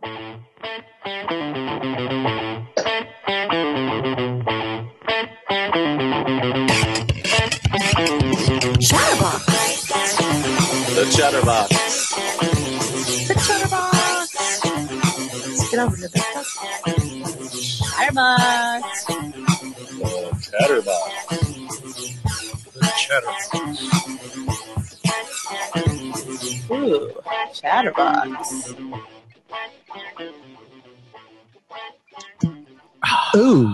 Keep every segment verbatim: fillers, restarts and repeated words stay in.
Chatterbox. The Chatterbox. The Chatterbox. Let's get over to the Chatterbox. Chatterbox. The Chatterbox. Ooh, Chatterbox. Ooh.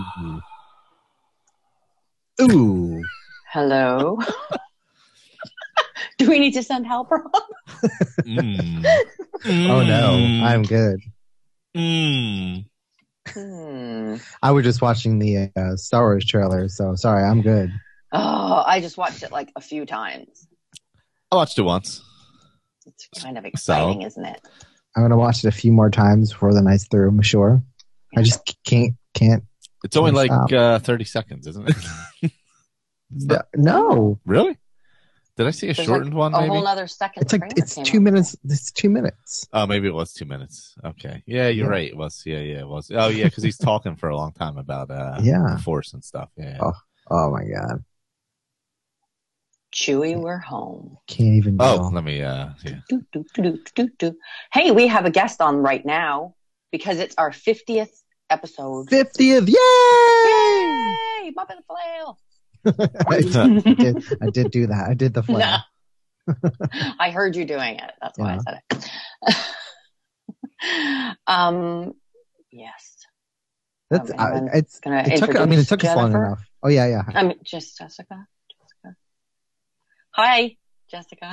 Ooh. Hello. Do we need to send help, Rob? Mm. Oh no, I'm good. Mm. Hmm. I was just watching the uh, Star Wars trailer, so sorry, I'm good. Oh, I just watched it like a few times. I watched it once. It's kind of exciting, So? isn't it? I'm gonna watch it a few more times before the night's through. I'm sure. I just can't can't. It's only can't like stop. uh, thirty seconds, isn't it? No, no, Really? Did I see a There's shortened like one? a Maybe. whole other second. it's like trailer it's came two out. minutes. It's two minutes. Oh, maybe it was two minutes. Okay. Yeah, you're Yeah. right. It was. Yeah, yeah, it was. Oh, yeah, because he's talking for a long time about uh, Yeah. the Force and stuff. Yeah. Oh, oh my god, Chewie, we're home. can't even. Oh, deal. let me. Uh, yeah. Do, do, do, do, do, do. Hey, we have a guest on right now because it's our fiftieth episode. fiftieth, yay! Yay! Muppet Flail. I, did, I did do that. I did the flag. No. I heard you doing it. That's why Yeah. I said it. um, yes. That's Um, I, anyone's it's. gonna It took. I mean, it introduce took us long Jennifer? enough. Oh yeah, yeah. I mean, just Jessica. Jessica. Hi, Jessica.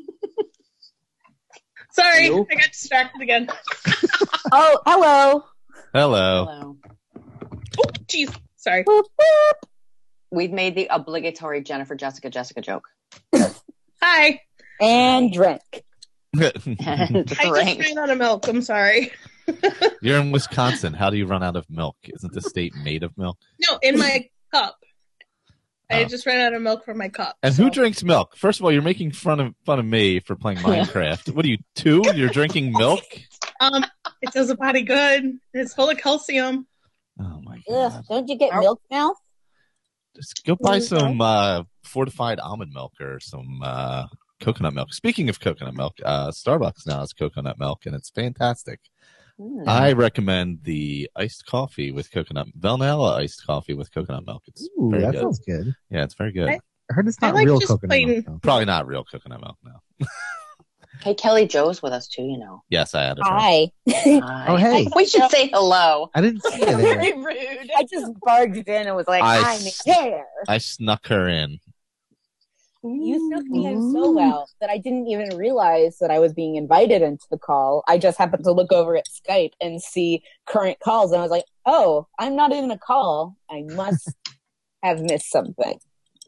Sorry, Hello? I got distracted again. Oh, hello. Hello. Hello. Oh, jeez. Sorry. We've made the obligatory Jennifer, Jessica, Jessica joke. Hi. And drink. And I just drink. ran out of milk. I'm sorry. You're in Wisconsin. How do you run out of milk? Isn't the state made of milk? No, in my cup. I Oh. just ran out of milk from my cup. And so- who drinks milk? First of all, you're making fun of fun of me for playing Minecraft. What are you, two? You're drinking milk? Um, it does the body good. It's full of calcium. Oh my Ugh, god! don't you get Oh. milk mouth? Just go buy Okay. some uh, fortified almond milk or some uh, coconut milk. Speaking of coconut milk, uh, Starbucks now has coconut milk, and it's fantastic. Mm. I recommend the iced coffee with coconut vanilla iced coffee with coconut milk. It's Ooh, very that good. sounds good. Yeah, it's very good. I- I heard it's I not like real just coconut plain- milk. Though. Probably not real coconut milk now. Hey, Kelly Joe's with us too, you know. Yes, I added her. Hi. Hi. Oh, hey. We should say hello. I didn't see it there. Very rude. I just barged in and was like, I I'm s- here. I snuck her in. You snuck me in so well that I didn't even realize that I was being invited into the call. I just happened to look over at Skype and see current calls, and I was like, oh, I'm not in a call. I must have missed something.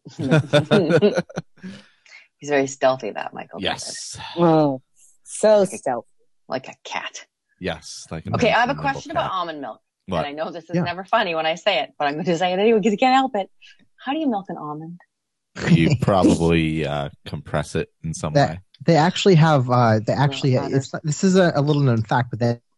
He's very stealthy, that Michael. Yes. Oh, so stealthy. Like a cat. Yes. Like a Okay, I have a nimble question cat. about almond milk. What? And I know this is Yeah. never funny when I say it, but I'm going to say it anyway because I can't help it. How do you milk an almond? You probably uh, compress it in some That- way. They actually have. Uh, they actually. Well, It's not, this is a, a little known fact, but they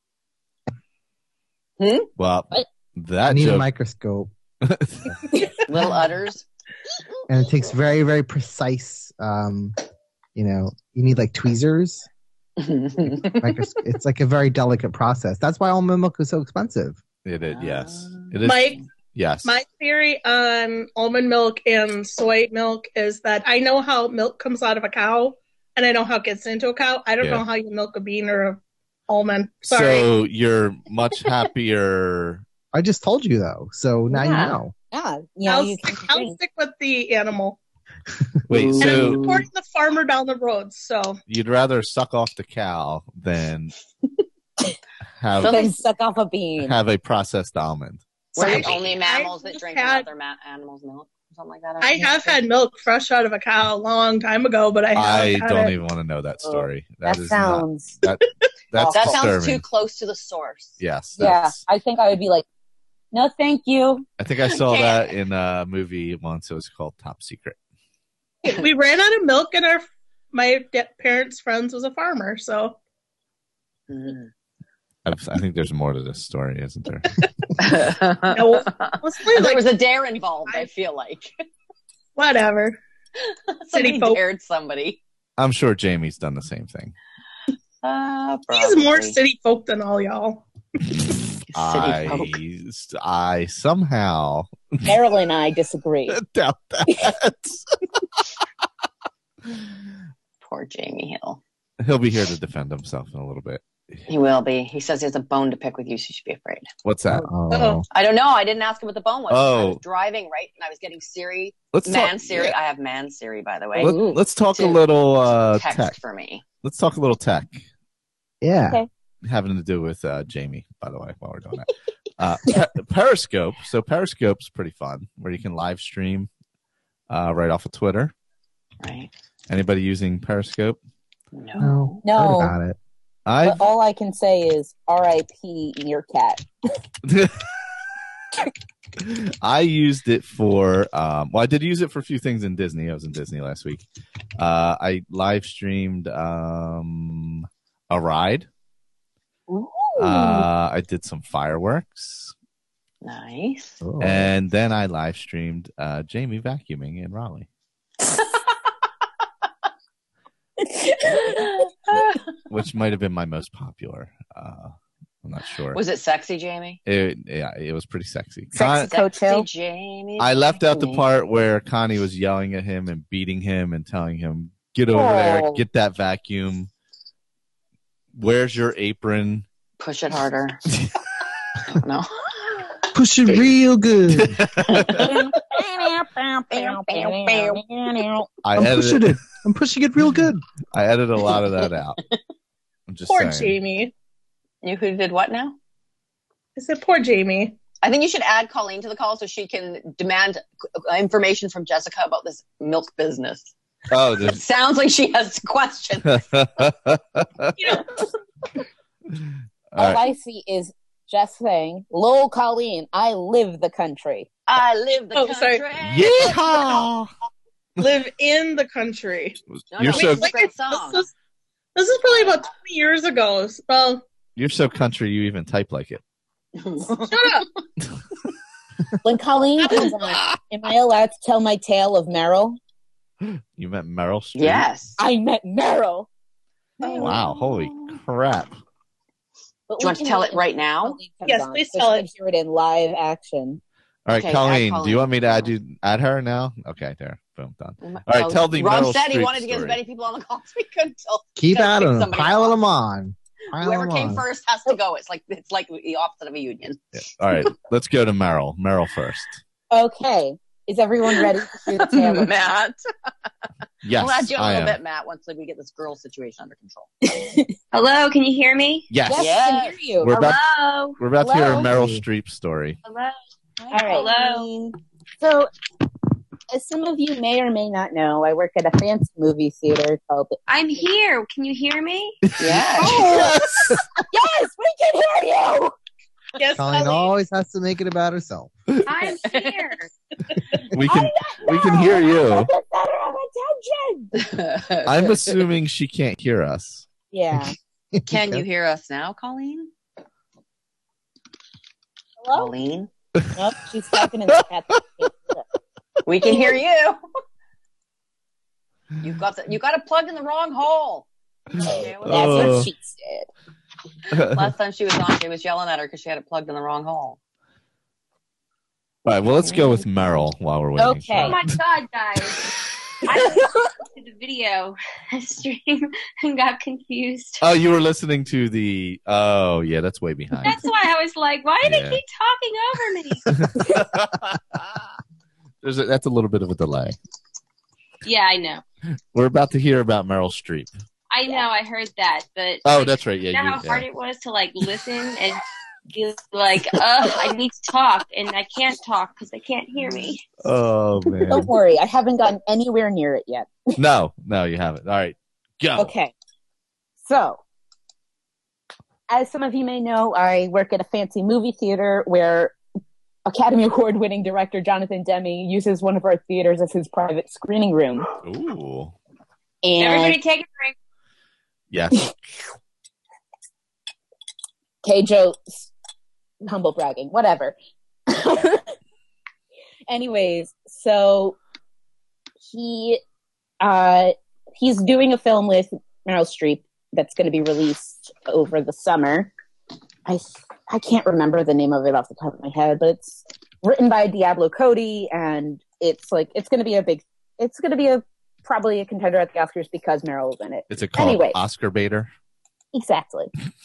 Well, What? that need a joke. microscope, Little udders? and it takes very, very precise. Um, you know, you need like tweezers. Micros- it's like a very delicate process. That's why almond milk is so expensive. It is, yes. Ah. It is. Mike, Yes. my theory on almond milk and soy milk is that I know how milk comes out of a cow, and I know how it gets into a cow. I don't Yeah. know how you milk a bean or a almond. Sorry. So you're much happier. I just told you though, so now Yeah. you know. Yeah, you know, I'll, you stick, can I'll drink. stick with the animal. Wait, Ooh. And I'm so supporting the farmer down the road, so you'd rather suck off the cow than have So- Then suck off a bean. have a processed almond? We're I- the only mammals I that just drink had- other ma- animals' milk or something like that. I have had milk fresh out of a cow a long time ago, but I I haven't had don't it. even want to know that Oh, story. That is sounds. not that. That's that sounds disturbing. too close to the source. Yes. Yeah, that's- I think I would be like, no, thank you. I think I saw Okay. that in a movie once. It was called Top Secret. We ran out of milk, and our my da- parents' friends was a farmer, so Mm. I've, I think there's more to this story, isn't there? No, let's play, there like, was a dare involved, I feel like. whatever. Somebody City folk. dared somebody. I'm sure Jamie's done the same thing. Uh, He's more probably. city folk than all y'all. I, folk. I somehow Meryl and I disagree. doubt that. Poor Jamie Hill. He'll be here to defend himself in a little bit. He will be. He says he has a bone to pick with you, so you should be afraid. What's that? Oh. Uh-oh. I don't know. I didn't ask him what the bone was. I Oh. was driving, right? And I was getting Siri. Let's Man talk. Siri. yeah. I have Man Siri, by the way. Let, Ooh. let's talk To- a little uh, text tech. for me. Let's talk a little tech. Yeah. Okay. Having to do with uh, Jamie, by the way, while we're doing that. Uh, per- Periscope. So Periscope's pretty fun, where you can live stream uh, right off of Twitter. Right. Anybody using Periscope? No. No. No. Heard about it. I But all I can say is R I P Meerkat. I used it for um, well, I did use it for a few things in Disney. I was in Disney last week. Uh, I live streamed um, a ride. Ooh. Uh, I did some fireworks, Nice. Oh. and then I live streamed uh, Jamie vacuuming in Raleigh, which might have been my most popular. Uh, I'm not sure. Was it sexy, Jamie? It, yeah, it was pretty sexy. Sexy Con- Coach Hill. Sexy Jamie. I left out the vacuuming. part where Connie was yelling at him and beating him and telling him, "Get over there, Oh. get that vacuum. Where's your apron?" Push it harder. I don't know. Push it real good. I I'm pushing edited, it. I'm pushing it real good. I edited a lot of that out. I'm just Poor saying. Jamie. You who did what now? I said, poor Jamie. I think you should add Colleen to the call so she can demand information from Jessica about this milk business. Oh, It there's- sounds like she has questions. All All right. I see is Jess saying, "Lol, Colleen, I live the country." I live the Oh, country. sorry. Yeehaw! Live in the country. No, You're no, so it's a great song. This is, this is probably about twenty years ago. Well, you're so country you even type like it. shut up. When Colleen comes on, am I allowed to tell my tale of Meryl? You met Meryl Streep? Yes. I met Meryl. Wow, holy crap. But Do you we want to can tell wait it right until now? Colleen comes Yes, on, please so tell she it. can hear it in live action. All right, Okay, Colleen, add do you want me to add Colleen. you add her now? Okay, there. Boom, done. All right, tell the Rob Meryl said he Streep wanted to get as story. many people on the call as we could. Till Keep gotta at pick them. somebody Piling off. them on. Pile Whoever 'em came on. first has to go. It's like it's like the opposite of a union. Yeah. All right, let's go to Meryl. Meryl first. Okay. Is everyone ready to hear the tale of Matt, Yes, we'll add you a I little am. bit, Matt, once we get this girl situation under control. Hello, can you hear me? Yes. Yes, Yes. I can hear you. We're about Hello. we're about to hear a Hello. Meryl Streep story. Hello. All right. Hello. So, as some of you may or may not know, I work at a fancy movie theater called. I'm here. Can you hear me? Yeah. Oh, yes, we can hear you. Yes, Colleen Colleen. always has to make it about herself. I'm here. We can I we don't can know. hear I'm you. at the center of attention. I'm assuming she can't hear us. Yeah. Can you hear us now, Colleen? Hello. Colleen, Nope, she's talking in the chat. we can hear you. You got the, you got it plugged in the wrong hole. Okay, well, That's Oh. what she said. Last time she was on, she was yelling at her because she had it plugged in the wrong hole. All right, well, let's go with Meryl while we're waiting. Okay. Oh my God, guys. I listened to the video stream and got confused. Oh, you were listening to the. Oh, yeah, that's way behind. That's why I was like, why do Yeah. they keep talking over me? There's a, that's a little bit of a delay. Yeah, I know. We're about to hear about Meryl Streep. I know, I heard that, but Oh, like, that's right. Yeah, you know you, how hard yeah. it was to like listen and be like, ugh, I need to talk, and I can't talk because they can't hear me. Oh Don't man. worry, I haven't gotten anywhere near it yet. No, no, you haven't. All right, go. Okay. So, as some of you may know, I work at a fancy movie theater where Academy Award winning director Jonathan Demme uses one of our theaters as his private screening room. Ooh. And Everybody take a drink. Yes. Okay, Joe, humble bragging, whatever. Anyways, so he uh, he's doing a film with Meryl Streep that's going to be released over the summer. I I can't remember the name of it off the top of my head, but it's written by Diablo Cody, and it's like it's going to be a big, it's going to be a probably a contender at the Oscars because Meryl's in it. Is it called Anyway. Oscar Baiter? Exactly.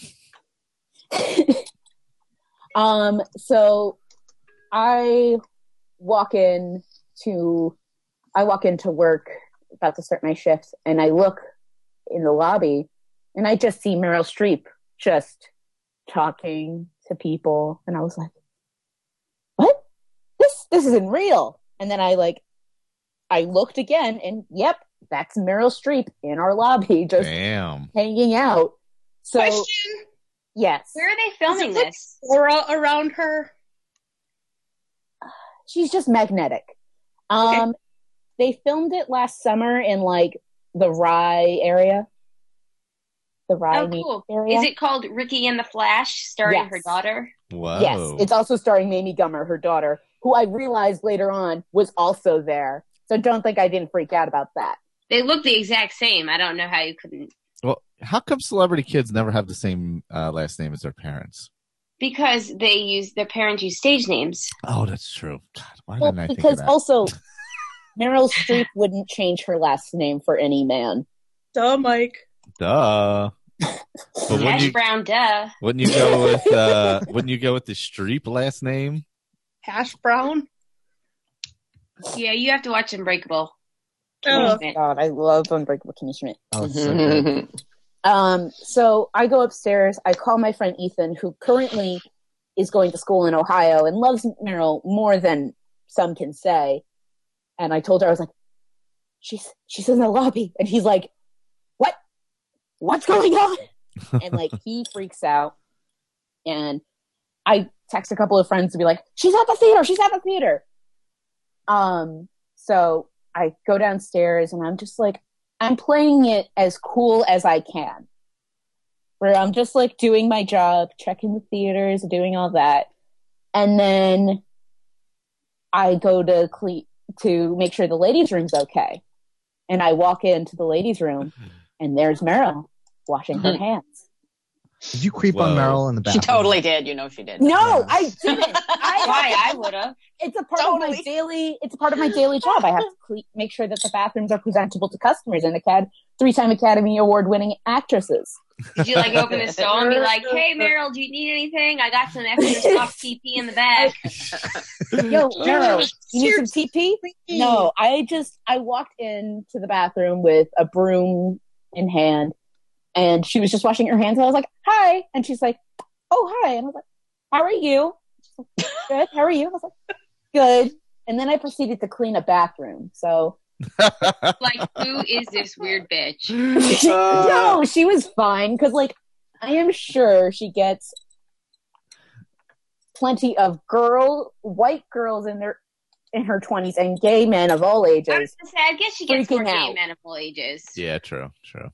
um. So I walk in to I walk into work about to start my shift, and I look in the lobby, and I just see Meryl Streep just talking to people, and I was like, "What? This this isn't real." And then I like I looked again, and yep, that's Meryl Streep in our lobby, just Damn. hanging out. So Question: yes, Where are they filming Is it this? aura around her? she's just magnetic. Um, Okay. they filmed it last summer in like the Rye area, the Rye Oh, New cool. York area. Is it called Ricky and the Flash, starring Yes. her daughter? Whoa. Yes, it's also starring Mamie Gummer, her daughter, who I realized later on was also there. So don't think I didn't freak out about that. They look the exact same. I don't know how you couldn't. Well, how come celebrity kids never have the same uh, last name as their parents? Because they use their parents use stage names. Oh, that's true. God, why Well, didn't I think of because that? also Meryl Streep wouldn't change her last name for any man. Duh, Mike. Duh. But wouldn't Hash you, brown, duh. wouldn't you go with uh, wouldn't you go with the Streep last name? Hash brown. Yeah, you have to watch Unbreakable. Oh, Kimmy Schmidt. God, I love Unbreakable Kimmy Schmidt. Oh, it's so good. Um, so I go upstairs, I call my friend Ethan, who currently is going to school in Ohio and loves Meryl more than some can say. And I told her, I was like, she's, she's in the lobby. And he's like, what? What's going on? And like, he freaks out. And I text a couple of friends to be like, she's at the theater. She's at the theater. Um, so I go downstairs and I'm just like, I'm playing it as cool as I can. Where I'm just like doing my job, checking the theaters, doing all that. And then I go to cle- to make sure the ladies' room's okay. And I walk into the ladies' room and there's Meryl washing her hands. Did you creep on Whoa. Meryl in the She bathroom? totally did. You know she did. No, Yeah. I didn't. I, Why? I would have. it's a part of my Totally. daily it's a part of my daily job. I have to cle- make sure that the bathrooms are presentable to customers and acad- three-time Academy Award winning actresses. Did you like open the stall and be like, "Hey, Meryl, do you need anything? I got some extra soft P P in the back." Yo, Meryl, you need some Seriously. T P? No, I just I walked into the bathroom with a broom in hand, and she was just washing her hands. And I was like, "Hi," and she's like, "Oh, hi," and I was like, "How are you?" She's like, "Good. How are you?" I was like, "Good." And then I proceeded to clean a bathroom. So Like, who is this weird bitch? no, she was fine because, like, I am sure she gets plenty of girl, white girls in their in her twenties and gay men of all I was ages. gonna say, I guess she gets more Freaking gay out. men of all ages. Yeah, true, true.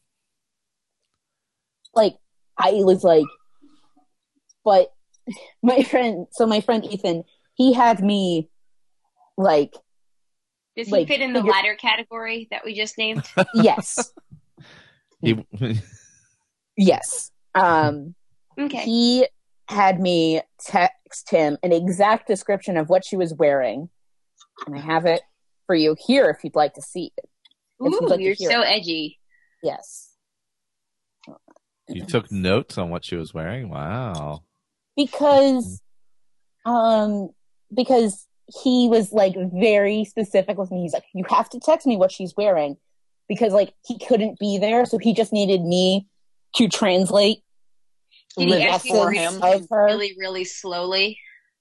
Like, I was like, but my friend, so my friend Ethan, he had me like, Does he Like, fit in the figure- latter category that we just named? yes, He, yes. Um, Okay. he had me text him an exact description of what she was wearing, and I have it for you here if you'd like to see it. If you'd Ooh, like to you're hear so it. edgy. Yes. you took notes on what she was wearing. Wow. because um because he was like very specific with me. He's like, you have to text me what she's wearing, because like he couldn't be there, so he just needed me to translate Did he Live ask you for to him. of her. really, really slowly?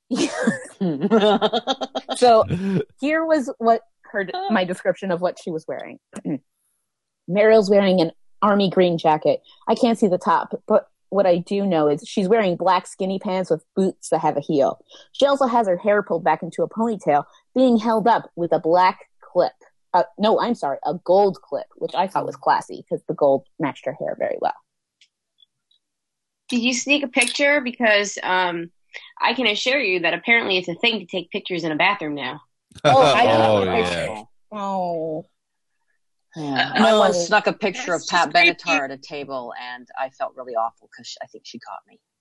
So here was what her my description of what she was wearing. Meryl's wearing an army green jacket. I can't see the top, but what I do know is she's wearing black skinny pants with boots that have a heel. She also has her hair pulled back into a ponytail, being held up with a black clip. Uh, no, I'm sorry, a gold clip, which I thought was classy because the gold matched her hair very well. Did you sneak a picture? Because um, I can assure you that apparently it's a thing to take pictures in a bathroom now. Oh, I oh know. yeah. Oh. Yeah. No. I once snuck a picture That's of Pat just creepy. Benatar at a table, and I felt really awful because I think she caught me.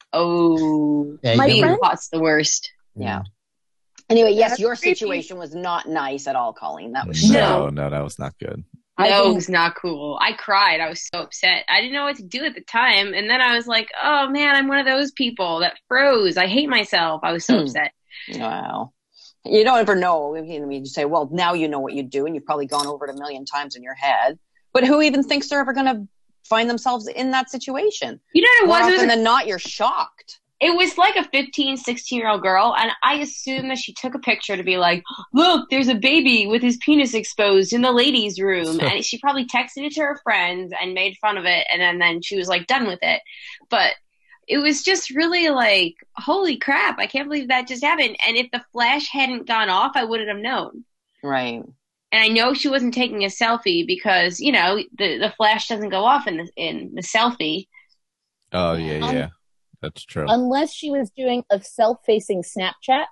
Oh, Yeah, My you being friend- caught's the worst. Yeah. Anyway, yes, That's your creepy. situation was not nice at all, Colleen. That was No, No. no, that was not good. I No, think- it's not cool. I cried. I was so upset. I didn't know what to do at the time. And then I was like, oh man, I'm one of those people that froze. I hate myself. I was so Hmm. upset. Wow. You don't ever know. I mean, you say, well, now you know what you do, and you've probably gone over it a million times in your head. But who even thinks they're ever going to find themselves in that situation? You know what More it was? It often was, than not, you're shocked. it was like a fifteen, sixteen year old girl. And I assumed that she took a picture to be like, look, there's a baby with his penis exposed in the ladies' room. And she probably texted it to her friends and made fun of it. And then, then she was like done with it. But it was just really like, holy crap, I can't believe that just happened. And if the flash hadn't gone off, I wouldn't have known. Right. And I know she wasn't taking a selfie because, you know, the, the flash doesn't go off in the, in the selfie. Oh yeah, Um, yeah. That's true. Unless she was doing a self-facing Snapchat.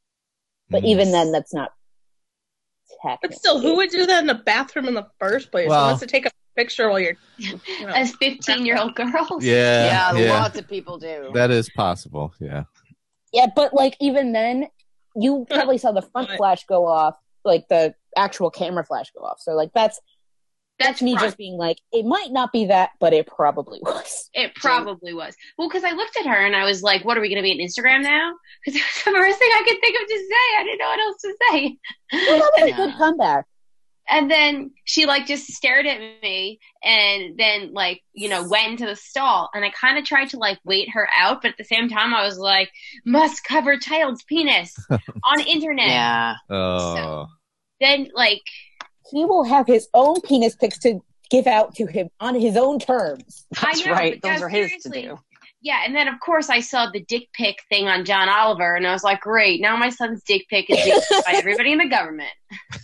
But Mm. even then, that's not technically. But still, who would do that in the bathroom in the first place? Well- Who wants to take a picture while you're, you know, As fifteen year old girls. Yeah, Yeah, yeah. lots of people do. That is possible. Yeah. Yeah, but like even then, you probably saw the front What? flash go off, like the actual camera flash go off. So like that's that's, That's me front. just being like, it might not be that, but it probably was. It probably was. Well, because I looked at her and I was like, what are we going to be on Instagram now? Because it was the first thing I could think of to say. I didn't know what else to say. Well, that was a Yeah. good comeback. And then she like just stared at me and then like, you know, went into the stall. And I kind of tried to like wait her out. But at the same time, I was like, must cover child's penis on internet. Yeah. Oh. Then like, He will have his own penis pics to give out to him on his own terms. That's I know, right. but Those no, are his to seriously. do. Yeah, and then of course I saw the dick pic thing on John Oliver, and I was like, great, now my son's dick pic is being used by everybody in the government.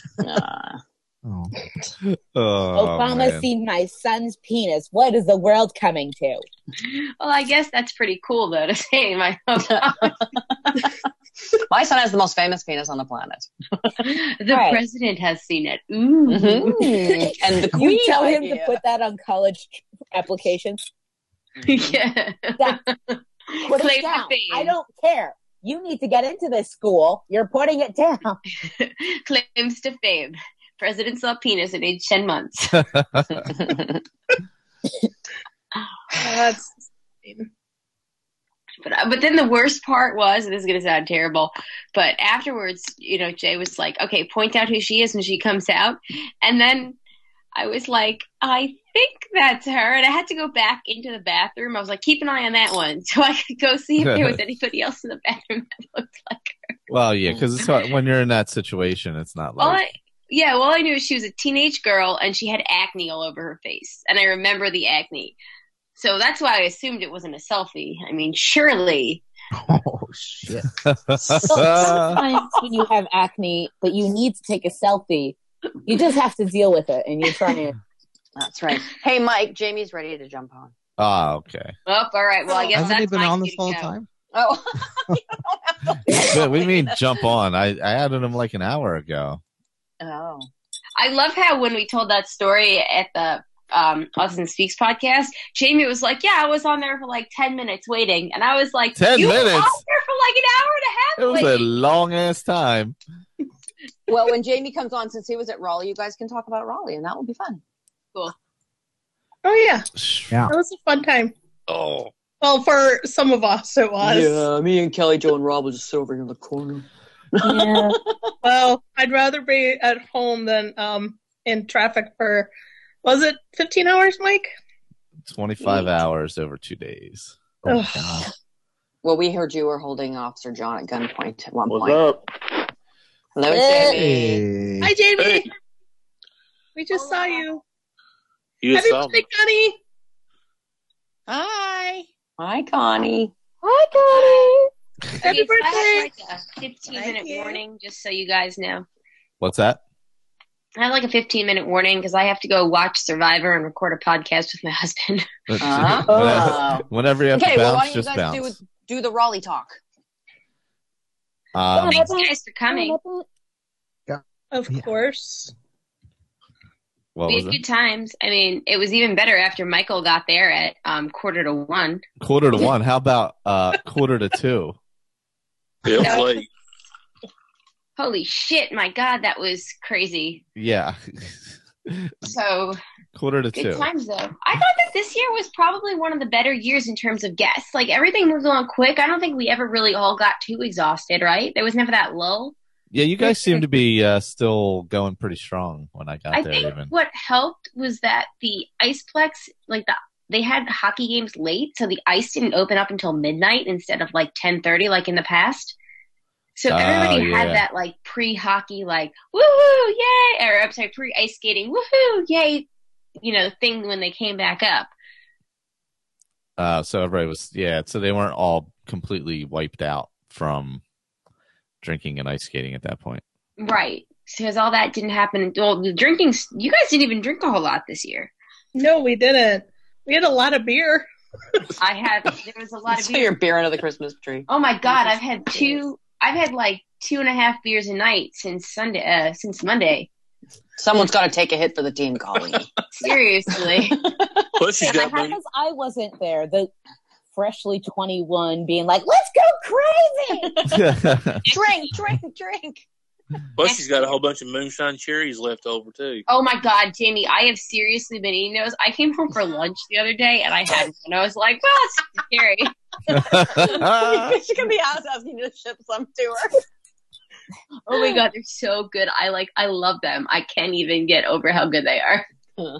Uh, Oh. Oh, Obama man. seen my son's penis. What is the world coming to? Well, I guess that's pretty cool, though, to say my my son has the most famous penis on the planet. The Right. president has seen it. Ooh. Mhm. And the queen You tell him idea. to put that on college applications. Yeah. That- Put Claim it down. to fame. I don't care. You need to get into this school. You're putting it down. Claims to fame. President saw penis at age ten months. that's But uh, but then the worst part was, and this is going to sound terrible, but afterwards, you know, Jay was like, okay, point out who she is when she comes out. And then I was like, I think that's her. And I had to go back into the bathroom. I was like, keep an eye on that one so I could go see if there was anybody else in the bathroom that looked like her. Well, yeah, because it's hard when you're in that situation. It's not All like I, yeah, well, I knew is she was a teenage girl and she had acne all over her face. And I remember the acne. So that's why I assumed it wasn't a selfie. I mean, surely. Oh shit. So sometimes when you have acne, but you need to take a selfie, you just have to deal with it, and you're trying to. That's right. Hey, Mike, Jamie's ready to jump on. Oh, okay. Oh, all right. Well, I guess Hasn't that's he been my on cue this to whole go. time? Oh, you don't have to- But we mean jump on. I, I added him like an hour ago. Oh. I love how when we told that story at the um, Austin Speaks podcast, Jamie was like, yeah, I was on there for like ten minutes waiting. And I was like, ten you minutes? were on there for like an hour and a half It was a waiting. long ass time. Well, when Jamie comes on, since he was at Raleigh, you guys can talk about Raleigh, and that will be fun. oh yeah, Yeah. that was a fun time. Oh. Well, for some of us, it was. Yeah, me and Kelly, Joe, and Rob will just sit over here in the corner. Yeah. Well, I'd rather be at home than um in traffic for. Was it fifteen hours, Mike? twenty-five hours over two days. Ugh. God. Well, we heard you were holding Officer John at gunpoint at one What's point. up? Hello, Hey. Jamie. Hey. Hi, Jamie. Hey. We just saw you. You Happy saw birthday, me. Connie. Hi. Hi, Connie. Hi, Connie. Happy Okay, so I birthday. have like a fifteen Thank minute you. warning, just so you guys know. What's that? I have like a fifteen minute warning because I have to go watch Survivor and record a podcast with my husband. Oh. Whenever you have Okay, to well, bounce, why don't you just guys bounce. do do the Raleigh talk? Um, Thanks, guys, for coming. Of Yeah. course. what We was had it? good times. I mean, it was even better after Michael got there at um, quarter to one. Quarter to one. How about uh, quarter to two? Feels No. late. Holy shit, my God, that was crazy. Yeah. So Quarter to good two. times, though. I thought that this year was probably one of the better years in terms of guests. Like, everything moved along quick. I don't think we ever really all got too exhausted, right? There was never that lull. Yeah, you guys seem to be uh, still going pretty strong when I got I there. think Even what helped was that the Iceplex, like the they had hockey games late, so the ice didn't open up until midnight instead of like ten thirty, like in the past. So Oh, everybody yeah. had that like pre-hockey, like woohoo, yay, or I'm sorry, pre-ice skating, woohoo, yay, you know, thing when they came back up. uh, so everybody was yeah. So they weren't all completely wiped out from drinking and ice skating at that point. Right. Because all that didn't happen. Well, the drinking, you guys didn't even drink a whole lot this year. No, we didn't. We had a lot of beer. I had, there was a lot of So beer. you're beer under the Christmas tree. Oh my God, I've had two, I've had like two and a half beers a night since Sunday, uh, since Monday. Someone's got to take a hit for the team, Colleen. Seriously. Plus, she's got How room. because I wasn't there, the freshly twenty-one being like, let's go crazy! drink, drink, drink. Plus, she's got a whole bunch of moonshine cherries left over too. Oh my God, Jamie, I have seriously been eating those. I came home for lunch the other day and I had one. And I was like, well, it's scary. She could be asked asking you to ship some to her. Oh my God, they're so good. I like, I love them. I can't even get over how good they are.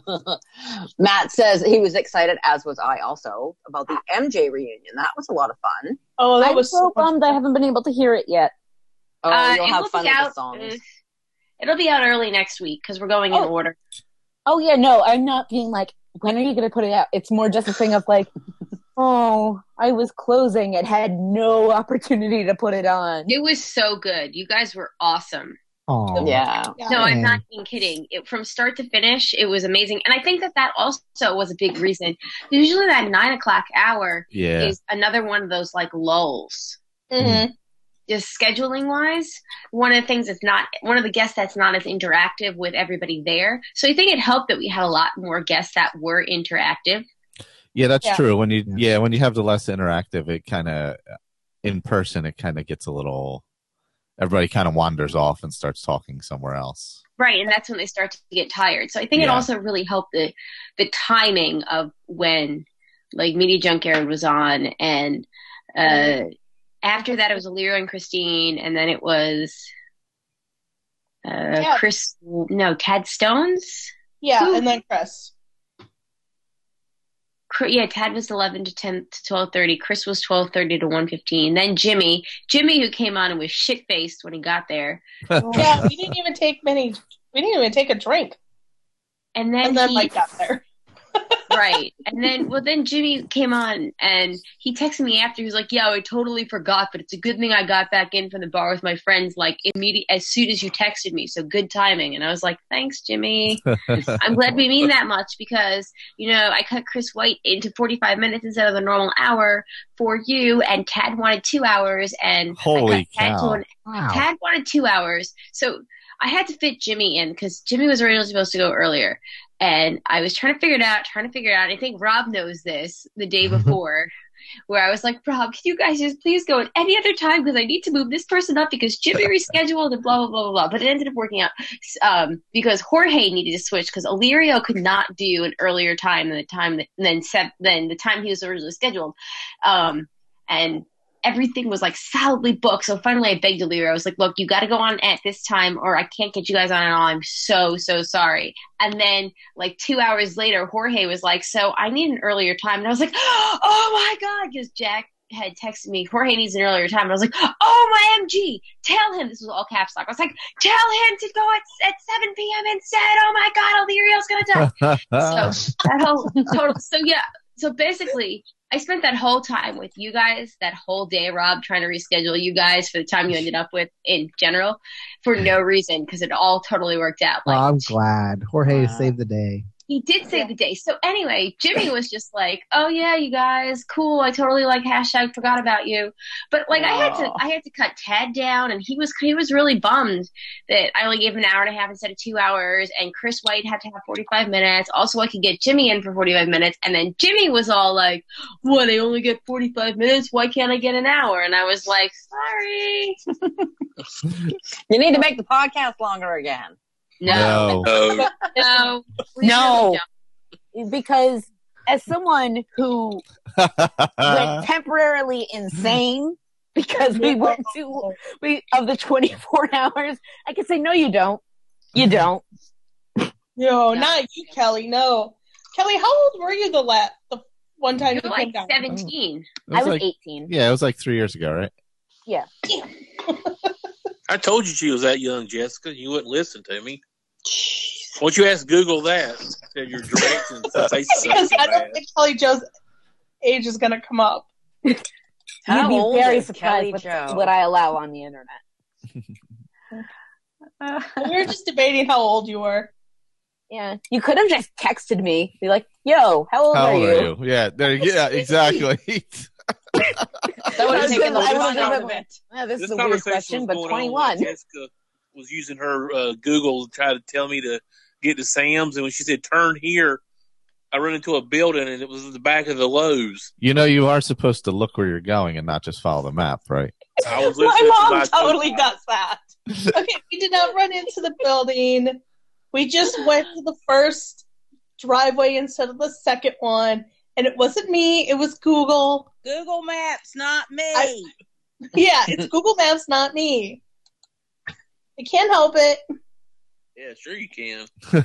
Matt says he was excited, as was I also, about the M J reunion. That was a lot of fun. Oh, that I'm was so so much bummed I haven't been able to hear it yet. Oh, Uh, you'll it have will fun be with out, the songs. uh, It'll be out early next week because we're going in Oh. order. Oh yeah, no, I'm not being like, when are you going to put it out? It's more just a thing of like, oh, I was closing and had no opportunity to put it on. It was so good. You guys were awesome. Aw. Yeah. Yeah. No, I'm Yeah. not even kidding. It, from start to finish, it was amazing. And I think that that also was a big reason. Usually that nine o'clock hour Yeah. is another one of those like lulls. Mhm. Just scheduling wise, one of the things that's not, one of the guests that's not as interactive with everybody there. So I think it helped that we had a lot more guests that were interactive. Yeah, that's Yeah. true. When you Yeah. yeah, when you have the less interactive, it kind of in person, it kind of gets a little. Everybody kind of wanders off and starts talking somewhere else. Right, and that's when they start to get tired. So I think it Yeah. also really helped the the timing of when like Media Junkyard was on, and uh, after that it was Alira and Christine, and then it was uh, Yeah. Chris. No, Tad Stones. Yeah, Who- and then Chris. Cr- Yeah, Tad was eleven to ten to twelve thirty. Chris was twelve thirty to one fifteen. Then Jimmy, Jimmy who came on and was shit faced when he got there, Yeah, we didn't even take many. We didn't even take a drink, and then and then he, Mike got there. right. And then, well, then Jimmy came on and he texted me after. He was like, yeah, I totally forgot, but it's a good thing I got back in from the bar with my friends, like, immediate as soon as you texted me. So good timing. And I was like, thanks, Jimmy. I'm glad we mean that much because, you know, I cut Chris White into forty-five minutes instead of the normal hour for you. And Tad wanted two hours. And Holy I cut Tad to cow. an Wow. Tad wanted two hours. So I had to fit Jimmy in because Jimmy was originally supposed to go earlier. And I was trying to figure it out, trying to figure it out. I think Rob knows this the day before, where I was like, Rob, can you guys just please go at any other time because I need to move this person up because Jimmy rescheduled and blah, blah, blah, blah, blah. But it ended up working out um, because Jorge needed to switch because Illyrio could not do an earlier time than the time that, than, se- than the time he was originally scheduled. Um, and everything was like solidly booked. So finally I begged Illyrio. I was like, look, you got to go on at this time or I can't get you guys on at all. I'm so, so sorry. And then like two hours later, Jorge was like, so I need an earlier time. And I was like, oh my God. Because Jack had texted me, Jorge needs an earlier time. And I was like, oh my M G, tell him. This was all caps lock. I was like, tell him to go at, at seven p.m. instead. Oh my God, Illyrio's going to die. So that whole total. So yeah. So basically, I spent that whole time with you guys, that whole day, Rob, trying to reschedule you guys for the time you ended up with in general for no reason because it all totally worked out. Well, Like, I'm glad. Jorge Wow. saved the day. he did save the day. So anyway, Jimmy was just like, "Oh yeah, you guys, cool. I totally like hashtag forgot about you." But like, I had to, Aw. I had to cut Ted down, and he was, he was really bummed that I only gave him an hour and a half instead of two hours. And Chris White had to have forty-five minutes. Also, I could get Jimmy in for forty-five minutes, and then Jimmy was all like, "What? They only get forty-five minutes? Why can't I get an hour?" And I was like, "Sorry, You need to make the podcast longer again. no, No. no, we No. really don't." Because as someone who went temporarily insane because we went to we of the twenty-four hours, I can say no, you don't. You don't. No, No. not you, Kelly. No, Kelly. How old were you the last the one time You you were came like down? seventeen. It I was like, eighteen. yeah, it was like three years ago, right? Yeah. I told you she was that young, Jessica. You wouldn't listen to me. Won't you ask Google that? Said your directions. They suck Because so I don't bad. think Kelly Joe's age is going to come up. How You'd be old very is Kelly surprised with Jo? what I allow on the internet. We were just debating how old you were. Yeah. You could have just texted me. Be like, yo, how old, How are, old you? are you? Yeah, there. Yeah, exactly. That would have taken the I fun would've out given- of it. Oh, this, This is a weird conversation question, was but going on twenty-one. when Jessica was using her uh, Google to try to tell me to get to Sam's, and when she said turn here, I run into a building, and it was at the back of the Lowe's. You know, you are supposed to look where you're going and not just follow the map, right? I was My listening mom to my totally does that. Okay, we did not run into the building. We just went to the first driveway instead of the second one, and it wasn't me. It was Google. Google Maps, not me. I- Yeah, it's Google Maps, not me. I can't help it. Yeah, sure you can.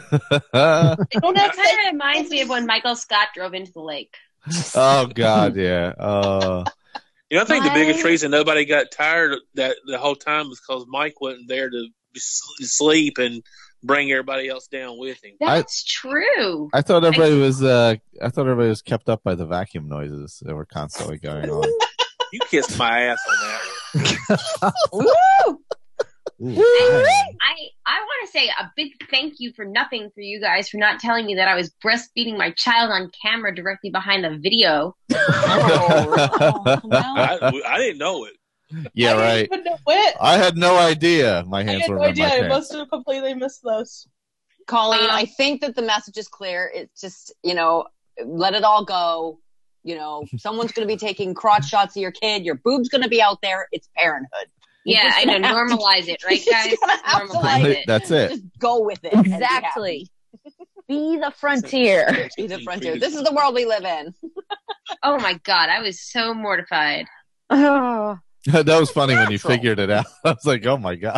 I don't have It kind of reminds me of when Michael Scott drove into the lake. Oh God, yeah. Uh, You know, I think the My- biggest reason nobody got tired that the whole time was because Mike wasn't there to be s- sleep and bring everybody else down with him. That's true. I thought everybody was. Uh, I thought everybody was kept up by the vacuum noises that were constantly going on. You kissed my ass on that one. Woo! Ooh, I I want to say a big thank you for nothing for you guys for not telling me that I was breastfeeding my child on camera directly behind the video. Oh, no. I, I didn't know it. yeah, I right. didn't even know it. I had no idea. My I hands had were no in idea. my I pants. must have completely missed those. Colleen, Um, I think that the message is clear. It's just, you know, let it all go. You know, someone's going to be taking crotch shots of your kid. Your boob's going to be out there. It's parenthood. You're Yeah, just I know. gonna have to- Normalize it, right, you're just guys? gonna have to, Normalize like- it. That's it. Just go with it. and be Exactly. Be the frontier. happy. Be the frontier. This is the world we live in. Oh my god, I was so mortified. Oh. That was funny when you Natural. figured it out. I was like, oh my God.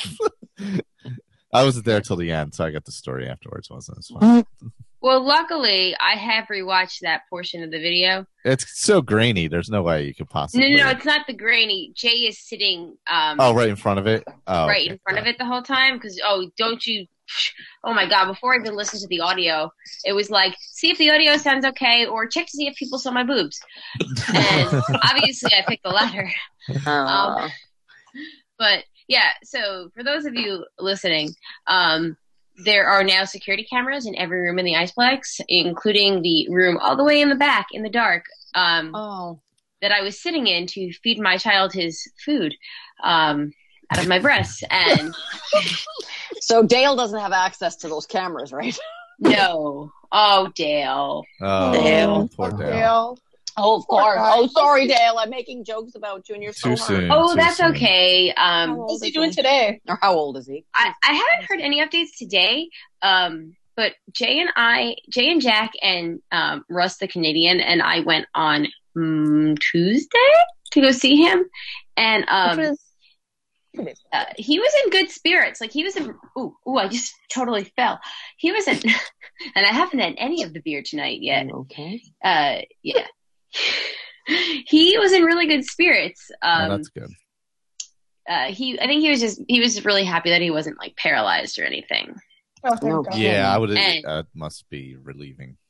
I wasn't there till the end, so I got the story afterwards. Wasn't as fun. Well, luckily, I have rewatched that portion of the video. It's so grainy. There's no way you could No, possibly. no, no, it's not the grainy. Jay is sitting um, Oh, right in front of it. Oh, right okay. in front of it the whole time. Because oh, don't you? Oh my god! Before I even listened to the audio, it was like, see if the audio sounds okay, or check to see if people saw my boobs. And obviously, I picked the latter. Uh, But yeah, so for those of you listening, um, there are now security cameras in every room in the Iceplex, including the room all the way in the back in the dark um, oh. that I was sitting in to feed my child his food um, out of my breast. And So Dale doesn't have access to those cameras, right? no, oh Dale, Oh, Dale. poor Dale. Dale. Oh, of Poor course. guy. Oh, sorry, Dale. I'm making jokes about you and you're so Too hurt. soon. oh too that's soon. okay. Um, What's he doing today? Or how old is he? I, I haven't heard any updates today, um, but Jay and I, Jay and Jack and um, Russ the Canadian and I went on um, Tuesday to go see him, and um, Which was uh, he was in good spirits. Like he was in. Ooh, ooh! I just totally fell. He was in, and I haven't had any of the beer tonight yet. Okay. Uh, yeah, he was in really good spirits. Oh, Um, that's good. uh, he, I think he was just he was just really happy that he wasn't like paralyzed or anything. Oh, thank Okay. God. Yeah, I would. And- That must be relieving.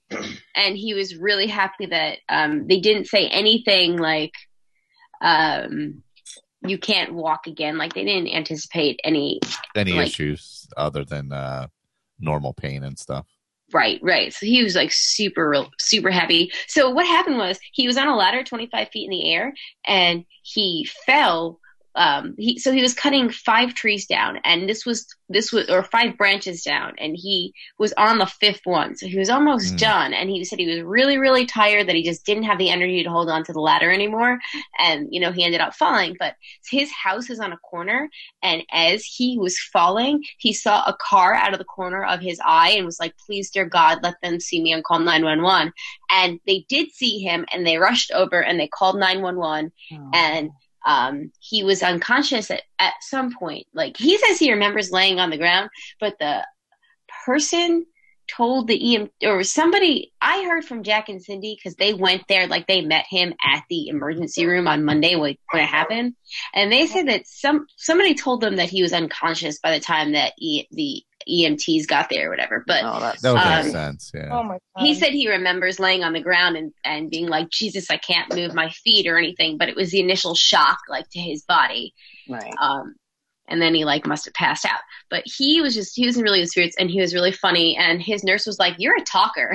and he was really happy that um, they didn't say anything like um, you can't walk again. Like they didn't anticipate any Any like, issues other than uh, normal pain and stuff. Right, right. So he was like super, super happy. So what happened was he was on a ladder twenty-five feet in the air and he fell. Um, he, so he was cutting five trees down and this was, this was, or five branches down and he was on the fifth one. So he was almost Mm. done. And he said he was really, really tired that he just didn't have the energy to hold on to the ladder anymore. And, you know, he ended up falling, but his house is on a corner. And as he was falling, he saw a car out of the corner of his eye and was like, please, dear God, let them see me and call nine one one. And they did see him and they rushed over and they called nine one one. Oh. And um, he was unconscious at, at some point. Like he says he remembers laying on the ground, but the person told the E M or somebody, I heard from Jack and Cindy because they went there, like they met him at the emergency room on Monday when, when it happened. And they said that some, somebody told them that he was unconscious by the time that e, the E M Ts got there or whatever. But Oh, that's That would Um, make sense. Yeah. Oh my god. he said he remembers laying on the ground and, and being like, Jesus, I can't move my feet or anything. But it was the initial shock, like to his body. right. Um, and then he like must have passed out. But he was just, he was in really good spirits and he was really funny. And his nurse was like, you're a talker.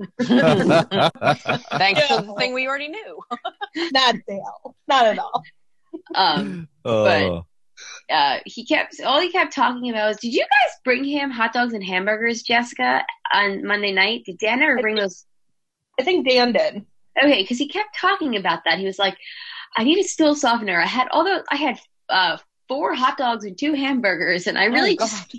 Thanks to the thing we already knew. Not Dale. Not at all. Um, oh. uh, he kept, all he kept talking about was, did you guys bring him hot dogs and hamburgers, Jessica, on Monday night? Did Dan ever bring those? I think Dan did. Okay, because he kept talking about that. He was like, I need a stool softener. I had, although I had uh, four hot dogs and two hamburgers, and I really Oh, just,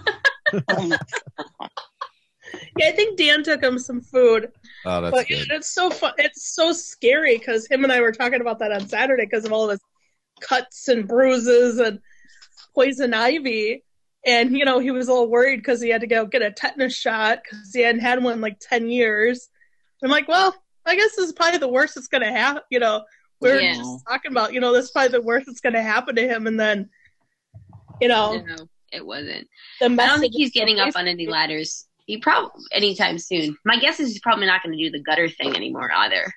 Yeah, I think Dan took him some food. Oh, that's But good. it's so fun. It's so scary because him and I were talking about that on Saturday because of all of his cuts and bruises and poison ivy. And, you know, he was a little worried because he had to go get a tetanus shot because he hadn't had one in like ten years. I'm like, well, I guess this is probably the worst that's going to happen. You know, we were Yeah. just talking about, you know, this is probably the worst that's going to happen to him. And then, you know, no, it wasn't. the I don't message think he's is getting so up on any ladders. He probably anytime soon. My guess is he's probably not going to do the gutter thing anymore either.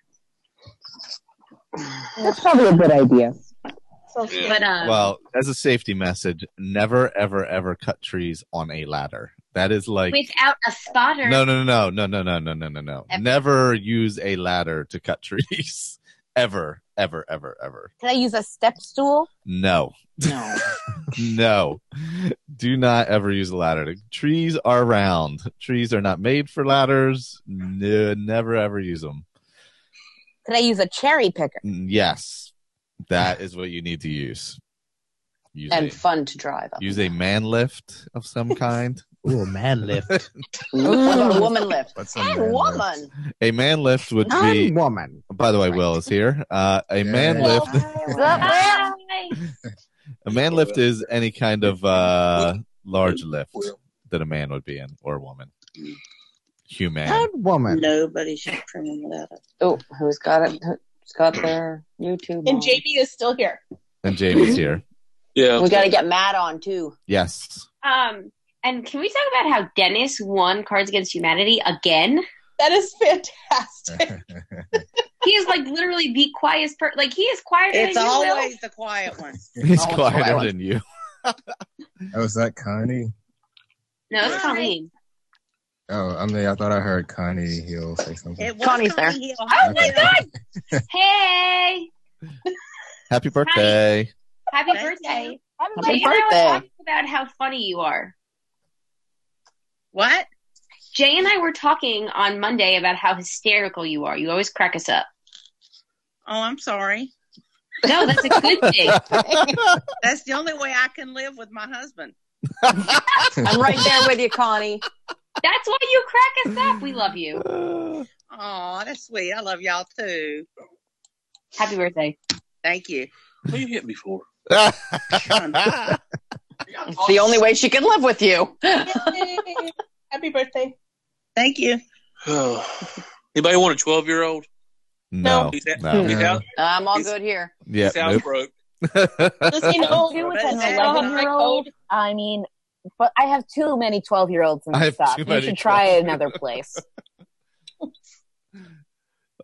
That's probably a good idea. So scary. But um, Well, as a safety message, never, ever, ever cut trees on a ladder. That is like without a spotter, no, no, no, no, no, no, no, no, no, no. Ever. Never use a ladder to cut trees. Ever, ever, ever, ever. Can I use a step stool? No, No. no. Do not ever use a ladder. Trees are round. Trees are not made for ladders. No, never ever use them. Can I use a cherry picker? Yes, that is what you need to use. Use And a, fun to drive up. use a man lift of some kind. Ooh, man lift. What about a woman lift? What's a And man woman. A man lift would be. Non-woman. By the way, Will is here. Uh, a man Yeah. lift. Hi. A man lift is any kind of uh, large lift that a man would be in, or a woman. Human. Non-woman. Nobody should trim that up. Oh, who's got it? Who's got their YouTube? and on? Jamie is still here. And Jamie's here. Yeah. We got to get Matt on too. Yes. Um, and can we talk about how Dennis won Cards Against Humanity again? That is fantastic. He is like literally the quietest person. Like he is quieter It's than you, Will. always the quiet one. He's Oh, quieter violent. than you. Oh, is that Connie? No, it's Hi. Colleen. Oh, I mean, I thought I heard Connie Hill say something. It was Connie's there. Connie Hill. Oh my Okay. god! Hey, Happy birthday. happy Thank birthday! you. Happy Jay and I were birthday. talking about how funny you are. What? Jay and I were talking on Monday about how hysterical you are. You always crack us up. Oh, I'm sorry. No, that's a good thing. That's the only way I can live with my husband. I'm right there with you, Connie. That's why you crack us up. We love you. Oh, that's sweet. I love y'all too. Happy birthday. Thank you. What you hit me for? It's the only way she can live with you. Yay. Happy birthday. Thank you. Anybody want a twelve year old? No. He's out. No. He's out. I'm all He's- good here. Yeah. He's out broke. Does he know? Two with But an is that eleven-year-old. I mean, but I have too many twelve-year-olds in I the have stock. too You many should try twelve-year-olds. another place.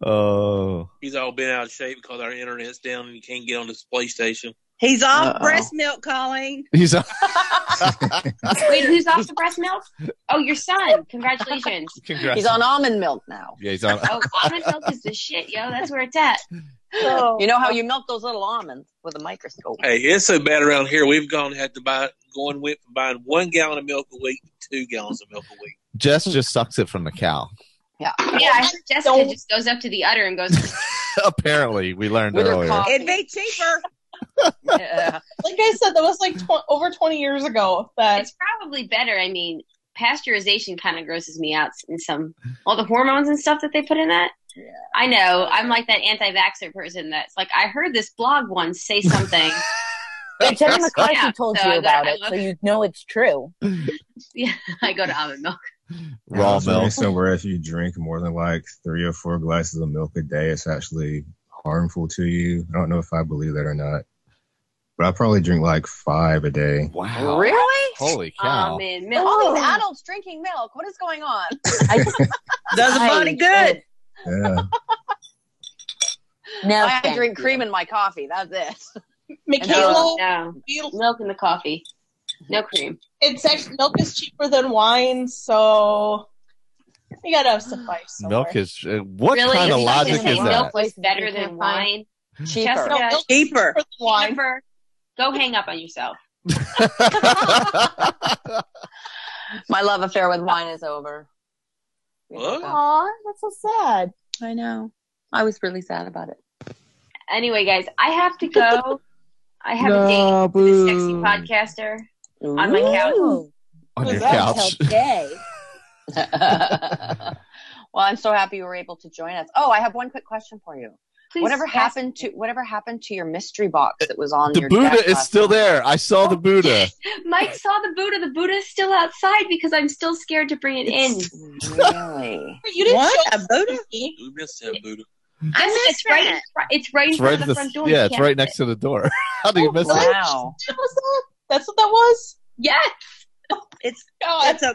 Oh. He's all been out of shape because our internet's down and you can't get on this PlayStation. He's off Uh-oh. breast milk, Colleen. He's a- Wait, who's off the breast milk? Oh, your son. Congratulations. Congrats. He's on almond milk now. Yeah, he's on. Oh, almond milk is the shit, yo. That's where it's at. So, You know how you milk those little almonds with a microscope? Hey, it's so bad around here. We've gone had to buy going went from buying one gallon of milk a week to two gallons of milk a week. Jess just sucks it from the cow. Yeah. Yeah, I heard Jessica just goes up to the udder and goes, Apparently, we learned With her earlier. cough. It'd be cheaper. Yeah. like I said, that was like tw- over twenty years ago. That it's probably better. I mean, pasteurization kind of grosses me out in some, all the hormones and stuff that they put in that. Yeah. I know. I'm like that anti-vaxxer person that's like, I heard this blog once say something. But Jenny McCarthy Yeah, told so you I about got- it, so you know it's true. Yeah, I go to almond milk. Raw I was reading milk. somewhere if you drink more than like three or four glasses of milk a day, it's actually harmful to you. I don't know if I believe that or not, but I probably drink like five a day. Wow. Really? Holy cow. Almond milk. All these adults drinking milk. What is going on? I, Does the body good? Yeah. no, I thank drink you. cream in my coffee. That's it. Michaela, No, beautiful. milk in the coffee. No cream. It's actually milk is cheaper than wine, so you gotta have suffice. Milk is. Uh, what Really? kind of You logic used to is say that? milk was better than wine. Cheaper. Jessica, No, milk is Cheaper. than wine. Jennifer, go hang up on yourself. My love affair with wine is over. We What? broke up. Aw, that's so sad. I know. I was really sad about it. Anyway, guys, I have to go. I have No, a date with a sexy boo. podcaster on my couch. Ooh, On your that's couch. okay. Well, I'm so happy you were able to join us. Oh, I have one quick question for you. Please whatever ask happened me. to whatever happened to your mystery box that was on The your Buddha desk is last still night? there. I saw the Buddha. Mike saw the Buddha. The Buddha is still outside because I'm still scared to bring it in. Really? You didn't What? show A Buddha? me. We missed that Buddha. I Yes, missed it's right. that. In, fr- it's right in It's front right of the the, front door. yeah, You it's can't right miss next to the door. How do you miss it? Wow. What was that? That's what that was? Yes. It's God. it's a.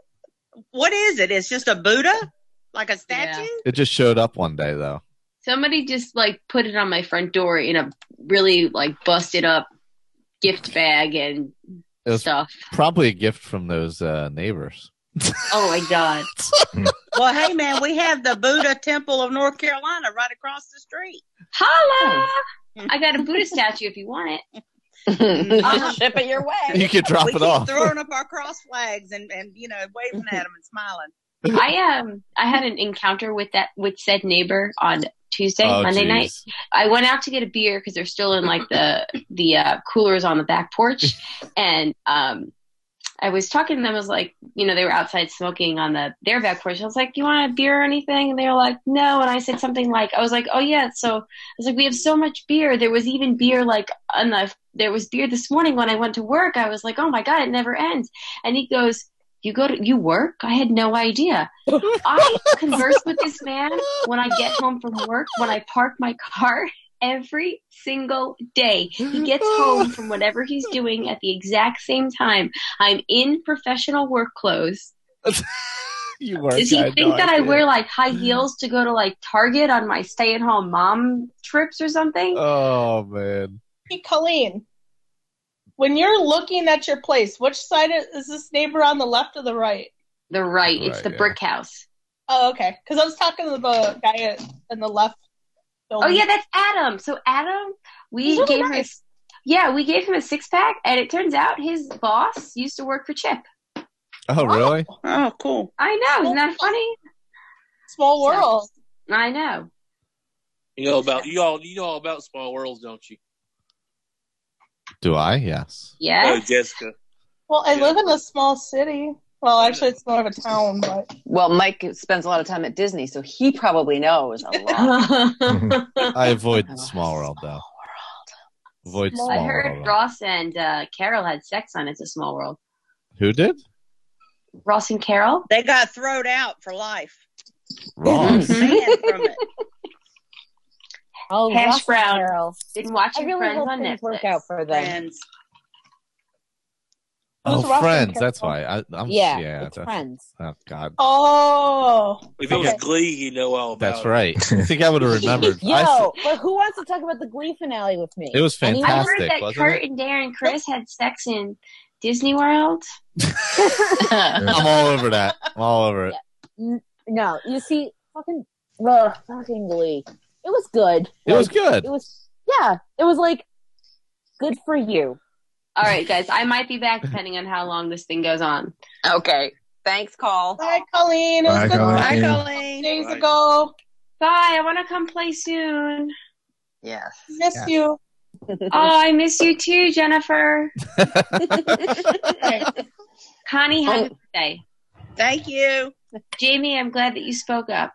What is it? It's just a Buddha, like a statue. It just showed up one day, though. Somebody just like put it on my front door in a really like busted up gift bag and It was stuff. probably a gift from those uh, neighbors. Oh my god. Well, hey man, we have the Buddha Temple of North Carolina right across the street. Holla! I got a Buddha statue if you want it. I'll ship it your way. You can drop we it keep off. throwing up our cross flags and, and you know waving at them and smiling. I um I had an encounter with that with said neighbor on Tuesday, Oh, Monday geez. night. I went out to get a beer because they're still in like the the uh, coolers on the back porch, and um I was talking to them. I was like, you know, they were outside smoking on the their back porch. I was like, "Do you want a beer or anything?" And they were like, "No." And I said something like, "I was like, oh yeah." So I was like, "We have so much beer. There was even beer like on the there was beer this morning when I went to work." I was like, "Oh my god, it never ends." And he goes, "You go to you work?" I had no idea. I converse with this man when I get home from work, when I park my car. Every single day. He gets home from whatever he's doing at the exact same time. I'm in professional work clothes. You work. Does he I had think no that I idea. wear like high heels to go to like Target on my stay at home mom trips or something? Oh man. Hey, Colleen, when you're looking at your place, which side is this neighbor on, the left or the right? The right. It's Right, the yeah. brick house. Oh, okay. Because I was talking to the guy in the left Oh building. yeah, that's Adam. So Adam, we He's really gave him a, nice. yeah, we gave him a six pack, and it turns out his boss used to work for Chip. Oh really? Oh, cool. I know, isn't that funny? Small world. I know. You know about you all you know all about small worlds, don't you? Do I? Yes. Yeah. Oh, Jessica. Well, I Yeah. live in a small city. Well, actually, it's more of a town, but Well, Mike spends a lot of time at Disney, so he probably knows a lot. I avoid the small world though. Avoid Small small I heard world. Ross and uh, Carol had sex on It's a Small World. Who did? Ross and Carol? They got thrown out for life. Ross. Banned from it. Oh, Hash Ross and brown. Carol. Been I watching really Friends hope on things Netflix. work out for them. Friends. Oh, Who's Ross Friends. and That's Carol? why. I, I'm, Yeah, yeah it's that's- Friends. Oh God. Oh, If it was Okay. Glee, he'd know all about That's it. right. I think I would have remembered. Yo, I s- but who wants to talk about the Glee finale with me? It was Anyone? I fantastic. heard that wasn't Kurt it? and Darren Chris had sex in Disney World. I'm all over that. I'm all over it. N- No, you see, fucking, ugh, fucking Glee. It was good. It was Like, good. It was, yeah, it was like good for you. All right, guys, I might be back depending on how long this thing goes on. Okay. Thanks, call. bye, Colleen. It was Bye, good Colleen. Bye, talking Colleen. days Bye. ago. Bye. I want to come play soon. Yes. Miss Yeah. you. Oh, I miss you too, Jennifer. Connie, happy birthday. Thank you. Jamie, I'm glad that you spoke up.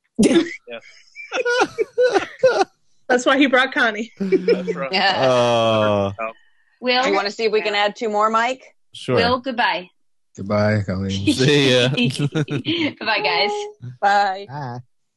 That's why he brought Connie. That's right. Yeah. Oh, Will, Do you want to see if we can add two more, Mike? sure. Will, goodbye. Goodbye, Colleen. See ya. Bye, guys. Bye. Ah.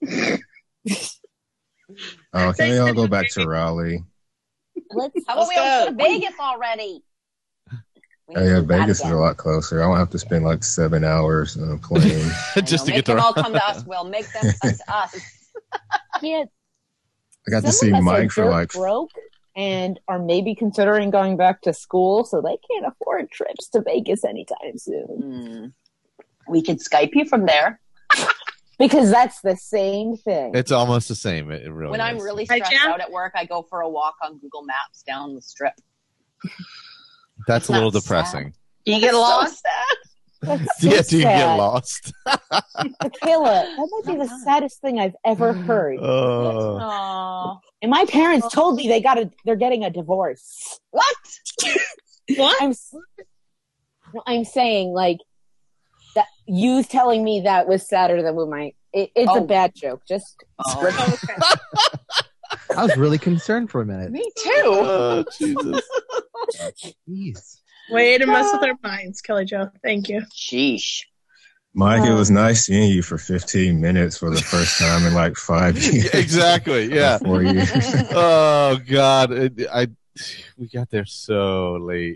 Oh, can we all go back to Raleigh? Let's, How about Let's we all go. go to Vegas already? We Oh, need to yeah, do that Vegas is again. a lot closer. I won't have to spend like seven hours on a plane. I Just know. to Make get the them all come to us. We'll make them come to us. can't, I got to some see of us are Mike for dirt like broke and are maybe considering going back to school, so they can't afford trips to Vegas anytime soon. Hmm. We could Skype you from there. Because that's the same thing. It's almost the same. It, it really When I'm is. really Hi, stressed Jen. out at work, I go for a walk on Google Maps down the strip. That's a little That's depressing. You get lost? So sad. That's so Yeah, do you get sad. lost? Michaela, that might be the saddest thing I've ever heard. Oh. Aw. And my parents told me they got a, they're getting a divorce. What? What? I'm, s- no, I'm saying like that. You telling me that was sadder than what my. It, it's Oh. a bad joke. Just Oh. I was really concerned for a minute. Me too. Oh, Jesus. Jeez. Way to mess with our minds, Kelly Jo. Thank you. Sheesh. Mike, it Um, was nice seeing you for fifteen minutes for the first time in like five years. Exactly. Yeah. Four years. Oh God, it, I we got there so late,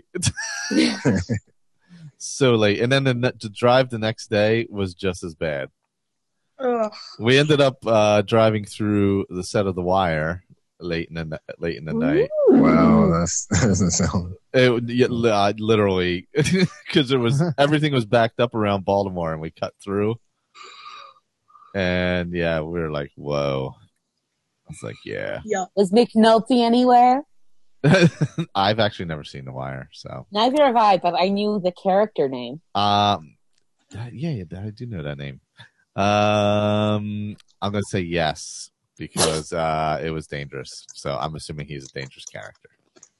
so late, and then the, ne- to drive the next day was just as bad. Ugh. We ended up uh, driving through the set of The Wire late in the ni- late in the night. Wow, that's, that doesn't sound. It, yeah, li- uh, literally, because it was everything was backed up around Baltimore, and we cut through. And yeah, we were like, "Whoa!" I was like, "Yeah." Yeah. Was McNulty anywhere? I've actually never seen The Wire, so Neither have I, but I knew the character name. um, yeah, yeah, I do know that name. Um, I'm gonna say yes because uh, it was dangerous. So I'm assuming he's a dangerous character.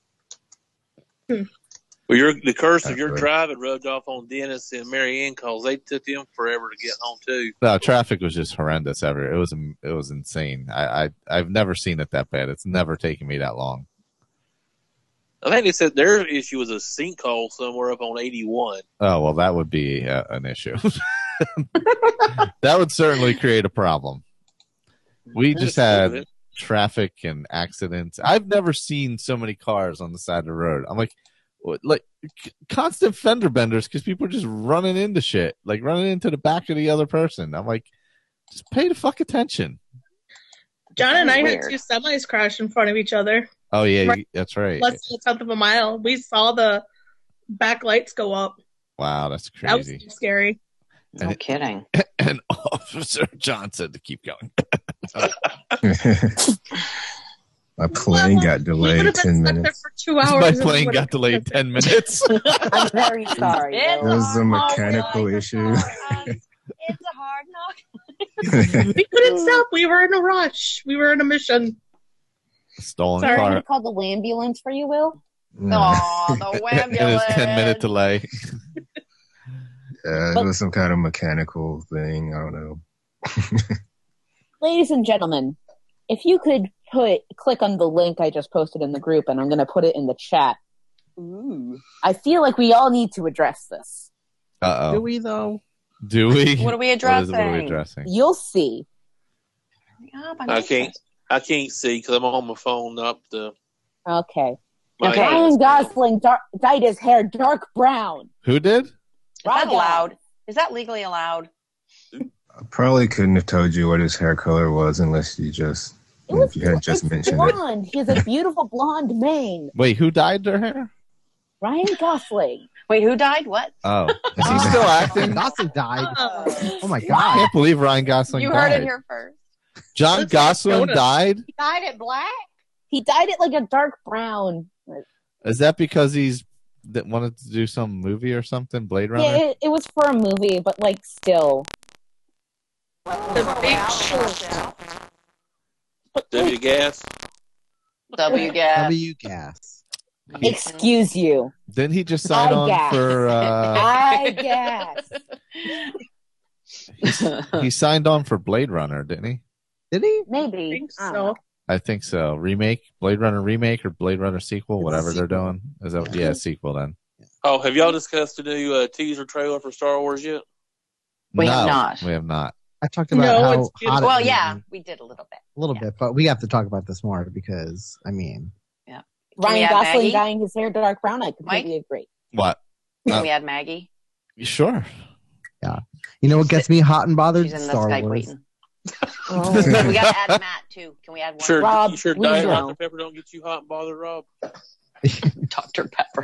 Well, your the curse of That's your right. driving rubbed off on Dennis and Mary Ann calls. They took them forever to get home too. No, traffic was just horrendous. Ever, it was it was insane. I, I I've never seen it that bad. It's never taken me that long. I think they said their issue was a sinkhole somewhere up on eighty-one. Oh well, that would be uh, an issue. That would certainly create a problem. We just had traffic and accidents. I've never seen so many cars on the side of the road. I'm like, what, like c- constant fender benders because people are just running into shit, like running into the back of the other person. I'm like, just pay the fuck attention. John and I Weird. had two semis crash in front of each other. Oh yeah, Right. you- that's right. Less than a tenth of a mile. We saw the back lights go up. Wow, that's That was crazy. scary. No And it- kidding. And Officer John said to keep going. My plane got We would delayed have been ten stuck there minutes. for two hours. My and we plane would've- got delayed ten minutes. I'm very sorry. It's It Bill. was a hard mechanical knock. issue. It's a hard knock. We couldn't stop. We were in a rush. We were in a mission. Stolen Sorry, car I called the ambulance for you, Will. No. Oh, the in his ambulance. ten minute delay. Yeah, it was some kind of mechanical thing. I don't know. Ladies and gentlemen, if you could put click on the link I just posted in the group, and I'm going to put it in the chat. Ooh. I feel like we all need to address this. Uh Do oh. we though? Do we? What are we What, is, addressing? what are we addressing? You'll see. Oh, my I can't. goodness. I can't see because I'm on my phone up the. Okay. Okay. Ryan Gosling dar- dyed his hair dark brown. Who did? Is that Ryan. allowed? Is that legally allowed? I probably couldn't have told you what his hair color was unless you just It was if you had just it's mentioned it. blonde. He has a beautiful blonde mane. Wait, who dyed their hair? Ryan Gosling. Wait, who died? What? Oh, is he still acting? Gosling died. Oh. Oh my I god. can't believe Ryan Gosling You died. heard it here first. John Looks like Gosling Jonah. died? He dyed it black? He dyed it like a dark brown. Is that because he's that wanted to do some movie or something? Blade Runner? Yeah, it, it was for a movie, but like still. The Big Short. W gas. W gas. W gas. Excuse you. Didn't he just sign I on guess. for? Uh, I guess. he signed on for Blade Runner, didn't he? Did he? I Maybe. think I don't so. know. I think so. Remake, Blade Runner remake, or Blade Runner sequel, It's a whatever they're sequel. doing. Is that yeah, sequel then? Oh, have y'all discussed the new uh, teaser trailer for Star Wars yet? We no, have not. We have not. I talked about No, how it's hot beautiful. it Well, made yeah, me. we did a little bit. A little Yeah. bit, but we have to talk about this more because I mean, Can we Ryan add Gosling Maggie? dyeing his hair dark brown. I completely agree. What? Can Uh, we add Maggie? Sure. you know what gets me hot and bothered? She's in the Star Skype Wars. waiting. Oh. we got to add Matt too. Can we add one? Sure, Rob, you sure we Diet know. Doctor Pepper don't get you hot and bothered, Rob? Doctor Pepper.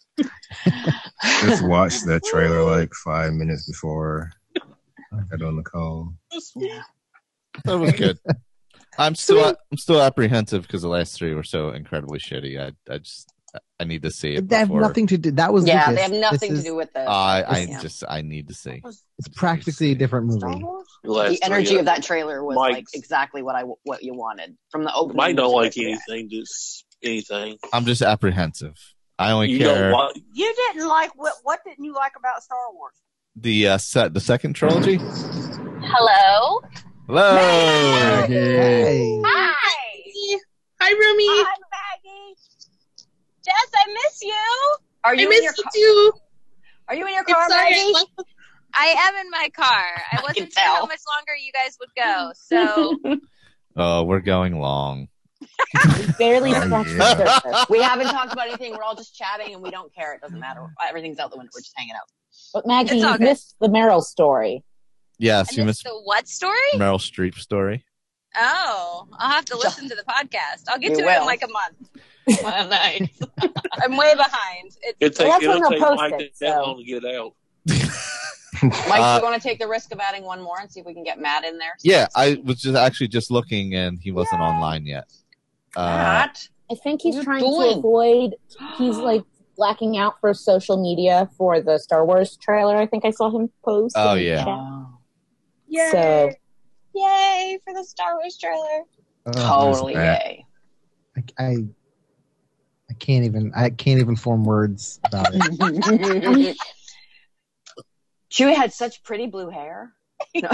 Just watched the trailer like five minutes before I got on the call. Yeah. That was good. I'm still I'm still apprehensive because the last three were so incredibly shitty. I I just I need to see it. They have before- nothing to do. That was Yeah, Lucas. they have nothing This to is- do with the. I I yeah. just I need to see. It's practically a different movie. The, last The energy three, of that trailer was Mike's- like exactly what I what you wanted from the opening. Mike don't to like the- anything, just anything. I'm just apprehensive. I only You care don't want. You didn't like what? What didn't you like about Star Wars? the uh, set the second trilogy. Hello. Hello. Hey. Hi. Hi, Rumi. Hi, Maggie. Jess, I miss you. Are I you in miss your you car? too. Are you in your I'm car, sorry I Maggie? left the- I am in my car. I I wasn't can sure how tell. much longer you guys would go, so Oh, we're going long. We barely Oh, scratched yeah. the surface. We haven't talked about anything. We're all just chatting, and we don't care. It doesn't matter. Everything's out the window. We're just hanging out. But Maggie, It's all you good. missed the Meryl story. Yes, and you this missed the what story? Meryl Streep story. Oh, I'll have to listen to the podcast. I'll get You to it will. in like a month. Nice. I'm way behind. It's It Well, take, that's when it'll they'll take post Mike it, that so. long to get it out. Mike, Uh, do you want to take the risk of adding one more and see if we can get Matt in there? Yeah, I was just actually just looking and he wasn't online yet. Uh, Matt. I think he's You're trying doing- to avoid. He's like blacking out for social media for the Star Wars trailer. I think I saw him post. Oh, in the yeah. chat. Oh, Yay. So yay for the Star Wars trailer. Oh, totally Matt. yay. I, I I can't even I can't even form words about it. Chewie had such pretty blue hair. No.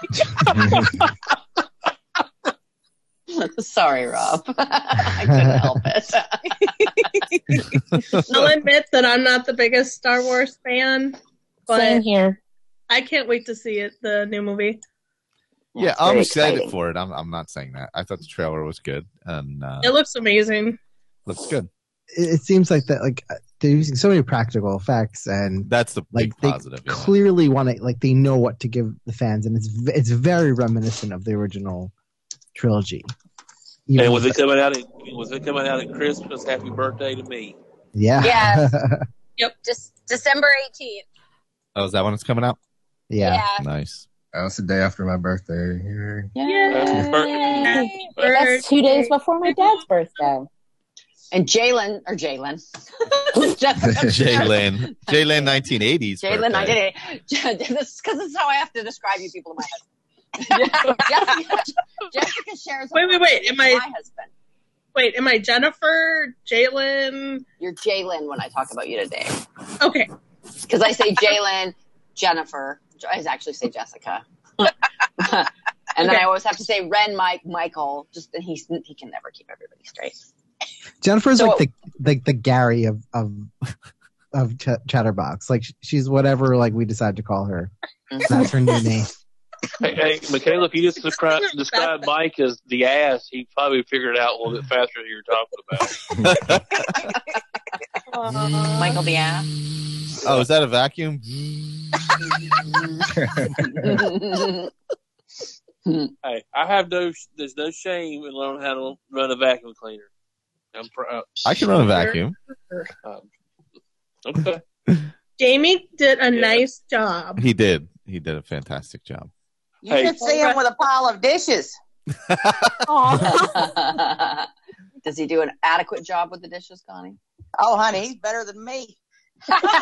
Sorry, Rob. I couldn't help it. I'll admit that I'm not the biggest Star Wars fan, same but here. I can't wait to see it. The new movie. yeah, It's I'm very excited exciting. for it. I'm I'm not saying that. I thought the trailer was good and uh, It looks amazing. looks good. It, it seems like that like they're using so many practical effects and That's the big like they positive. yeah. clearly want to like they know what to give the fans and it's v- it's very reminiscent of the original trilogy. Even And was with it coming out? At, was it coming out at Christmas? Happy birthday to me! the- yeah. Yes. Just December eighteenth. Oh, is that when it's coming out? yeah. Nice. That was the day after my birthday. Here. Happy birthday! Yay. That's two days before my dad's birthday. And Jalen, or Jalen. Jessica. Jalen. Jalen nineteen eighties. Jalen, I did it. This is because this is how I have to describe you people to my husband. Jessica, Jessica shares. a Wait, wait, wait. birthday Am with I- my husband? Wait, am I Jennifer? Jalen? You're Jalen when I talk about you today. Okay. Because I say Jalen, Jennifer. I actually say Jessica. And then Okay. I always have to say Ren, Mike, Michael. Just and he's he can never keep everybody straight. Jennifer's So- like the like the Gary of of of Ch- Chatterbox. Like sh- she's whatever like we decide to call her. That's her new name. Hey, hey, Michaela, if you just describe, describe Mike as the ass, he'd probably figure it out a little bit faster than you're talking about. Michael the ass. Oh, is that a vacuum? Hey, I have no, there's no shame in learning how to run a vacuum cleaner. I'm proud. I can run a vacuum. Um, okay. Jamie did a Yeah. nice job. He did. He did a fantastic job. You Hey. should see him with a pile of dishes. Does he do an adequate job with the dishes, Connie? Oh, honey, he's better than me. What a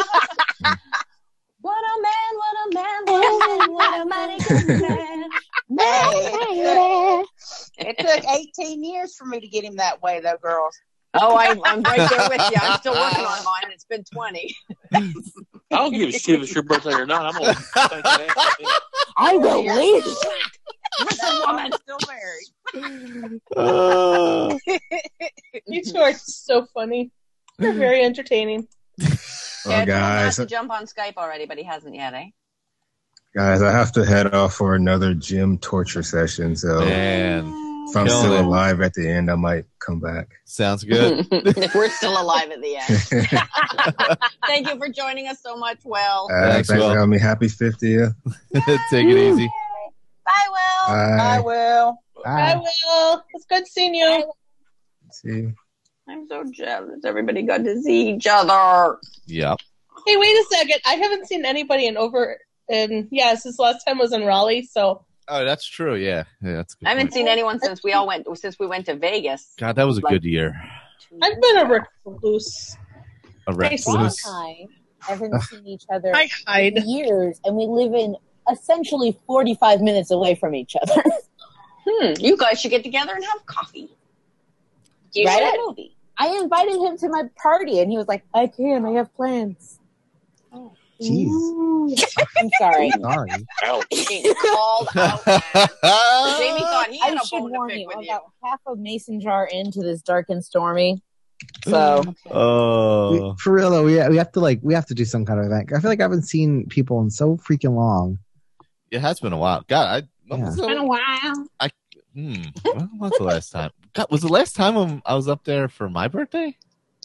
man, what a man, what a man, what a mighty good man. Hey, it took eighteen years for me to get him that way, though, girls. Oh, I, I'm right there with you. I'm still working on mine, and it's been twenty. I don't give a shit if it's your birthday or not. I'm going to thank that. I will leave. Listen, woman, still married. Uh, You two are so funny. They're very entertaining. Oh, Ed told guys, Matt to jump on Skype already, but he hasn't yet, eh? guys, I have to head off for another gym torture session. So man, if I'm killing still it. alive at the end, I might come back. sounds good. We're still alive at the end. Thank you for joining us so much, Will. Uh, Thanks, thanks Will. for having me. Happy fiftieth. Take it easy. Bye, Will. I Bye. will. Bye, Bye. Will. It's good seeing you. See you. I'm so jealous. Everybody got to see each other. Yep. Hey, wait a second. I haven't seen anybody in over. And yeah, since last time was in Raleigh, so Oh, that's true. Yeah. Yeah, that's a good I haven't point. seen anyone since we all went since we went to Vegas. God, that was a Like- good year. I've been a recluse. A Nice. Rob recluse. and I haven't seen each other I hide. in years, and we live in essentially forty-five minutes away from each other. Hmm. You guys should get together and have coffee. You Right? should. Movie. I invited him to my party, and he was like, I can't, I have plans. Jeez. I'm sorry. Sorry. Ouch. Being called out. Man. Jamie thought he had I a should bone to warn pick you, with I'm you. about half a mason jar into this dark and stormy. So, Oh. We- for real though, we we have to like we have to do some kind of event. I feel like I haven't seen people in so freaking long. It has been a while. God, I. When Yeah. was been a the, while. hmm, when was the last time? God, was the last time um, I was up there for my birthday?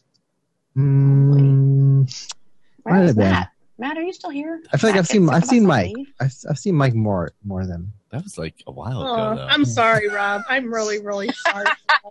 Mm, Where Might is have been. Matt? Matt, are you still here? I feel like Matt, I've seen get I've sick of seen us Mike. leave. I've I've seen Mike more more than. That was like a while Aw, ago, though. I'm sorry, Rob. I'm really, really sorry.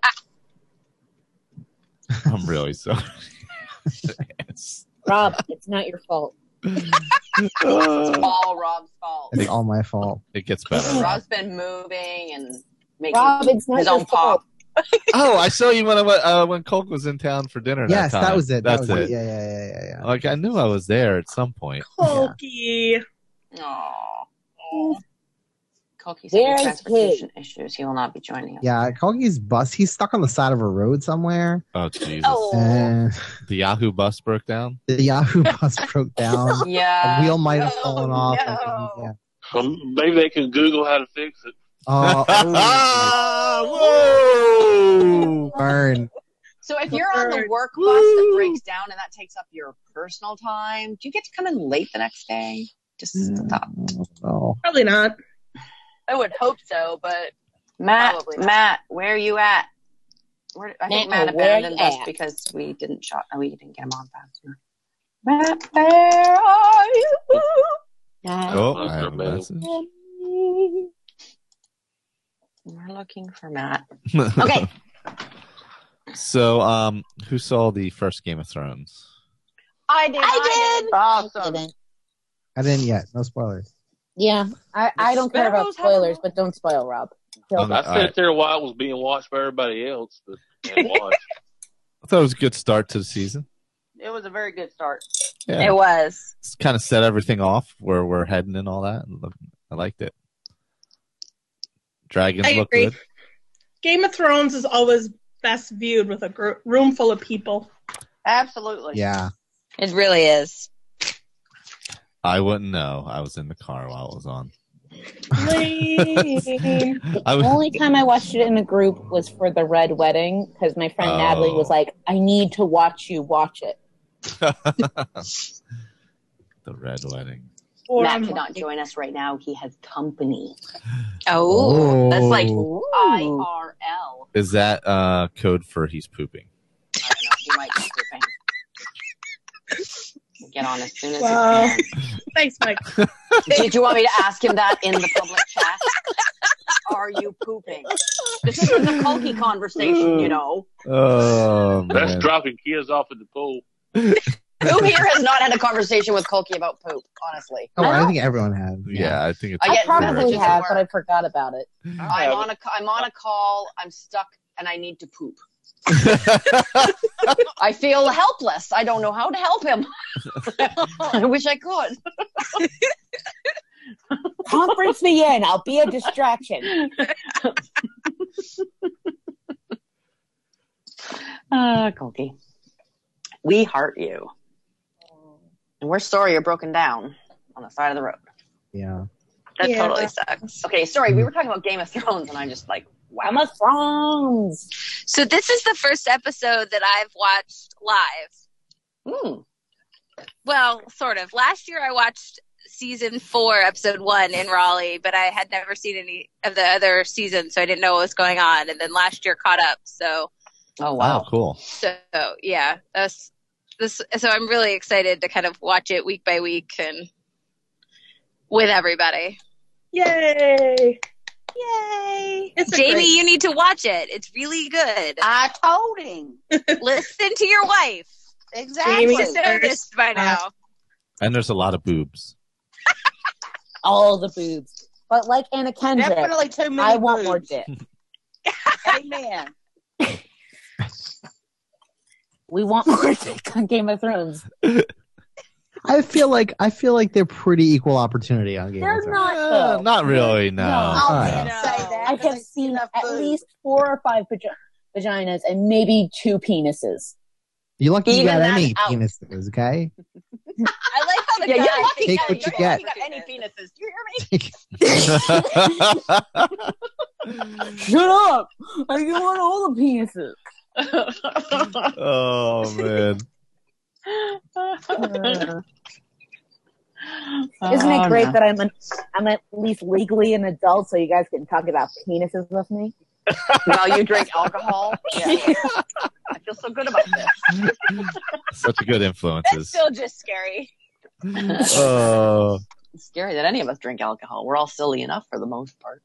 I'm really sorry. Yes. Rob, it's not your fault. It's all Rob's fault. It's all my fault. It gets better. Rob's been moving and making Rob, it's not his your own pop. fault. Oh, I saw you when I went, uh, when Coke was in town for dinner. Yes, that, that time. was it. That That's was it. it. Yeah, yeah, yeah, yeah, yeah. Like I knew I was there at some point. Pokey. Aww. Cookie's Where having is transportation issues. He will not be joining us. Yeah, Kogi's bus. He's stuck on the side of a road somewhere, Oh Jesus! Oh. and The Yahoo bus broke down. the Yahoo bus broke down. Yeah. A wheel might have No, fallen off. no. and- yeah. Um, maybe they can Google how to fix it. Oh, Whoa! burn. So if you're on the work bus that breaks down and that takes up your personal time, do you get to come in late the next day? Just a thought. Oh, Probably not. I would hope so, but Matt, Probably not. Matt, where are you at? Where, I think Matt, Matt where abandoned you us at? because we didn't shot. Oh, we didn't get him on fast enough. Matt, where are you? Oh, I have a message. We're looking for Matt. Okay. So, um, who saw the first Game of Thrones? I did. I did. Awesome. Didn't. I didn't yet. No spoilers. Yeah, I, I don't care about Sparrows have spoilers, a- but don't spoil Rob. Kill Okay. I him. sat Alright. there while it was being watched by everybody else, but can't watch. I thought it was a good start to the season. It was a very good start. Yeah, it was. it's kind of set everything off where we're heading and all that. I liked it. Dragons I look agree. good. Game of Thrones is always best viewed with a gr- room full of people. Absolutely. Yeah. It really is. I wouldn't know. I was in the car while it was on. Lame. I The was, only time I watched it in a group was for the Red Wedding because my friend Oh. Natalie was like, I need to watch you watch it. the Red Wedding. Or Matt I'm cannot lucky. join us right now. He has company. Oh. That's like Ooh. I R L. Is that uh, code for he's pooping? I don't know. He might be pooping. Get on as soon as Wow. you can. Thanks, Mike. Did you want me to ask him that in the public chat? Are you pooping? This isn't a Kulky conversation, you know. Oh, That's man. dropping kids off at the pool. Who here has not had a conversation with Kulky about poop, honestly? Oh, I I, don't- think everyone has. Yeah, I think it's. I I get probably messages at have, but I work. forgot about it. I'm on a I'm on a call. I'm stuck, and I need to poop. I feel helpless. I don't know how to help him. I wish I could. Conference me in. I'll be a distraction. Uh, Kulky, we heart you, and we're sorry you're broken down on the side of the road. Yeah. That Yeah. totally sucks. Okay, sorry, we were talking about Game of Thrones, and I'm just like, wow. I'm a Thrones. So this is the first episode that I've watched live. Hmm. Well, sort of. Last year I watched season four, episode one in Raleigh, but I had never seen any of the other seasons, so I didn't know what was going on. And then last year caught up. So, Oh Oh, wow. cool. so yeah, that's this. So I'm really excited to kind of watch it week by week and with everybody. Yay! Yay! It's a Jamie, great- you need to watch it. It's really good. I told him. Listen to your wife. Exactly. She's noticed by now. And there's a lot of boobs. All the boobs. But like Anna Kendrick, Definitely too many I want more boobs. dick. Amen. We want more dick on Game of Thrones. I feel like I feel like they're pretty equal opportunity on Game They're of Thrones. not, Uh, though. not really, no. No. I Alright. didn't No. say that. I They have see seen enough at boobs. least four or five vagi- vaginas and maybe two penises. You're lucky you Even got that's any out. penises, okay? I like how the Yeah, guy you're lucky. Take yeah, what you're you lucky get. got any penises. Do you hear me? Shut up! I don't want all the penises. Oh, man. Uh, Isn't it great that I'm an, I'm at least legally an adult, so you guys can talk about penises with me? While you drink alcohol? Yeah. I feel so good about this. Such a good That's influences. still just scary. Oh. It's scary that any of us drink alcohol. We're all silly enough for the most part.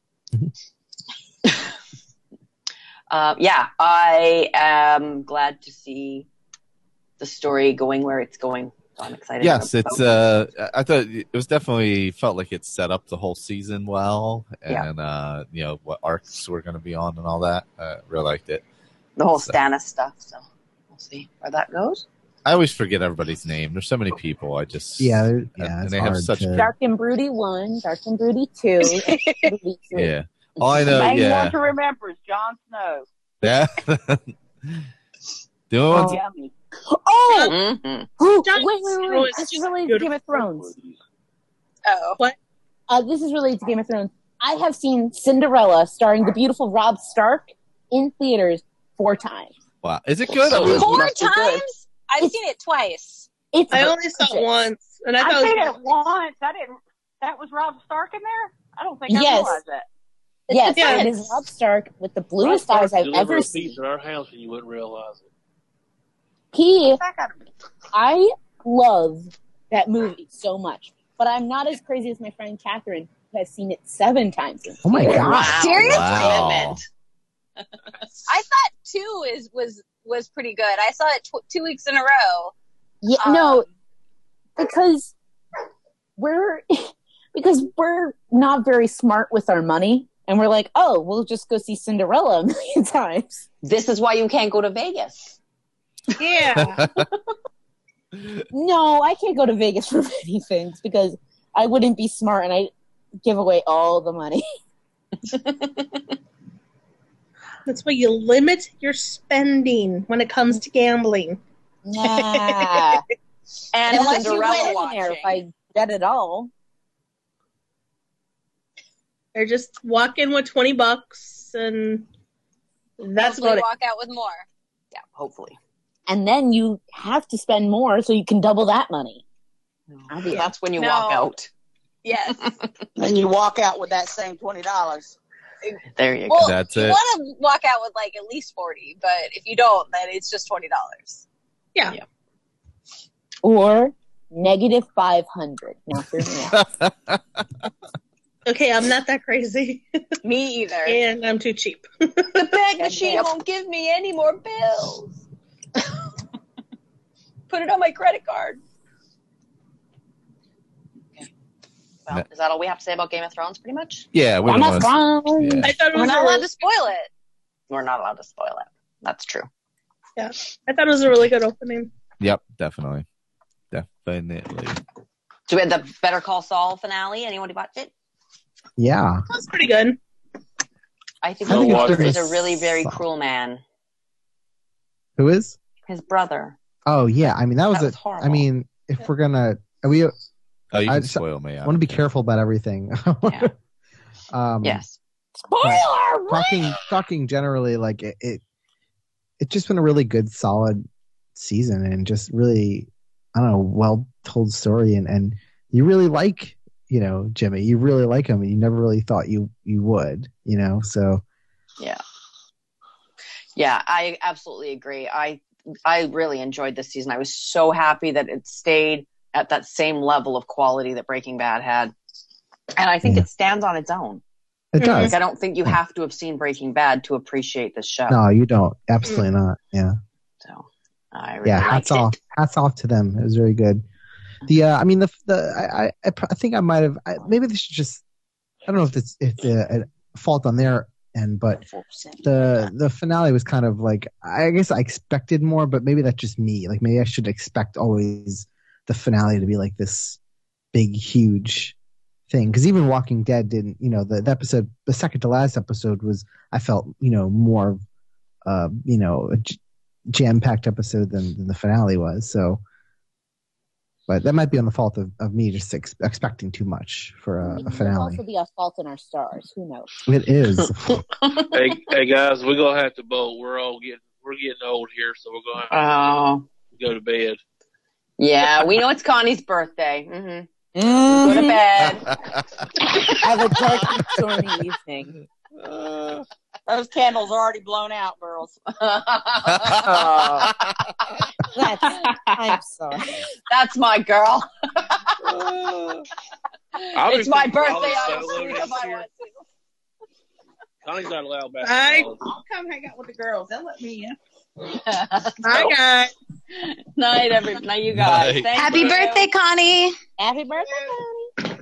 uh, yeah, I am glad to see the story going where it's going. So I'm excited. Yes, about it's. it. Uh, I thought it was definitely felt like it set up the whole season well, Yeah. and uh, you know what arcs we're going to be on and all that. Uh, really liked it. the whole so- Stannis stuff. So we'll see where that goes. I always forget everybody's name. There's so many people. I just Yeah, they're- and, yeah, and it's they have hard such. to- Dark and Broody one, Dark and Broody two, and Broody three. Yeah. All I know. Main Yeah. one to remember is Jon Snow. Yeah. The only ones. Yummy. Oh! Mm-hmm. Who- Jon wait, wait, Snow wait. is This is just related to Game of beautiful. Thrones. Oh. Uh, this is related to Game of Thrones. I have seen Cinderella starring the beautiful Rob Stark in theaters four times. Wow. Is it good? So- Four must be good. times? I've It's- seen it twice. It's I only saw it gorgeous. once, and I I thought seen it it was once. I didn't. That was Rob Stark in there. I don't think I Yes. realized that. Yes, Yes. it is Rob Stark with the bluest eyes I've ever seen. Pizza at our house and you wouldn't realize it. He, That got I love that movie so much, but I'm not as crazy as my friend Catherine, who has seen it seven times. in Oh my theaters. god! Wow. Seriously? Wow. I thought two is was was pretty good. I saw it tw- two weeks in a row. Yeah, Um, no, because we're because we're not very smart with our money, and we're like, oh, we'll just go see Cinderella a million times. This is why you can't go to Vegas. yeah. No, I can't go to Vegas for many things because I wouldn't be smart and I give away all the money. That's why you limit your spending when it comes to gambling. Nah. And Unless you Cinderella win there, if watching. I bet it all. Or just walk in with twenty bucks, and that's Hopefully about it. walk out with more. Yeah, hopefully. And then you have to spend more so you can double that money. That's when you No. walk out. Yes. And you walk out with that same twenty dollars. There you Well, go. That's you it. want to walk out with like at least forty, but if you don't, then it's just twenty dollars. Yeah. Yeah. Or negative five hundred. Now, hear me out. Okay, I'm not that crazy. Me either. And I'm too cheap. The bag machine won't give me any more bills. Put it on my credit card. Well, is that all we have to say about Game of Thrones, pretty much? Yeah, we I'm don't not want wrong. Yeah. I thought it We're was not a allowed really, to spoil it. We're not allowed to spoil it. That's true. yeah. I thought it was a really good opening. Yep, definitely. Definitely. Do we have the Better Call Saul finale? Anyone watch it? Yeah. That's pretty good. I think I the think it's Walker gonna is a really very suck. cruel man. Who is? His brother. Oh yeah. I mean that was, That was a. horrible. I mean, if we're gonna, are we? I Oh, you I can just- spoil me. want to be careful about everything. Yeah. um, Yes. Spoiler! Talking talking generally, like it, it, it's just been a really good, solid season, and just really, I don't know, well told story, and and you really like, you know, Jimmy. You really like him, and you never really thought you you would, you know. So Yeah. Yeah, I absolutely agree. I I really enjoyed this season. I was so happy that it stayed at that same level of quality that Breaking Bad had. And I think Yeah. it stands on its own. it Mhm. does. Like, I don't think you have to have seen Breaking Bad to appreciate this show. No, you don't. Absolutely not. Yeah. So I really Yeah. liked Hats it. off. Hats off to them. It was very good. The uh, I mean the the I I, I pr- I think I might have I, maybe this is just I don't know if it's it's a, a fault on their end, but the the finale was kind of like I guess I expected more, but maybe that's just me. Like maybe I should expect always the finale to be like this big huge thing, because even Walking Dead didn't, you know, the, the episode, the second to last episode was, I felt, you know, more uh you know a j- jam-packed episode than, than the finale was. So but that might be on the fault of, of me just ex- expecting too much for a, a It could finale. also be a fault in our stars. Who knows? It is. hey, hey guys, we're gonna have to bolt. We're all getting we're getting old here, so we're gonna have Oh. to go to bed. Yeah, we know it's Connie's birthday. Mm-hmm. Mm. Go to bed. Have a dark and stormy evening. Those candles are already blown out, girls. Oh, That's, I'm sorry. that's my girl. I'll be It's my thinking birthday. Connie's I'll got a sleep load if of I here. want to. Connie's got a loud I basketball. I'll come hang out with the girls. They'll let me in. Bye, guys. Night, every night, you guys. Night. Thank Happy you. birthday, Connie. Happy birthday,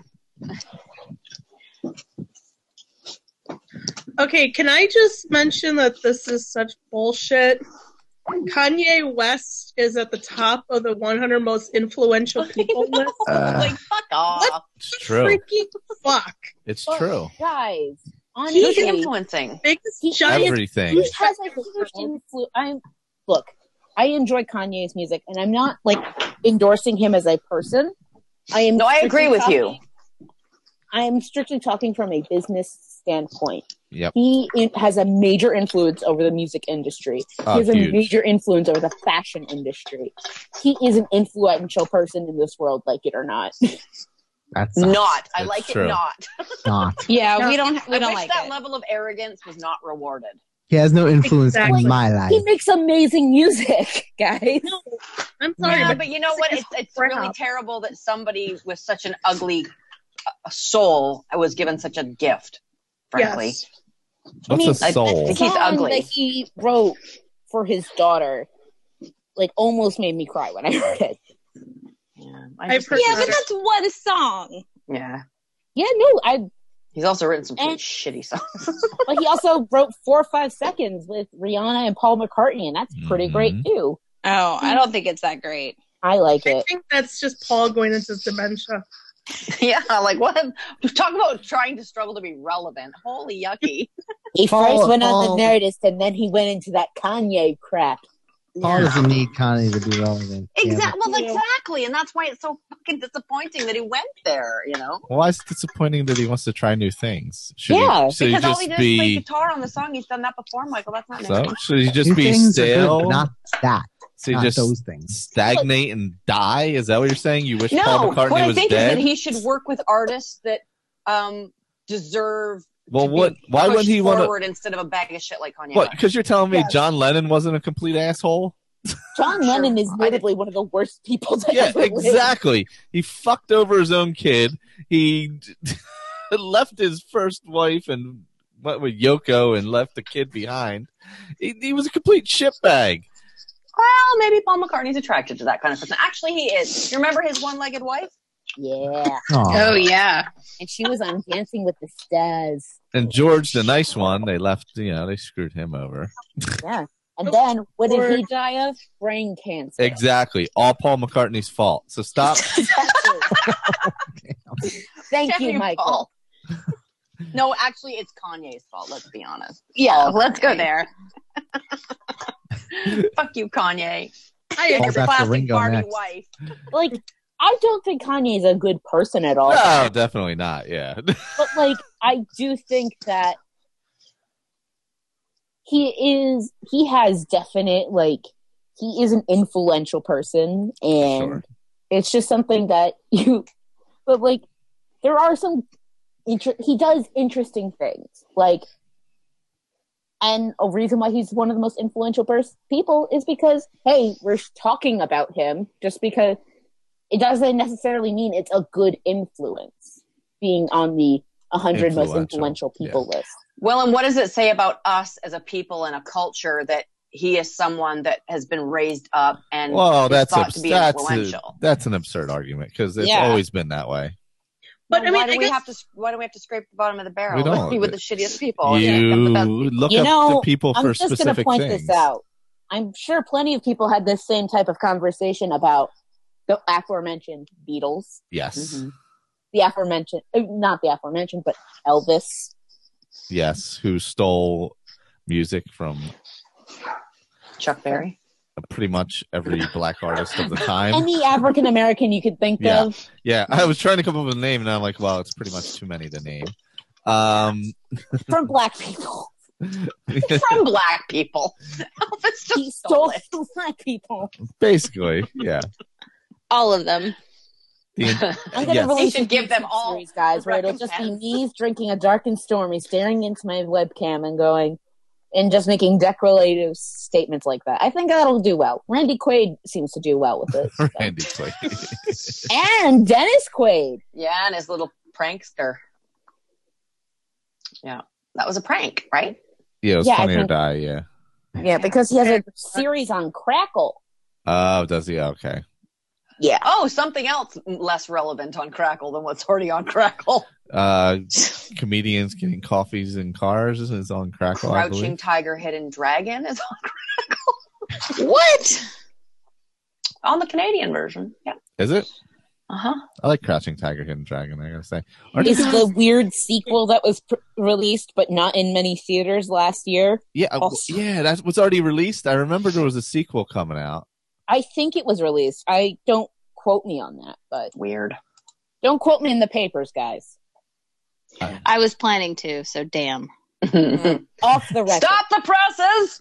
Okay, can I just mention that this is such bullshit? Kanye West is at the top of the one hundred most influential people list. Uh, Like, fuck off. It's true. Freaking fuck. It's true. guys. Who's Honestly, influencing? Biggest He- giant Everything. he has a huge influence. I'm look. I enjoy Kanye's music, and I'm not like endorsing him as a person. I am. No, I agree with strictly you. talking- I am strictly talking from a business standpoint. Yep. He in- has a major influence over the music industry. Oh, he has a huge. major influence over the fashion industry. He is an influential person in this world, like it or not. that's Not. I That's like true. it not. not. Yeah, No, we don't. We I don't wish like that it. level of arrogance was not rewarded. He has no influence Exactly. in my life. He makes amazing music, guys. I'm sorry, Yeah, but, but you know what? It's, it's crap. really terrible that somebody with such an ugly uh, soul was given such a gift, frankly. yes. What's mean, a soul? I think he's song ugly. that he wrote for his daughter, like, almost made me cry when I heard it. Yeah, I've I just heard think Yeah, that. but that's one song. yeah. Yeah, no, I. He's also written some pretty And- shitty songs. But he also wrote four or five seconds with Rihanna and Paul McCartney, and that's pretty Mhm. great too. Oh, I don't think it's that great. I like I it. think that's just Paul going into dementia. Yeah, like what? Talk about trying to struggle to be relevant. Holy yucky. He Paul- first went Paul- on the Nerdist, and then he went into that Kanye crap. Paul doesn't need Kanye to be relevant. Yeah, Exactly. but- Well, exactly, and that's why it's so fucking disappointing that he went there. You know, Why is it disappointing that he wants to try new things? Should Yeah, he, should he because all just he did is play be guitar on the song. He's done that before, Michael. That's not so? new. Should he just New be things are good, stale? but not that. So you not just those things. stagnate and die? Is that what you're saying? You wish No, Paul McCartney what I was think dead? is that he should work with artists that um, deserve well, to what? be Why pushed wouldn't he want forward to? instead of a bag of shit like Kanye What? West. Because you're telling me Yes. John Lennon wasn't a complete asshole? John Sure. Lennon is I notably one of the worst people to Yeah, ever live. exactly. He fucked over his own kid. He left his first wife and went with Yoko and left the kid behind. He, he was a complete shitbag. Well, maybe Paul McCartney's attracted to that kind of person. Actually, he is. You remember his one-legged wife? Yeah. Aw. Oh yeah. And she was on Dancing with the Stars. And George, the nice one, they left, you know, they screwed him over. Yeah. And then, what did he die of? Brain cancer. Exactly. All Paul McCartney's fault. So stop. Thank Damn you, you, Michael. Paul. No, actually, it's Kanye's fault. Let's be honest. Yeah, All let's go Kanye. there. Fuck you, Kanye. I Falls Your after classic Ringo Barbie next. wife. Like, I don't think Kanye's a good person at all. No, definitely not. Yeah. But, like, I do think that he is, he has definite, like, he is an influential person, and Sure. it's just something that you, but, like, there are some, inter- he does interesting things, like, and a reason why he's one of the most influential pers- people is because, hey, we're talking about him just because it doesn't necessarily mean it's a good influence being on the one hundred most Influential, influential people list. Well, and what does it say about us as a people and a culture that he is someone that has been raised up and Well, is that's thought abs- to be that's a, influential? that's an absurd argument because it's Yeah. always been that way. But Well, I mean, why do I we guess- have to? Why do we have to scrape the bottom of the barrel? We don't. Be with the shittiest people. You Yeah, but that's- look You up know, the people I'm for just going to specific point things. this out. I'm sure plenty of people had this same type of conversation about the aforementioned Beatles, Yes. Mhm. the aforementioned, uh, not the aforementioned, but Elvis. Yes. Who stole music from Chuck Berry. pretty much every black artist of the time. Any African American you could think Yeah. of. Yeah, I was trying to come up with a name, and I'm like, well, it's pretty much too many to name. Um, From black people. From black people. Elvis just He stole stole it. from black people. basically, yeah. All of them. The, I'm gonna yes. He release should a give them YouTube all series, guys, where it'll just be recompense. me drinking a dark and stormy, staring into my webcam and going, and just making declarative statements like that. I think that'll do well. Randy Quaid seems to do well with it. so. Randy Quaid. And Dennis Quaid. Yeah, and his little prankster. Yeah, that was a prank, right? Yeah, it was Yeah, I Funny or think- Die, yeah. Yeah, because he has a series on Crackle. Oh, does he? Okay. Yeah. Oh, something else less relevant on Crackle than what's already on Crackle. Uh, comedians getting coffees in cars is on Crackle, I Crouching believe. Tiger, Hidden Dragon is on Crackle. What? On the Canadian version. Yeah. Is it? Uh huh. I like Crouching Tiger, Hidden Dragon, I gotta say. Aren't Is you- the weird sequel that was pr- released but not in many theaters last year. yeah, uh, also- yeah, that was already released. I remember there was a sequel coming out. I think it was released. I don't quote me on that, but Weird. don't quote me in the papers, guys. I was planning to, so damn. Off the record. Stop the presses!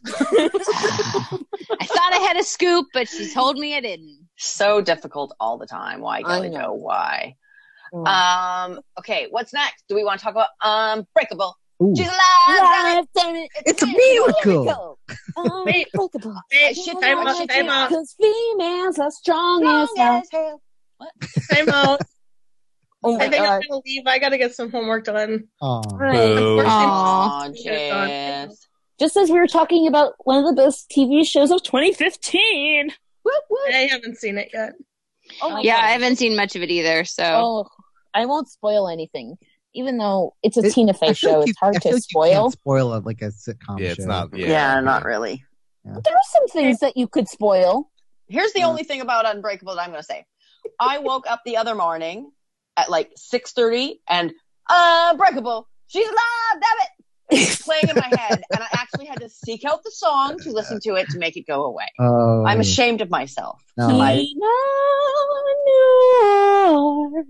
I thought I had a scoop, but she told me I didn't. So difficult all the time. Why, I golly, know. know why? Mm. Um. Okay, what's next? Do we want to talk about Unbreakable? Ooh. She's alive! damn it! Live, damn it. It's a Miracle. miracle. Unbreakable. Hey, shit, time what out, shit, time out, Because females are strong, Strong as hell. as hell. time out. Oh my I think I'm god. gonna leave. I gotta get some homework done. Aw. Boo. First Aw, thing- Get it done. Jess. Just as we were talking about one of the best T V shows of twenty fifteen. Whoop, whoop. I haven't seen it yet. Oh my Yeah, god. I haven't seen much of it either, so. Oh, I won't spoil anything. Even though it's a It- Tina I Fey feel show, like you- it's hard I feel to like you spoil. can't spoil it like a sitcom Yeah, it's show. not. Yeah, Yeah, not really. There are some things that you could spoil. Here's the Yeah. only thing about Unbreakable that I'm going to say. I woke up the other morning at like six thirty and Unbreakable, she's alive, damn it! It was playing in my head, and I actually had to seek out the song to listen to it to make it go away. Oh. I'm ashamed of myself. No. My- Tina Noir.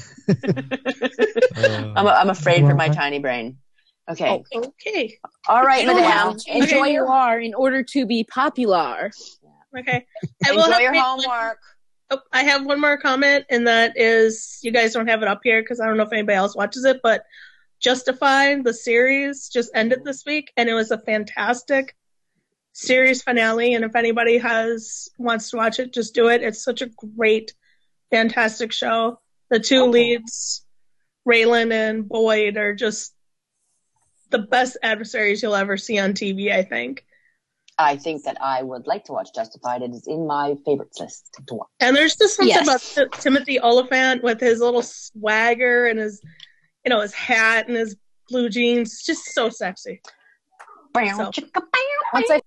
Uh, I'm, I'm afraid for my tiny brain. Okay. Okay. All right, You madame. have to change Enjoy who you your are in order to be popular. Okay. I will Enjoy have your one- homework. Oh, I have one more comment, and that is, you guys don't have it up here because I don't know if anybody else watches it, but Justified, the series, just ended this week, and it was a fantastic series finale. And if anybody has wants to watch it, just do it. It's such a great, fantastic show. The two Okay. leads, Raylan and Boyd, are just the best adversaries you'll ever see on T V, I think. I think that I would like to watch Justified. It is in my favorites list to watch. And there's just something Yes. about T- Timothy Oliphant with his little swagger and his, you know, his hat and his blue jeans. It's just so sexy. So- Once I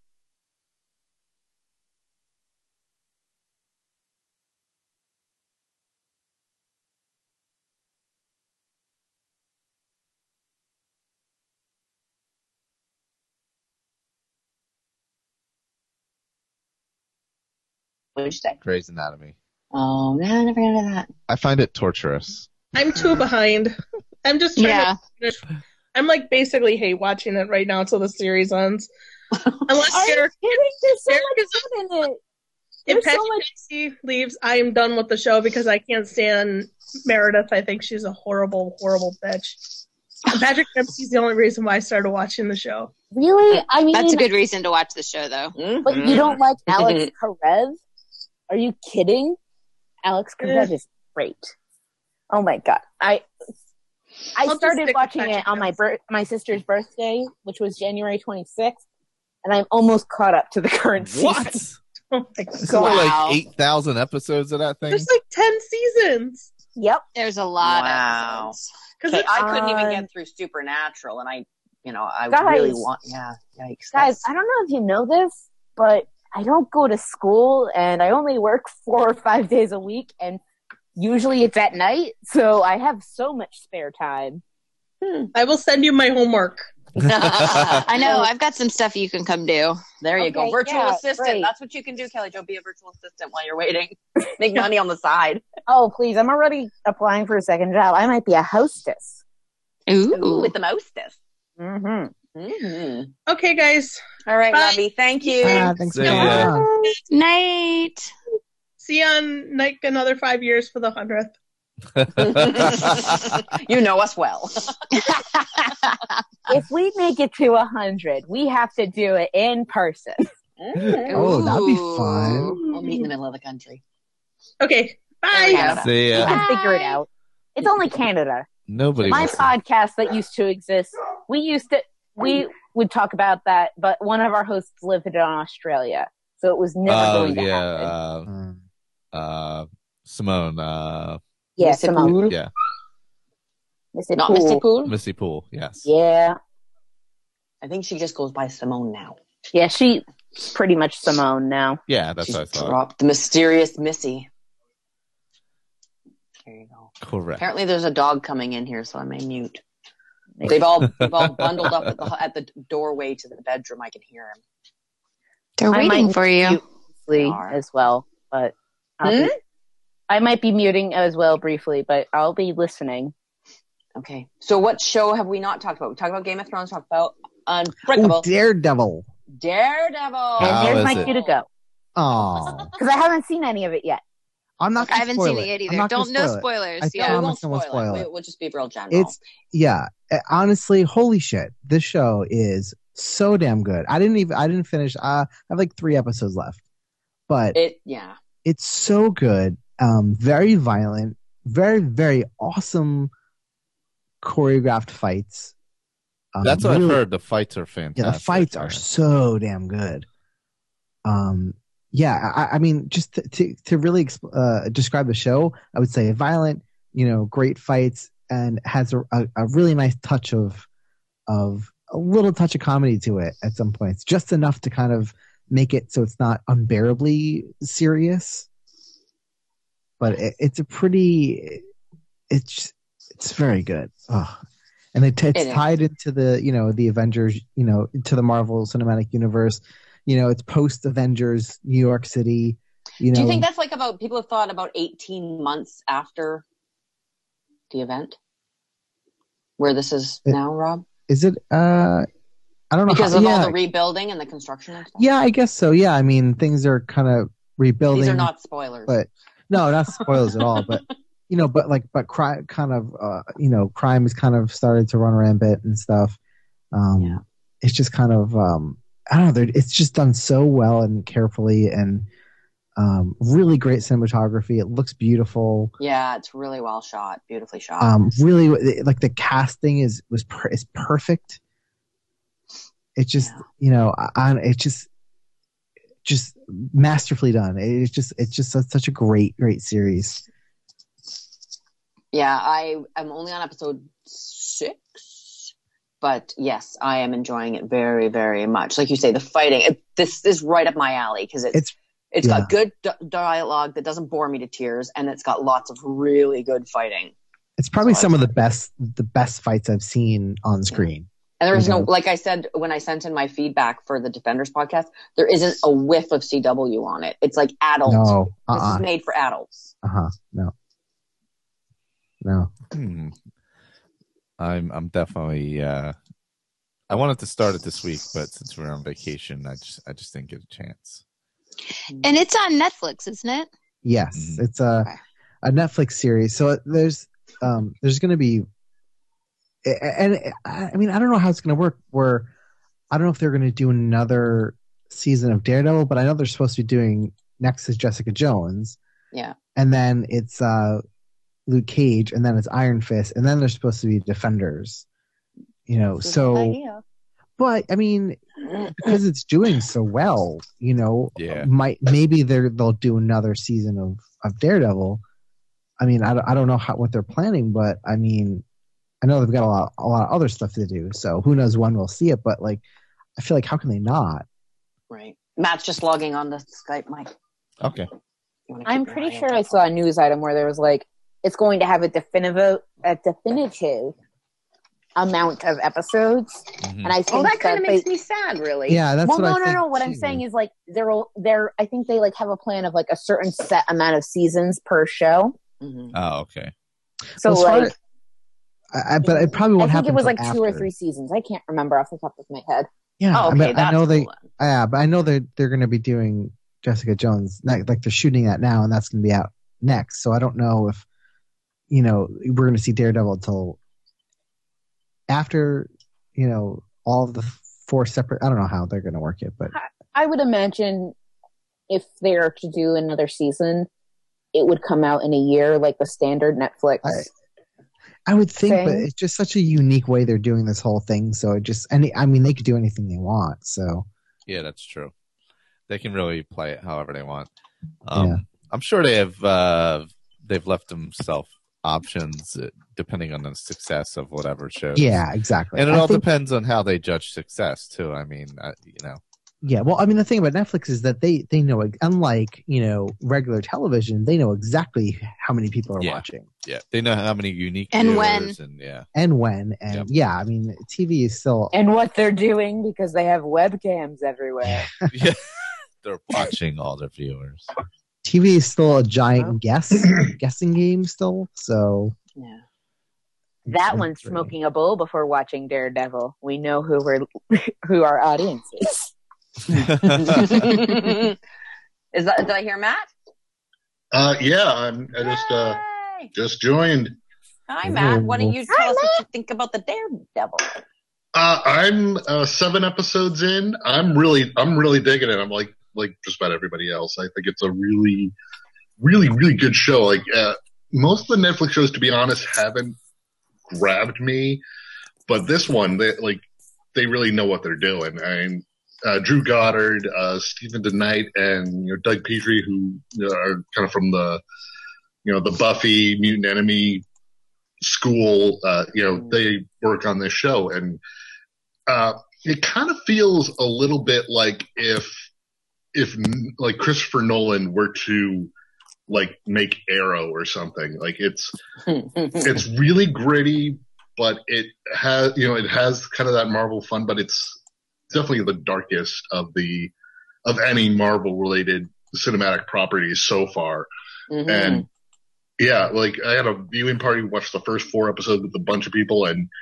What did you say? Grey's Anatomy. Oh, no, I never got into that. I find it torturous. I'm too behind. I'm just trying Yeah. to finish. I'm like basically hate watching it right now until the series ends. Unless Are you Derek, kidding? There's so Derek much is- good in it. if There's so Patrick much. Dempsey leaves, I am done with the show because I can't stand Meredith. I think she's a horrible, horrible bitch. And Patrick Dempsey's the only reason why I started watching the show. Really? I mean, That's a good reason to watch the show, though. but you don't like Alex Karev? Are you kidding? Alex Karev is great. Oh my god! I I I'll just started stick with watching it Patrick on my Dempsey. bir- my sister's birthday, which was January twenty-sixth, and I'm almost caught up to the current What? season. Oh my There's god! like eight thousand episodes of that thing. There's like ten seasons. Yep. There's a lot Wow. of episodes. Because Okay, it's I couldn't even Um, get through Supernatural, and I, you know, I Guys. really want, yeah, yikes. Guys, That's- I don't know if you know this, but I don't go to school and I only work four or five days a week, and usually it's at night, so I have so much spare time. I will send you my homework. I know. I've got some stuff you can come do. There you go. Okay, Virtual yeah, assistant. great. That's what you can do, Kelly Jo. Be a virtual assistant while you're waiting. Make money on the side. Oh, please, I'm already applying for a second job. I might be a hostess. Ooh, Ooh. with the mostest. Mm-hmm. Mm-hmm. Okay, guys. All right, Bye. Robbie. Thank you. Ah, thanks for See coming ya. on. Night. See you on like another five years for the hundredth. You know us well. If we make it to a hundred, we have to do it in person. Oh, that'd be fun. We'll meet in the middle of the country. Okay. There we Bye. go. See We ya. can figure it out. It's only Canada. Nobody My wants to. podcast that used to exist, we used to, we would talk about that, but one of our hosts lived in Australia, so it was never Oh going to yeah, happen. uh, Mm. uh, Simone. Uh, Yeah, Mister Simone. Poole? yeah, Missy Not Poole. Misty Poole. Missy Poole. Yes. Yeah. I think she just goes by Simone now. Yeah, she's pretty much Simone now. Yeah, that's She's what I thought. dropped the mysterious Missy. There you go. Correct. Apparently, there's a dog coming in here, so I may mute. They've all they've all bundled up at the at the doorway to the bedroom. I can hear him. They're I waiting might for you. mute briefly They are. as well, but I'll be- I might be muting as well briefly, but I'll be listening. Okay. So, what show have we not talked about? We talked about Game of Thrones. Talked about Ooh, Unbreakable. Daredevil. Daredevil. And How here's is my it? cue to go Oh, because I haven't seen any of it yet. I'm not. I Gonna haven't spoil seen it yet I'm either. not gonna Don't no spoil it. spoilers. I yeah. we promise won't no one spoil, spoil it. it. We, we'll just be real general. It's yeah. uh, Honestly, holy shit! This show is so damn good. I didn't even. I didn't finish. Uh, I have like three episodes left, but it. Yeah. it's so good. Um, very violent. Very very awesome choreographed fights. Um, That's what I've really- heard. The fights are fantastic. Yeah, the fights Yeah. are so damn good. Um, yeah, I, I mean, just to to, to really exp- uh, describe the show, I would say violent, you know, great fights, and has a, a, a really nice touch of of a little touch of comedy to it at some points, just enough to kind of make it so it's not unbearably serious. But it, it's a pretty, it's it's very good. Oh. And it, it's It is. tied into the, you know, the Avengers, you know, into the Marvel Cinematic Universe. You know, it's post Avengers, New York City. You know, Do you think that's like about people have thought about eighteen months after the event, where this is It- now, Rob? is it? Uh, I don't know because how, of yeah, all the rebuilding and the construction and stuff. yeah, I guess so. Yeah, I mean things are kind of rebuilding. These are not spoilers, but no, not spoilers at all. But you know, but like, but crime kind of, uh, you know, crime has kind of started to run rampant and stuff. Um, Yeah. It's just kind of, um, I don't know. It's just done so well and carefully, and um, really great cinematography. It looks beautiful. Yeah, it's really well shot, beautifully shot. Um, really, like the casting is was per- is perfect. It's just, Yeah. you know, I, it's just just masterfully done. It's just it's just such, such a great great series. Yeah, I am only on episode six, but yes, I am enjoying it very, very much. Like you say, the fighting. It, this is right up my alley because it's It's it's yeah. got good d- dialogue that doesn't bore me to tears, and it's got lots of really good fighting. It's probably So some of I- the best the best fights I've seen on screen. And there's no, Mhm. like I said when I sent in my feedback for the Defenders podcast, there isn't a whiff of C W on it. It's like adult. No, This uh-uh. is made for adults. Uh huh. No. No. Hmm. I'm I'm definitely. Uh, I wanted to start it this week, but since we're on vacation, I just I just didn't get a chance. And it's on Netflix, isn't it? Yes, Mhm. it's a Okay. a Netflix series. So there's um there's going to be, and I mean I don't know how it's going to work. Where I don't know if they're going to do another season of Daredevil, but I know they're supposed to be doing next is Jessica Jones, Yeah. and then it's uh Luke Cage, and then it's Iron Fist, and then they're supposed to be Defenders. You know, so but I mean, because it's doing so well, you know, Yeah. might maybe they're they'll do another season of, of Daredevil. I mean, I, don't- I don't know how, what they're planning, but I mean, I know they've got a lot a lot of other stuff to do, so who knows when we'll see it. But like, I feel like how can they not? Right. Matt's just logging on the Skype mic. Okay. You wanna keep I'm your pretty eye sure out. I saw a news item where there was like, it's going to have a definitive, a definitive amount of episodes, Mhm. and I think Oh, that kind of they, makes me sad, really. Yeah, that's well, what no, I no, think. no. What I'm too. saying is like there will there. I think they like have a plan of like a certain set amount of seasons per show. Mhm. Oh, okay. So Well, as far like, as- I, I, but it probably I won't think happen it was till like two or after. three seasons. I can't remember off the top of my head. Yeah, Oh, I, okay, mean, I that's know they. cool then. Yeah, but I know they they're going to be doing Jessica Jones. Like they're shooting that now, and that's going to be out next. So I don't know if you know we're going to see Daredevil until after you know all of the four separate. I don't know how they're going to work it, but I would imagine if they are to do another season, it would come out in a year, like the standard Netflix. I- I would think. But Thing. it's just such a unique way they're doing this whole thing. So it just any. I mean, they could do anything they want. So Yeah, that's true. They can really play it however they want. Um, Yeah. I'm sure they have. Uh, they've left themselves options uh, depending on the success of whatever shows. yeah, exactly. and it I all think- depends on how they judge success too. I mean, uh, you know. Yeah, well, I mean, the thing about Netflix is that they they know, unlike you know regular television, they know exactly how many people are Yeah. watching Yeah, they know how many unique And viewers when. and yeah. and when, and Yep. yeah, I mean, T V is still And what they're doing because they have webcams everywhere. yeah, they're watching all their viewers. T V is still a giant guess guessing game still. So Yeah. That one's That's smoking a bowl before watching Daredevil. We know who we're who our audience is. Is that, did I hear Matt? Uh, yeah, I'm, I just uh, Yay! just joined. Hi, Matt. Why don't you Hi, tell us what you think about the Daredevil? Uh, I'm uh, seven episodes in. I'm really, I'm really digging it. I'm like, like just about everybody else. I think it's a really, really, really good show. Like uh, most of the Netflix shows, to be honest, haven't grabbed me, but this one, they like, they really know what they're doing. I mean, uh, Drew Goddard, uh, Stephen DeKnight, and you know Doug Petrie, who you know, are kind of from the, you know, the Buffy Mutant Enemy school. Uh, you know, they work on this show, and uh, it kind of feels a little bit like if, if like Christopher Nolan were to like make Arrow or something. Like it's, it's really gritty, but it has, you know, it has kind of that Marvel fun, but it's definitely the darkest of the, of any Marvel related cinematic properties so far. Mhm. And yeah, like I had a viewing party, watched the first four episodes with a bunch of people, and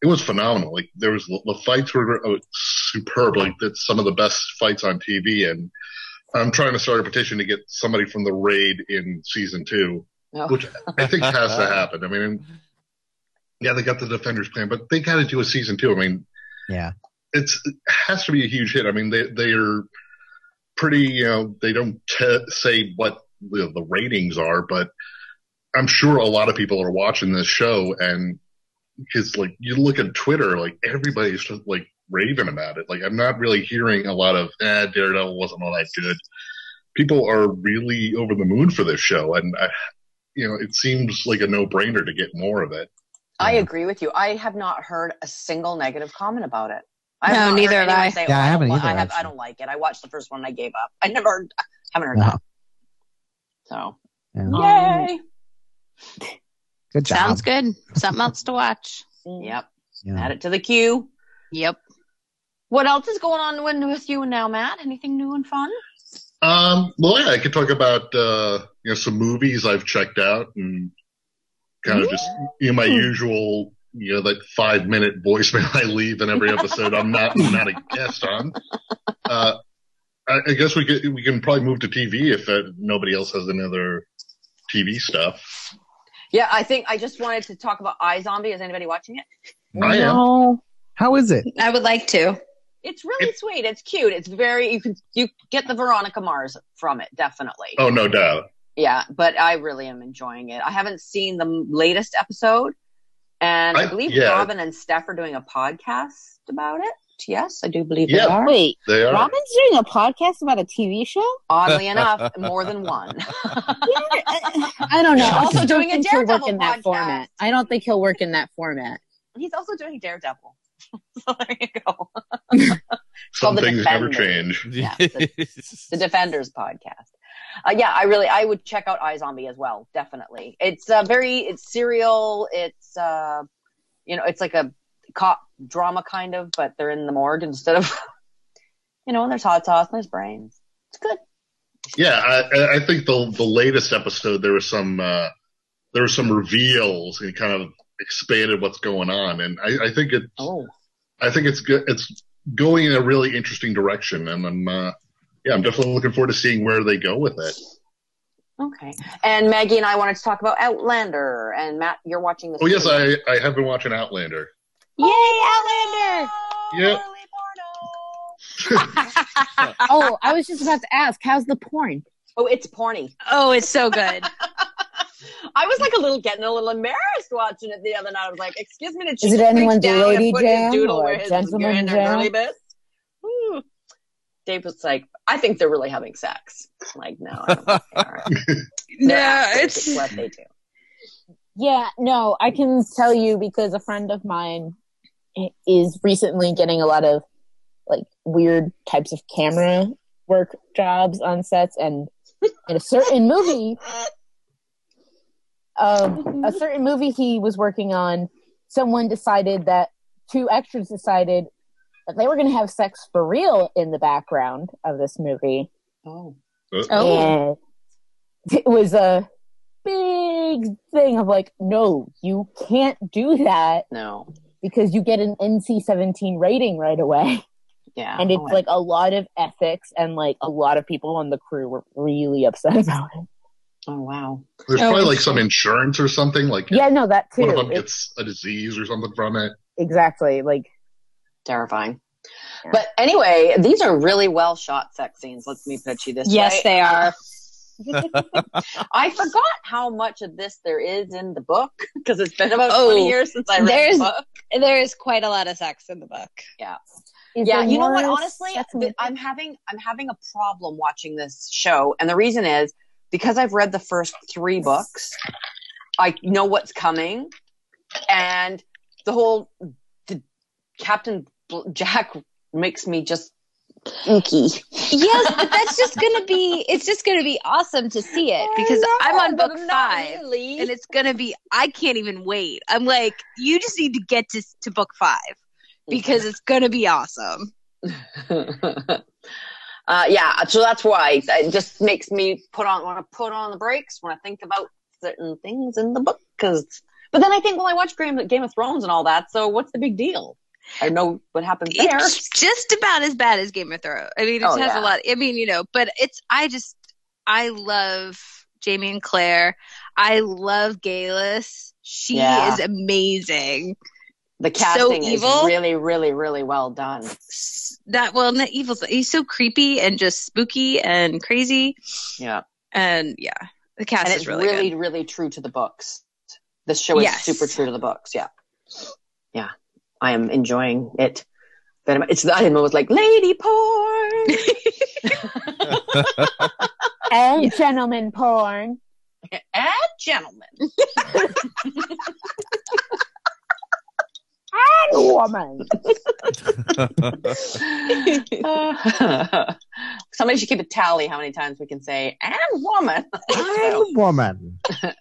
it was phenomenal. Like there was the fights were uh, superb. Like that's some of the best fights on T V. And I'm trying to start a petition to get somebody from the Raid in season two, Oh. which I think has to happen. I mean, yeah, they got the Defenders plan, but they got to do a season two. I mean, Yeah. it's it has to be a huge hit. I mean, they they are pretty. You know, they don't t- say what the, the ratings are, but I'm sure a lot of people are watching this show, and because like you look at Twitter, like everybody's just like raving about it. Like I'm not really hearing a lot of eh, Daredevil wasn't all that good. People are really over the moon for this show, and I, you know, it seems like a no-brainer to get more of it. I agree with you. I have not heard a single negative comment about it. I No, have not neither heard have anyone I. Say, Yeah, oh, I haven't don't, either, I, have, I actually. don't like it. I watched the first one and I gave up. I never heard, haven't heard No. that. So, Yeah. yay. Good job. Sounds good. Something else to watch. Yep. Yeah. Add it to the queue. Yep. What else is going on with, with you now, Matt? Anything new and fun? Um, well, yeah, I could talk about uh, you know some movies I've checked out and kind of just you know my usual you know that five minute voicemail I leave in every episode. I'm not not a guest on. Uh, I, I guess we could we can probably move to T V if uh, nobody else has any other T V stuff. Yeah, I think I just wanted to talk about iZombie. Is anybody watching it? I am. No. How is it? I would like to. It's really sweet. It's cute. It's very you can you get the Veronica Mars from it, definitely. Oh, no doubt. Yeah, but I really am enjoying it. I haven't seen the latest episode, and I, I- believe yeah. Robin and Steph are doing a podcast about it. Yes, I do believe Yeah. they are. Wait, They are. Robin's doing a podcast about a T V show? Oddly enough, more than one. I, I don't know. He's also I don't doing a think he'll work Daredevil in that podcast. format. I don't think he'll work in that format. He's also doing Daredevil. So there you go. Some the things never Defenders. change. Yeah, the, the Defenders podcast. Uh, yeah, I really, I would check out iZombie as well. Definitely. It's uh, very, it's serial. It's, uh, you know, it's like a cop drama kind of, but they're in the morgue instead of, you know, and there's hot sauce and there's brains. It's good. Yeah, I, I think the the latest episode there was some uh, there were some reveals and kind of expanded what's going on, and I, I think it's Oh, I think it's good. It's going in a really interesting direction, and I'm uh, yeah, I'm definitely looking forward to seeing where they go with it. okay. And Maggie and I wanted to talk about Outlander, and Matt, you're watching this. Oh yes, too. I I have been watching Outlander. Yay, Outlander! Yep. Oh, I was just about to ask, how's the porn? Oh, it's porny. Oh, it's so good. I was like a little getting a little embarrassed watching it the other night. I was like, "Excuse me, did she Is it just reach anyone's down lady and put jam his doodle or where his gentleman in their jam? girly bits?" Ooh. Dave was like, "I think they're really having sex." I'm like, no, I don't think they are. No, They're it's it's what they do. Yeah, no, I can tell you because a friend of mine is recently getting a lot of like weird types of camera work jobs on sets, and in a certain movie, um, a certain movie he was working on, someone decided that two extras decided that they were going to have sex for real in the background of this movie. Oh, Oh. And it was a big thing of like, no, you can't do that no, because you get an N C seventeen rating right away. yeah, And it's oh, like a lot of ethics, and like a lot of people on the crew were really upset about it. oh wow, There's Oh, probably like some insurance or something. Like Yeah, no, that too. one of them It's- gets a disease or something from it. exactly. Like, terrifying. Yeah. But anyway, these are really well shot sex scenes. Let me put you this yes, way. they are. I forgot how much of this there is in the book because it's been about Oh, twenty years since I read there's- the book. There is quite a lot of sex in the book. Yeah. is Yeah, there you know what? more Honestly, sex in th- the- I'm having I'm having a problem watching this show, and the reason is because I've read the first three books. I know what's coming, and the whole the Captain Bl- Jack makes me just inky. Yes, but that's just gonna be. It's just gonna be awesome to see it because I know, I'm on but book not five, really. and it's gonna be. I can't even wait. I'm like, you just need to get to to book five because it's gonna be awesome. uh, yeah, so that's why it just makes me put on want to put on the brakes when I think about certain things in the book. Because, But then I think, well, I watch Game, Game of Thrones and all that, so what's the big deal? I know what happens there. It's just about as bad as Game of Thrones. I mean, it Oh, has yeah. a lot. I mean, you know, but it's. I just. I love Jamie and Claire. I love Galis. She Yeah. is amazing. The casting so is evil. really, really, really well done. That well, not evil. He's so creepy and just spooky and crazy. Yeah. And yeah, the cast And is it's really, really, good. really true to the books. This show is Yes. super true to the books. Yeah. Yeah. I am enjoying it. Very much. It's, I was like, lady porn. And gentleman porn. And gentlemen. And woman. Uh, somebody should keep a tally how many times we can say, and woman. And woman.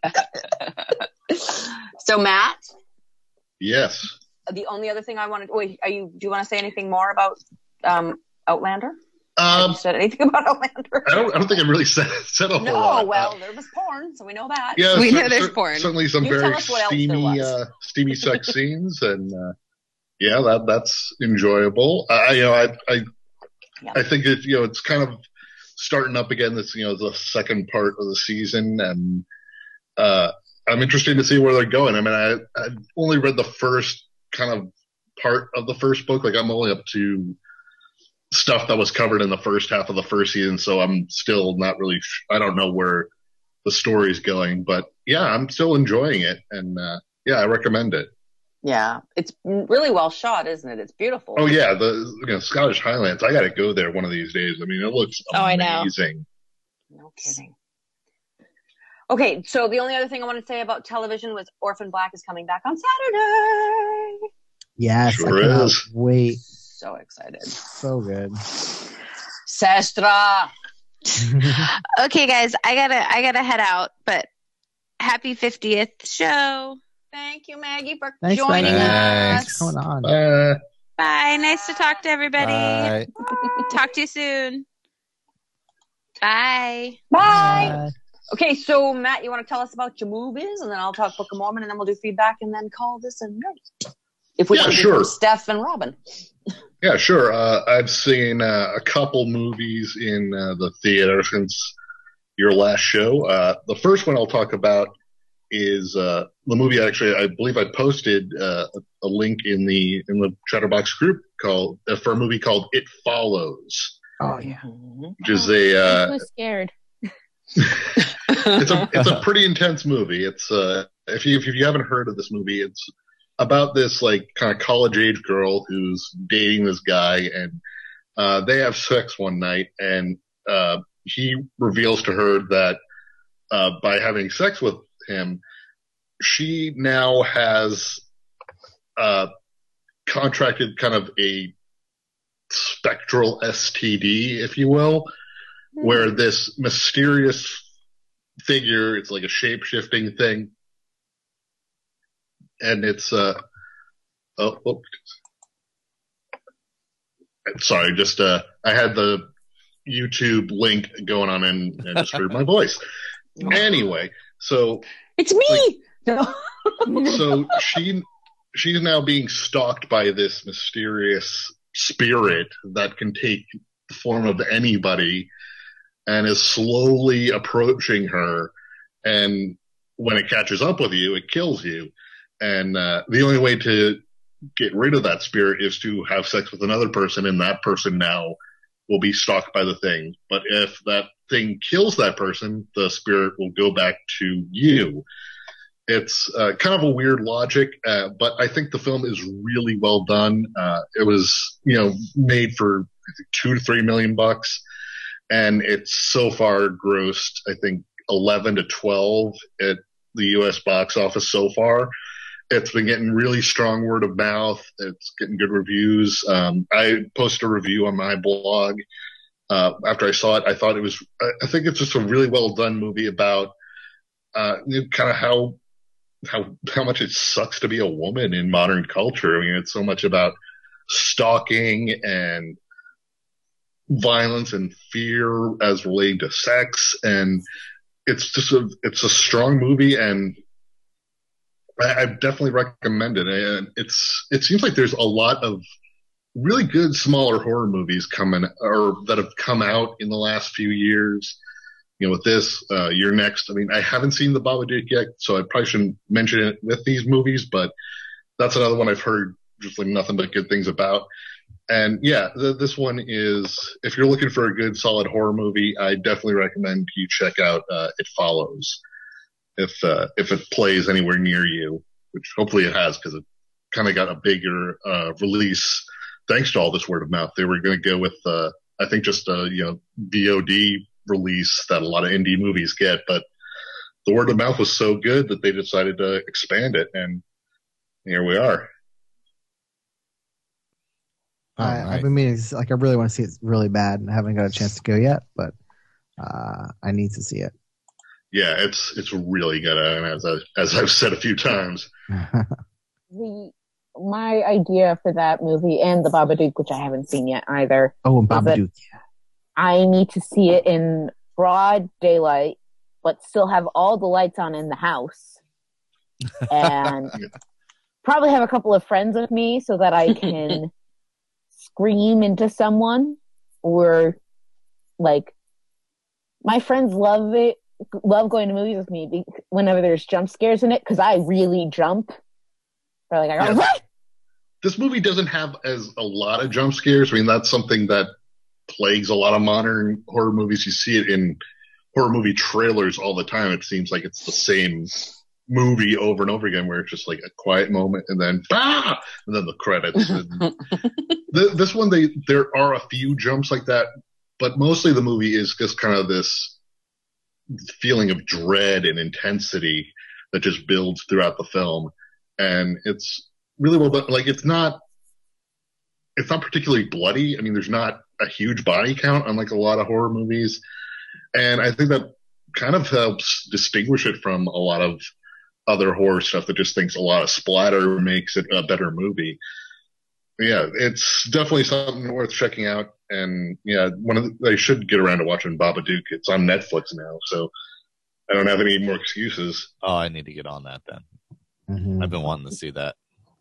So, Matt, Yes. the only other thing I wanted, wait, are you, do you want to say anything more about um, Outlander? Have Um, you said anything about Outlander? I don't. I don't think I really said said a whole No, lot. well, there was porn, so we know that. Yeah, We cer- know there's cer- porn. Certainly some You very tell us what else there steamy, was. uh, steamy sex scenes, and uh, yeah, that that's enjoyable. I, you know, I, I, Yeah. I think it, you know, it's kind of starting up again. This, you know, the second part of the season, and uh, I'm interested to see where they're going. I mean, I I only read the first kind of part of the first book. Like, I'm only up to stuff that was covered in the first half of the first season, so I'm still not really. Sh- I don't know where the story's going, but yeah, I'm still enjoying it, and uh, yeah, I recommend it. Yeah, it's really well shot, isn't it? It's beautiful. Oh yeah, the you know, Scottish Highlands. I got to go there one of these days. I mean, it looks Oh, I know. amazing. No kidding. Okay, so the only other thing I want to say about television was Orphan Black is coming back on Saturday. Yes, Sure I cannot is. wait. So excited. So good. Sestra. Okay, guys, I gotta, I gotta head out. But happy fiftieth show. Thank you, Maggie, for Thanks, joining Maggie. us. Thanks for coming on. Uh, Bye. Nice to talk to everybody. Bye. Talk to you soon. Bye. Bye. Okay, so Matt, you want to tell us about your movies, and then I'll talk Book of Mormon, and then we'll do feedback, and then call this a night. If we Yeah, can do sure. from Steph and Robin. yeah, sure. Uh, I've seen uh, a couple movies in uh, the theater since your last show. Uh, the first one I'll talk about is uh, the movie. Actually, I believe I posted uh, a link in the in the Chatterbox group called uh, for a movie called It Follows, Oh yeah. which is a uh, I'm so scared. it's a it's a pretty intense movie. It's uh if you if you haven't heard of this movie, it's about this like kind of college age girl who's dating this guy, and uh they have sex one night, and uh he reveals to her that uh by having sex with him, she now has uh contracted kind of a spectral S T D, if you will, where this mysterious figure, it's like a shape-shifting thing, and it's uh oh, oh sorry, just uh I had the YouTube link going on and I just heard my voice. Anyway, so It's me. No. so she she's now being stalked by this mysterious spirit that can take the form of anybody, and is slowly approaching her, and when it catches up with you, it kills you. And uh, the only way to get rid of that spirit is to have sex with another person, and that person now will be stalked by the thing. But if that thing kills that person, the spirit will go back to you. It's uh, kind of a weird logic, uh, but I think the film is really well done. Uh, it was, you know, made for I think, two to three million bucks. And it's so far grossed, I think, eleven to twelve at the U S box office so far. It's been getting really strong word of mouth. It's getting good reviews. Um, I posted a review on my blog uh, after I saw it. I thought it was, I think it's just a really well done movie about uh, kind of how, how, how much it sucks to be a woman in modern culture. I mean, it's so much about stalking and violence and fear as relating to sex, and it's just a it's a strong movie, and I, I definitely recommend it. And it's it seems like there's a lot of really good smaller horror movies coming or that have come out in the last few years. You know, with this, uh, You're Next. I mean, I haven't seen The Babadook yet, so I probably shouldn't mention it with these movies, but that's another one I've heard just like nothing but good things about. And yeah, th- this one is, if you're looking for a good solid horror movie, I definitely recommend you check out uh, It Follows. If uh, if it plays anywhere near you, which hopefully it has, because it kind of got a bigger uh, release thanks to all this word of mouth. They were going to go with, uh, I think, just a you know V O D release that a lot of indie movies get, but the word of mouth was so good that they decided to expand it, and here we are. I, right. I've been meaning, like, I really want to see it really bad, and I haven't got a chance to go yet, but uh, I need to see it. Yeah, it's it's really good, and as I, as I've said a few times, the my idea for that movie and the Babadook, which I haven't seen yet either. Oh, and Babadook, yeah. I need to see it in broad daylight, but still have all the lights on in the house, and probably have a couple of friends with me so that I can scream into someone, or like my friends love it. Love going to movies with me whenever there's jump scares in it, because I really jump. Or like I go, yeah. This movie doesn't have as a lot of jump scares. I mean, that's something that plagues a lot of modern horror movies. You see it in horror movie trailers all the time. It seems like it's the same movie over and over again, where it's just like a quiet moment and then ah, and then the credits. And th- this one, they there are a few jumps like that, but mostly the movie is just kind of this feeling of dread and intensity that just builds throughout the film, and it's really well done. Like, it's not it's not particularly bloody. I mean, there's not a huge body count unlike a lot of horror movies, and I think that kind of helps distinguish it from a lot of other horror stuff that just thinks a lot of splatter makes it a better movie. But yeah, it's definitely something worth checking out. And yeah, one of the, they should get around to watching Babadook. It's on Netflix now, so I don't have any more excuses. Oh, I need to get on that then. Mm-hmm. I've been wanting to see that.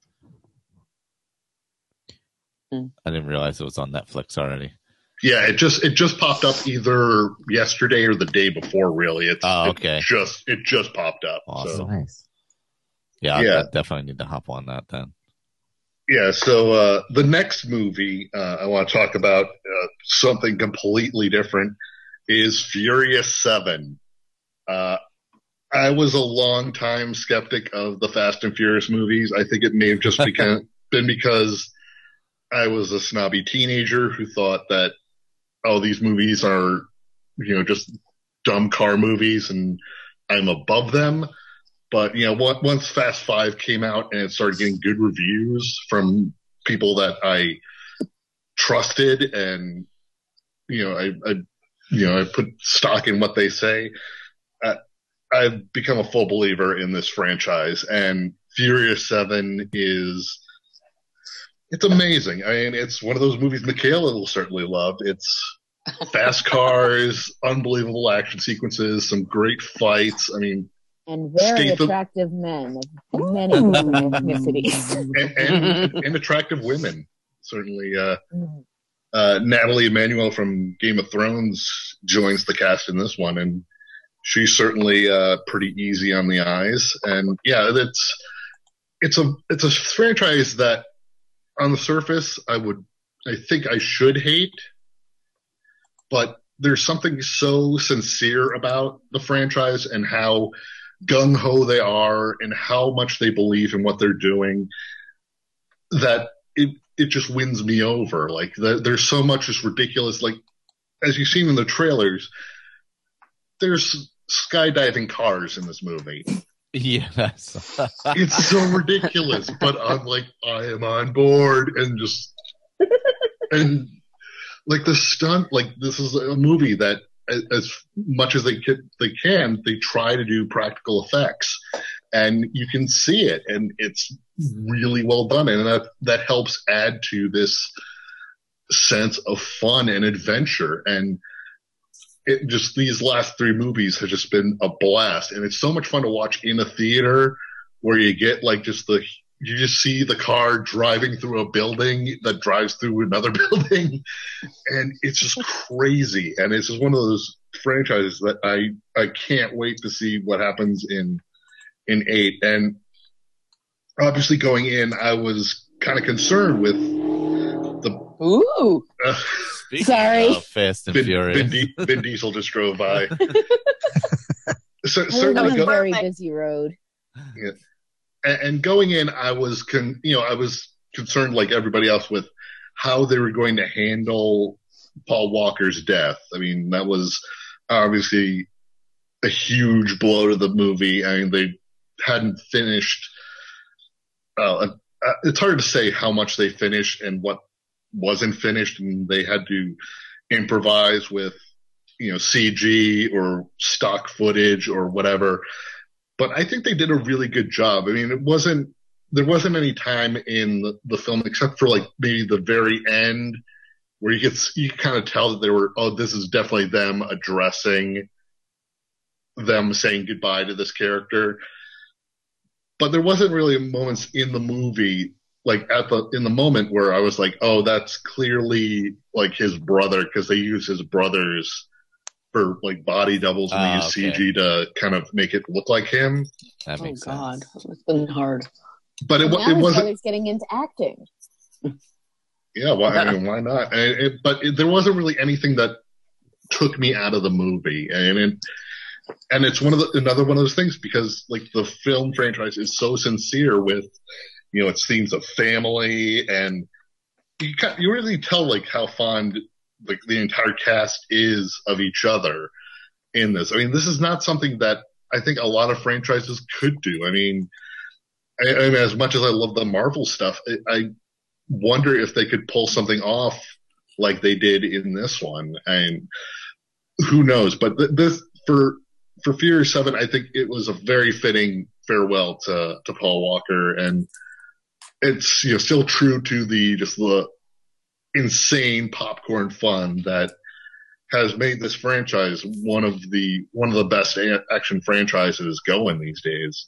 Mm. I didn't realize it was on Netflix already. Yeah, it just it just popped up either yesterday or the day before. Really, it's oh, okay. It just it just popped up. Awesome. So. Nice. Yeah, yeah. I, I definitely need to hop on that then. Yeah, so uh, the next movie uh, I want to talk about, uh, something completely different, is Furious seven. Uh, I was a long time skeptic of the Fast and Furious movies. I think it may have just become, been because I was a snobby teenager who thought that, oh, these movies are, you know, just dumb car movies and I'm above them. But, you know, once Fast Five came out and it started getting good reviews from people that I trusted, and, you know, I, I you know, I put stock in what they say, uh, I've become a full believer in this franchise. And Furious seven is, it's amazing. I mean, it's one of those movies Michaela will certainly love. It's fast cars, unbelievable action sequences, some great fights. I mean, and very attractive the... men of many different ethnicities. And, and, and attractive women. Certainly, uh, uh, Natalie Emmanuel from Game of Thrones joins the cast in this one, and she's certainly uh, pretty easy on the eyes. And yeah, it's it's a it's a franchise that, on the surface, I would I think I should hate, but there's something so sincere about the franchise and how gung-ho they are and how much they believe in what they're doing that it it just wins me over. Like, the, there's so much just ridiculous. Like, as you've seen in the trailers, there's skydiving cars in this movie. Yes. It's so ridiculous, but I'm like, I am on board, and just and like the stunt, like, this is a movie that, as much as they can, they can, they try to do practical effects, and you can see it, and it's really well done, and that that helps add to this sense of fun and adventure. And it just, these last three movies have just been a blast, and it's so much fun to watch in a theater where you get like just the you just see the car driving through a building that drives through another building, and it's just crazy. And it's just one of those franchises that I I can't wait to see what happens in in eight. And obviously, going in, I was kind of concerned with the ooh. Uh, Sorry, of Fast and Vin, Furious. Vin, Di- Vin Diesel just drove by. So, It was certainly a go- very busy road. Yeah. And, and going in, I was, con- you know, I was concerned like everybody else with how they were going to handle Paul Walker's death. I mean, that was obviously a huge blow to the movie. I mean, they hadn't finished. Uh, uh, it's hard to say how much they finished and what wasn't finished, and they had to improvise with, you know, C G or stock footage or whatever. But I think they did a really good job. I mean, it wasn't, there wasn't any time in the, the film except for like maybe the very end where you get, you kind of tell that they were, oh, this is definitely them addressing them saying goodbye to this character. But there wasn't really moments in the movie, like at the, in the moment where I was like, oh, that's clearly like his brother, because they use his brothers for like body doubles and they Ah, use okay. C G to kind of make it look like him. That Oh makes God, sense. it's been hard. But it, And wa- now it his wasn't, brother's getting into acting. yeah, why, I mean, why not? And it, but it, there wasn't really anything that took me out of the movie. And it, and it's one of the, another one of those things because like the film franchise is so sincere with, you know, its themes of family, and you ca you really tell like how fond like the entire cast is of each other in this. I mean, this is not something that I think a lot of franchises could do. I mean, I, I mean as much as I love the Marvel stuff, I, I wonder if they could pull something off like they did in this one. And who knows? But th this for for Fury seven, I think it was a very fitting farewell to to Paul Walker, and it's, you know, still true to the just the insane popcorn fun that has made this franchise one of the one of the best a action franchises going these days.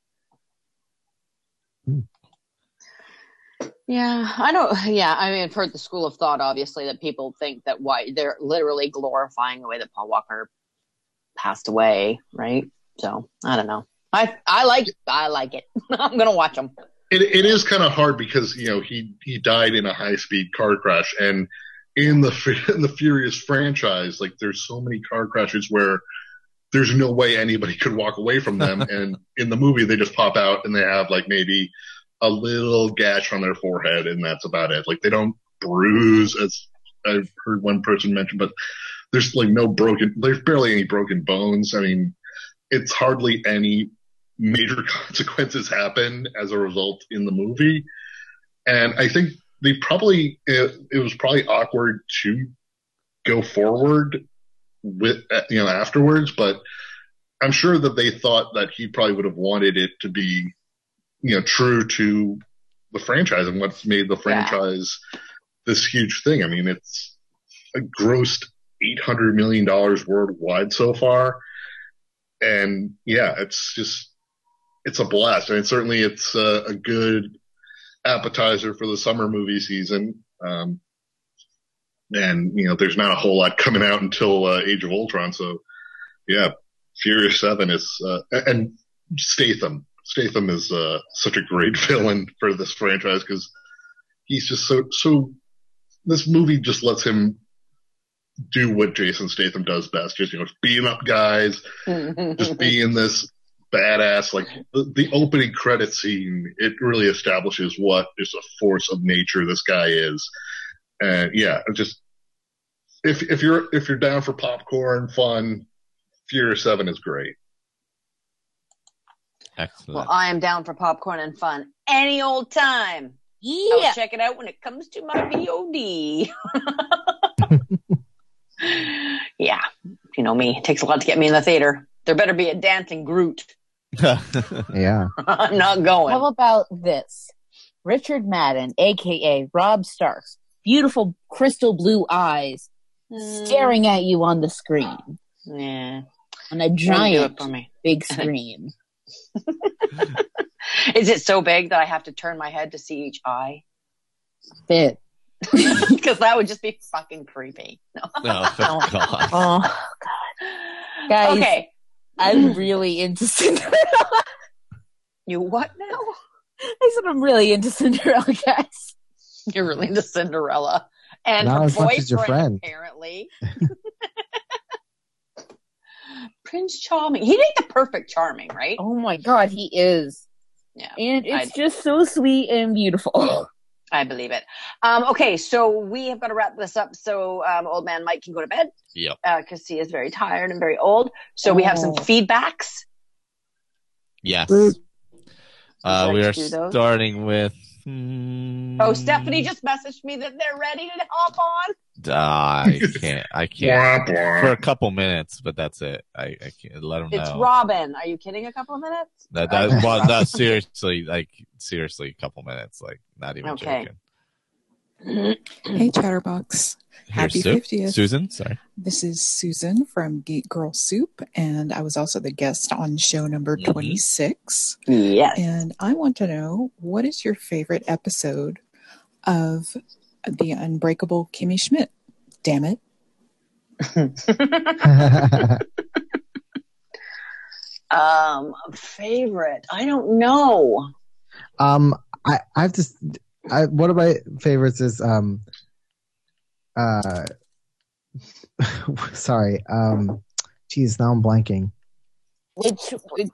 Yeah, I don't. Yeah, I mean, I've heard the school of thought, obviously, that people think that why they're literally glorifying the way that Paul Walker passed away, right? So I don't know. I I like I like it. I'm gonna watch them. It it is kind of hard because, you know, he he died in a high speed car crash, and in the in the Furious franchise, like there's so many car crashes where there's no way anybody could walk away from them, and in the movie they just pop out and they have like maybe a little gash on their forehead, and that's about it. Like they don't bruise, as I've heard one person mention, but there's like no broken, there's barely any broken bones. I mean, it's hardly any major consequences happen as a result in the movie. And I think they probably, it, it was probably awkward to go forward with, you know, afterwards, but I'm sure that they thought that he probably would have wanted it to be, you know, true to the franchise and what's made the franchise yeah. this huge thing. I mean, it's grossed eight hundred million dollars worldwide so far. And yeah, it's just, it's a blast. I mean, certainly it's a, a good appetizer for the summer movie season. Um, and, you know, there's not a whole lot coming out until uh, Age of Ultron. So yeah, Furious seven is, uh, and Statham. Statham is uh, such a great villain for this franchise because he's just so, so, this movie just lets him do what Jason Statham does best. Just, you know, beating up guys, just being this badass, like the, the opening credit scene, it really establishes what is a force of nature this guy is. And yeah, just, if, if you're, if you're down for popcorn, fun, Furious seven is great. Excellent. Well, I am down for popcorn and fun any old time. Yeah. I'll check it out when it comes to my V O D. Yeah. You know me. It takes a lot to get me in the theater. There better be a dancing Groot. Yeah. I'm not going. How about this? Richard Madden, a k a. Rob Starks, beautiful crystal blue eyes Mm. staring at you on the screen. Yeah. On a Won't do giant it for me. big screen. Is it so big that I have to turn my head to see each eye? Fit. Because that would just be fucking creepy. No. Oh, God. Oh, God. Guys, Okay. I'm really into Cinderella. You what now? I said I'm really into Cinderella, guys. You're really into Cinderella. And Not her as much as your boyfriend, friend. apparently. Prince Charming. He'd make the perfect Charming, right? Oh my God, he is. Yeah. And it's I'd- just so sweet and beautiful. I believe it. Um, okay, so we have got to wrap this up so um, old man Mike can go to bed. Yep. Because he is very tired and very old. So we have some Oh. feedbacks. Yes. Would Uh, you we like are to do those? starting with. Mm, Oh, Stephanie just messaged me that they're ready to hop on. I can't. I can't for a couple minutes, but that's it. I, I can't let them know. It's Robin. Are you kidding? A couple of minutes? That that well, no, seriously, like seriously, a couple minutes, like not even Okay. joking. Hey, Chatterbox. Happy Here's Sue. fiftieth. Susan. Sorry. This is Susan from Geek Girl Soup, and I was also the guest on show number Mhm. twenty-six. Yes. And I want to know, what is your favorite episode of The Unbreakable Kimmy Schmidt? Damn it. um, favorite. I don't know. um, I, I have to. I, one of my favorites is um, uh, sorry. Um, geez, now I'm blanking. Which, which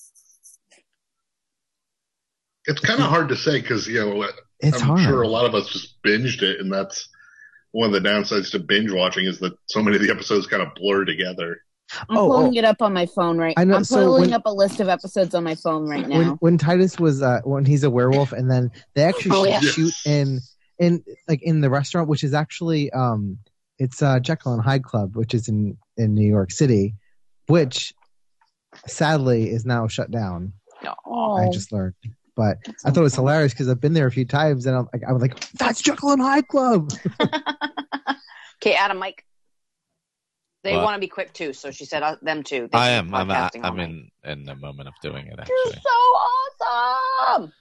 It's kind of hard to say because, you know, It's I'm hard. sure a lot of us just binged it, and that's one of the downsides to binge watching is that so many of the episodes kind of blur together. I'm Oh, pulling oh. it up on my phone right I know, I'm so pulling when- up a list of episodes on my phone right when now. when Titus was uh, when he's a werewolf, and then they actually Oh, yeah. shoot in in like in the restaurant, which is actually um it's uh, Jekyll and Hyde Club, which is in in New York City, which sadly is now shut down. Oh, I just learned, but I thought it was hilarious because I've been there a few times, and I'm like, I was like, that's Jekyll and Hyde Club. Okay, Adam, Mike. They What? want to be quick too, so she said uh, them too. They've I been am. I'm. podcasting all I'm night. in in the moment of doing it. You're Actually. so awesome.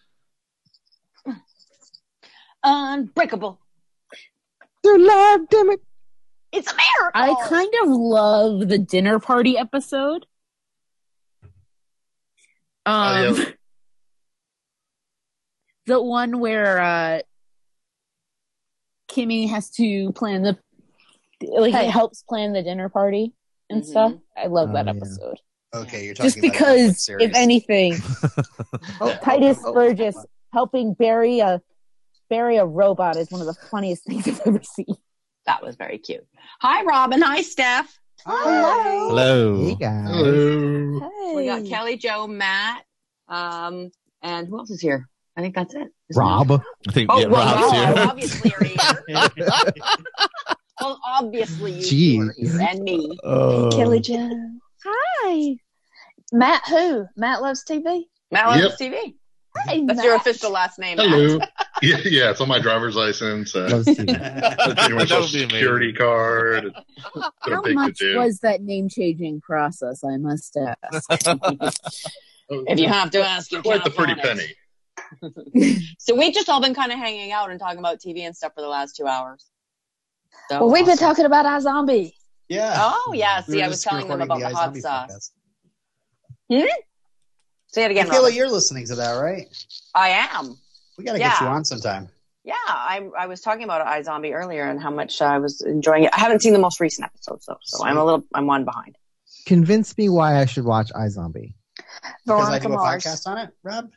Unbreakable. They're live, damn it. It's a miracle. I kind of love the dinner party episode. Um, Oh, yeah. the one where uh, Kimmy has to plan the, like, Hey. it helps plan the dinner party and Mhm. stuff. I love Oh, that yeah. episode. Okay, you're talking Just about a Netflix because, series. if anything, Oh, Titus oh, oh. Burgess helping bury a bury a robot is one of the funniest things I've ever seen. That was very cute. Hi, Robin. Hi, Steph. Hello. Hello. Hey guys. Hello. We got Kelly, Joe, Matt, um, and who else is here? I think that's it. Isn't it? Rob. I think Oh, yeah, well, Rob's you here. obviously are here. Well, obviously you Jeez. two are here, and me. Oh. Kelly Joe. Hi. Matt who? Matt Loves T V? Matt loves Yep. T V. Hi, That's Matt. your official last name, Hello. Matt. Yeah, yeah, it's on my driver's license. Uh, Loves T V. pretty much That a would be security card. It's been a How big much to-do. was that name changing process? I must ask. If you have to ask, you Quite can't the pretty afford it. penny. So we've just all been kind of hanging out and talking about T V and stuff for the last two hours. So Well, we've been awesome. talking about iZombie. Yeah. Oh, yeah. We See, were I was just telling them about recording the hot iZombie sauce. podcast. Hmm? Say it again, Michaela, Robin. you're listening to that, right? I am. We got to Yeah. get you on sometime. Yeah, I I was talking about iZombie earlier and how much I was enjoying it. I haven't seen the most recent episode, so so I'm a little I'm one behind. Convince me why I should watch iZombie. Because I Veronica do a Mars. podcast on it, Rob?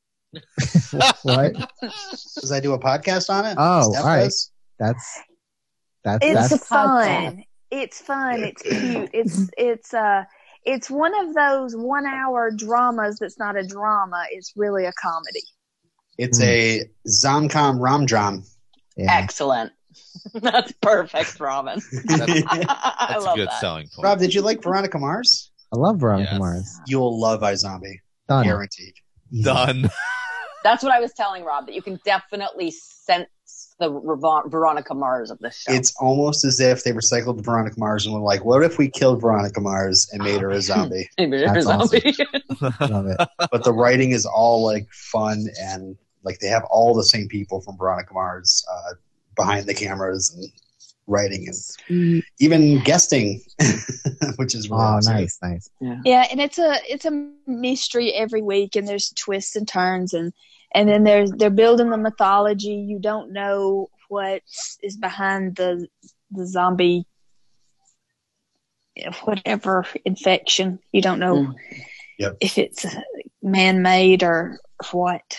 What? Because I do a podcast on it? Oh, Steph all right. does? That's that's It's that's fun. It's fun. It's cute. It's it's uh it's one of those one hour dramas that's not a drama. It's really a comedy. It's a Zomcom Romdrom. yeah. Excellent. That's perfect, Robin. That's, I that's a love good that. selling point. Rob, did you like Veronica Mars? I love Veronica Yes. Mars. You'll love iZombie. Done. Guaranteed. Easy. Done. That's what I was telling Rob, that you can definitely sense the Ver- Veronica Mars of this show. It's almost as if they recycled Veronica Mars and were like, what if we killed Veronica Mars and made her a zombie? They made her a That's awesome. zombie. Love it. But the writing is all like fun and like they have all the same people from Veronica Mars uh, behind the cameras and writing and even guesting, which is really Oh, awesome. nice, nice. Yeah. Yeah, and it's a it's a mystery every week, and there's twists and turns, and and then there's they're building the mythology. You don't know what is behind the the zombie, whatever infection. You don't know Mm. Yep. if it's man made or what.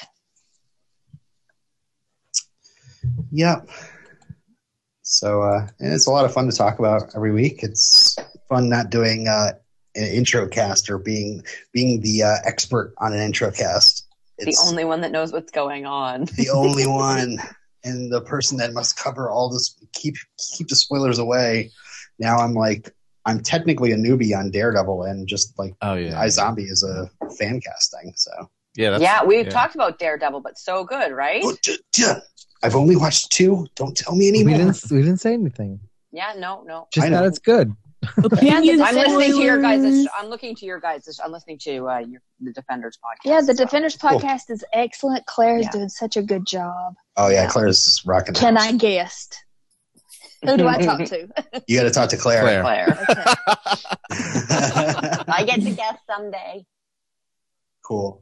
Yep. So, uh, and it's a lot of fun to talk about every week. It's fun not doing uh, an intro cast or being being the uh, expert on an intro cast. It's The only one that knows what's going on. the only one, and the person that must cover all this, keep keep the spoilers away. Now I'm like, I'm technically a newbie on Daredevil, and just like, oh yeah, iZombie is a fan cast thing. So yeah, that's, yeah, we've yeah. talked about Daredevil, but so good, right? I've only watched two. Don't tell me We anymore. didn't we didn't say anything. Yeah, no, no. Just I know. that it's good. Yeah, Opinion I'm listening to your guys. spoilers. I'm looking to your guys. I'm listening to uh, your the Defenders podcast. Yeah, the so. Defenders Cool. podcast is excellent. Claire's Yeah. doing such a good job. Oh yeah, Yeah. Claire's rocking. the Can house. I guest? Who do I talk to? You got to talk to Claire. Claire. Claire. Okay. I get to guess someday. Cool.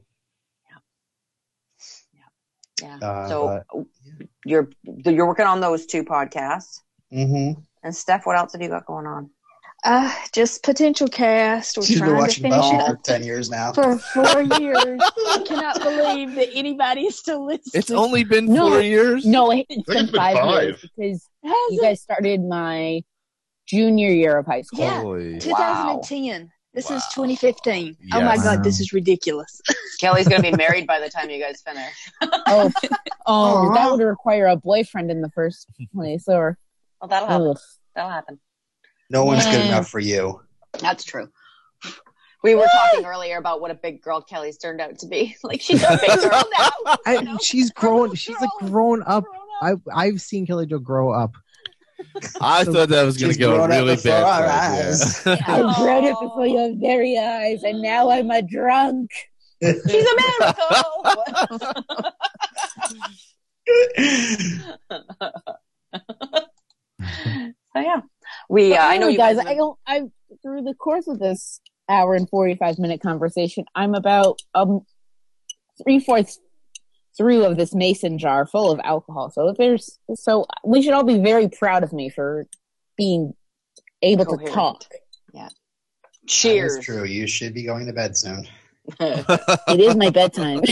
Yeah. Uh, so you're you're working on those two podcasts. Mm-hmm. And Steph, what else have you got going on? Uh, just potential cast. We're She's been trying to watching finish Buffy it for up ten years now. for four years. I cannot believe that anybody is still listening. It's only been No. four years. No, it's I think been it's been five, five. years because Has you it? guys started my junior year of high school. Yeah. Holy. twenty ten. This is Wow. twenty fifteen. Oh my Yes. God, this is ridiculous. Kelly's going to be married by the time you guys finish. Oh, oh, that would require a boyfriend in the first place, or Well, that'll happen. ugh. That'll happen. No one's good Yeah. enough for you. That's true. We were talking earlier about what a big girl Kelly's turned out to be. Like she's a big girl now. I, she's grown. She's like grown up. I I've seen Kelly Jo grow up. I thought that was going to She's go grown up really before bad. our side, eyes. yeah. I grown up before your very eyes, and now I'm a drunk. She's a miracle. So yeah, we. Uh, I know you guys. guys. I don't. I through the course of this hour and forty-five minute conversation, I'm about um three fourths through of this mason jar full of alcohol. So if there's, so we should all be very proud of me for being able Coherent. to talk. Yeah. Cheers. Cheers. That's true. You should be going to bed soon. It is my bedtime.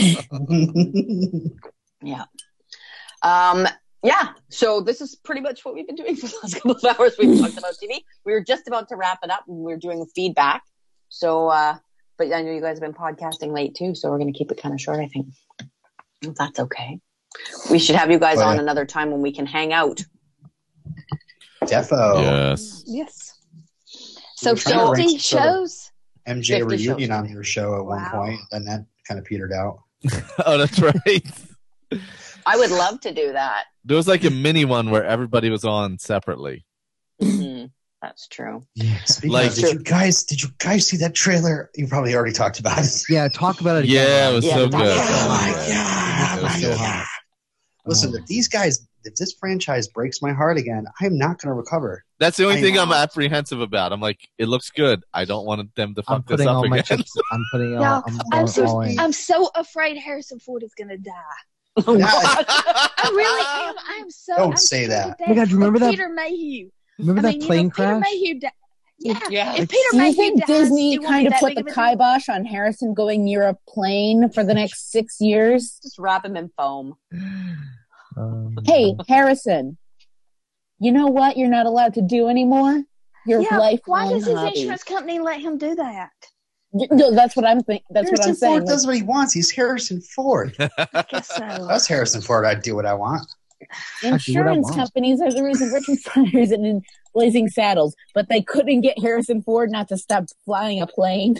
Yeah. Um, yeah. So this is pretty much what we've been doing for the last couple of hours. We've talked about T V. We were just about to wrap it up and we we're doing feedback. So, uh, but I know you guys have been podcasting late too, so we're going to keep it kind of short, I think. If that's okay. We should have you guys Oh, on yeah. another time when we can hang out. Defo. Yes. Yes. We're So trying to fifty rank sort of shows. M J fifty reunion shows. on your show at one Wow. point, and that kind of petered out. Oh, that's right. I would love to do that. There was like a mini one where everybody was on separately. Mhm. That's true. Speaking Like- of, did you guys did you guys see that trailer? You probably already talked about it. Yeah, talk about it again. Yeah, it was Yeah, so that's- good. Oh my Yeah. god! It was my so god. hot. Listen, if these guys, if this franchise breaks my heart again, I'm not going to recover. That's the only I thing know. I'm apprehensive about. I'm like, it looks good. I don't want them to I'm fuck this putting up all my again. chips. I'm putting all. No, I'm, I'm going so all in. I'm so afraid Harrison Ford is gonna die. Oh, Yeah. God. I really am. I'm so. Don't I'm say scared that. to Oh my God, death remember of that- Peter Mayhew? Remember I that mean, plane you know, crash? Peter Mayhew. Di- yeah. Yeah. If Peter Do you Mayhew think dies, Disney it won't kind be of that put big the of a deal. kibosh on Harrison going near a plane for the next six years? Just wrap him in foam. Um, Hey, Harrison, you know what you're not allowed to do anymore? Your Yeah, lifelong why does his hobby. insurance company let him do that? No, that's what I'm think. That's Harrison what I'm saying. Ford does what he wants. He's Harrison Ford. I guess so. That's Harrison Ford. I'd do what I want. Like, insurance want. companies are the reason Richard Pryor's in Blazing Saddles, but they couldn't get Harrison Ford not to stop flying a plane.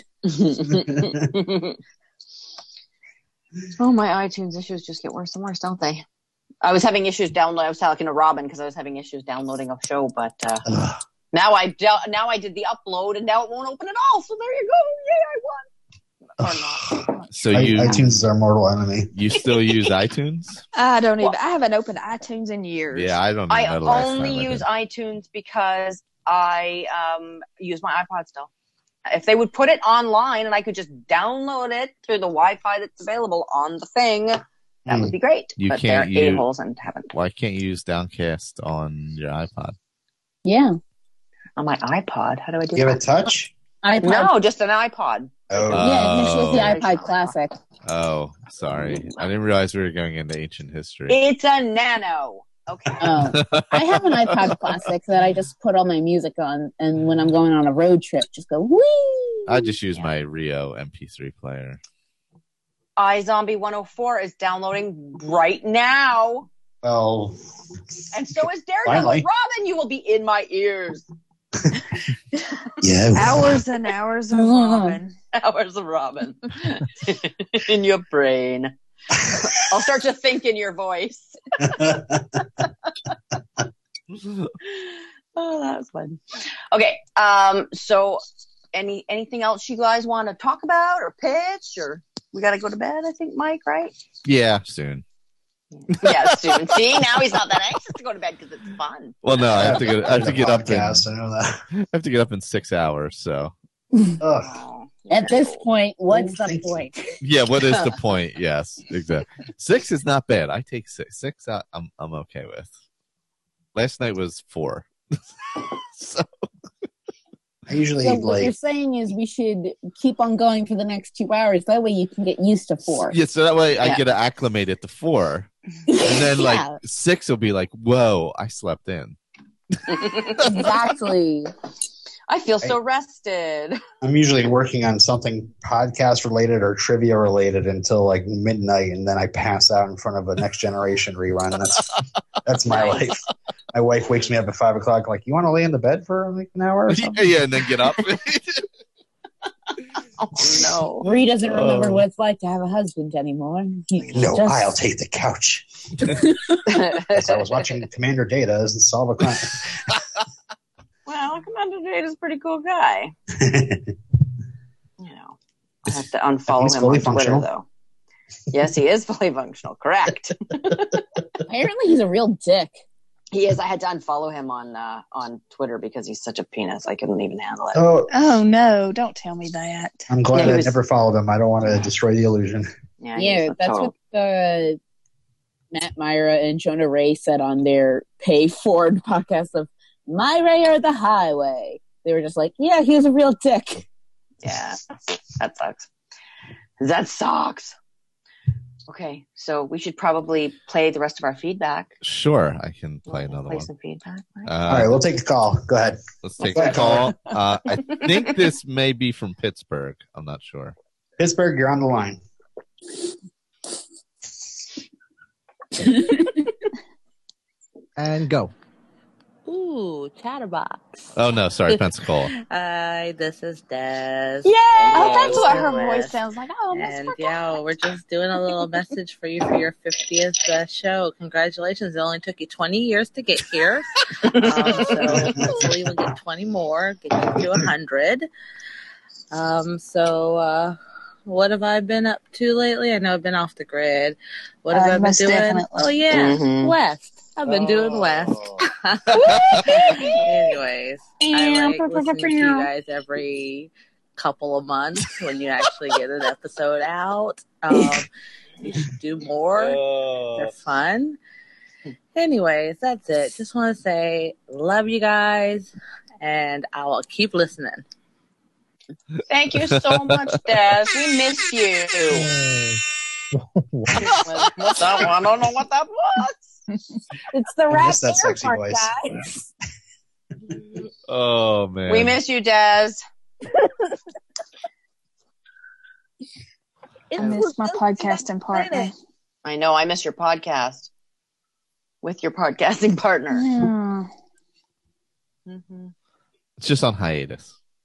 Oh, my iTunes issues just get worse and worse, don't they? I was having issues downloading. I was talking to Robin because I was having issues downloading a show, but uh, now I del- now I did the upload and now it won't open at all. So there you go. Yay, I won. Or not. So I, you iTunes is our mortal enemy. You still use iTunes? I don't even. I haven't opened iTunes in years. Yeah, I don't. Even I know the last only time I use did. iTunes because I um, use my iPod still. If they would put it online and I could just download it through the Wi-Fi that's available on the thing, that Hmm. would be great. You but can't they're use- a-holes and haven't. Why can't you use Downcast on your iPod? Yeah. On my iPod? How do I do You that? have a touch? iPod. No, just an iPod. Oh. Yeah, initially the Oh. iPod Classic. Oh, sorry. I didn't realize we were going into ancient history. It's a Nano. Okay. Oh, I have an iPod Classic that I just put all my music on, and when I'm going on a road trip, just go whee. I just use my Rio M P three player. iZombie one oh four is downloading right now. Well, And so is Daredevil. Finally. Robin, you will be in my ears. yeah. Hours and hours of Robin. Hours of Robin. In your brain. I'll start to think in your voice. Oh, that was fun. Okay, um, so any anything else you guys want to talk about or pitch, or we got to go to bed? I think, Mike, right? Yeah, soon. Yeah, soon. See, now he's not that anxious to go to bed because it's fun. Well, no, I have to get. I have to get up in. Podcast, I know that. I have to get up in six hours. So Ugh. At this point, what's the point? yeah, what is the point? Yes, exactly. Six is not bad. I take six. Six, I, I'm I'm okay with. Last night was four. so I usually So what you're like. saying is we should keep on going for the next two hours. That way you can get used to four. yeah, so that way I Yeah. get to acclimate it to four, and then like Yeah. six will be like, whoa, I slept in. Exactly. I feel so rested. I'm usually working on something podcast related or trivia related until like midnight, and then I pass out in front of a Next Generation rerun. That's that's my Nice. life. My wife wakes me up at five o'clock, like, "You want to lay in the bed for like an hour or something?" yeah, and then get up. Oh no. Bree doesn't remember Oh. what it's like to have a husband anymore. He No, just- I'll take the couch. As I was watching Commander Data as solve a crime. Well, Commander Data's a pretty cool guy. You know, I have to unfollow He's him fully on Twitter, functional. though. Yes, he is fully functional. Correct. Apparently he's a real dick. He is. I had to unfollow him on uh, on Twitter because he's such a penis. I couldn't even handle it. Oh, Oh no! Don't tell me that. I'm glad Yeah, he I was- never followed him. I don't want to destroy the illusion. Yeah, he Yeah, was a that's total- what the Matt Myra and Jonah Ray said on their Pay Forward podcast of My Ray or the Highway. They were just like, yeah, he was a real dick. Yeah, that sucks. That sucks. Okay, so we should probably play the rest of our feedback. Sure, I can play another Play one. some feedback. Right? Uh, All right, we'll take the call. Go ahead. Let's take Go the ahead, call. Uh, I think this may be from Pittsburgh. I'm not sure. Pittsburgh, you're on the line. And go. Ooh, Chatterbox. Oh no, sorry, Pensacola. Hi, this is Des. Yeah, And that's what her Liz. voice sounds like. Oh, Miss And yeah, we're just doing a little message for you for your fiftieth uh, show. Congratulations! It only took you twenty years to get here, um, so hopefully we'll get twenty more, get you to one hundred. Um, so uh, what have I been up to lately? I know I've been off the grid. What have Uh, I been most doing? definitely. Oh yeah, Mhm. West. I've been doing West. Oh. Anyways, I like listening to you guys every couple of months when you actually get an episode out. Um, you should do more. They're fun. Anyways, that's it. Just want to say, love you guys, and I will keep listening. Thank you so much, Des. We miss you. What's that one? I don't know what that was. It's the I rap miss that air sexy part, voice. guys. Oh man, We miss you, Des. I miss my podcasting partner. I know. I miss your podcast with your podcasting partner. Yeah. Mm-hmm. It's just on hiatus.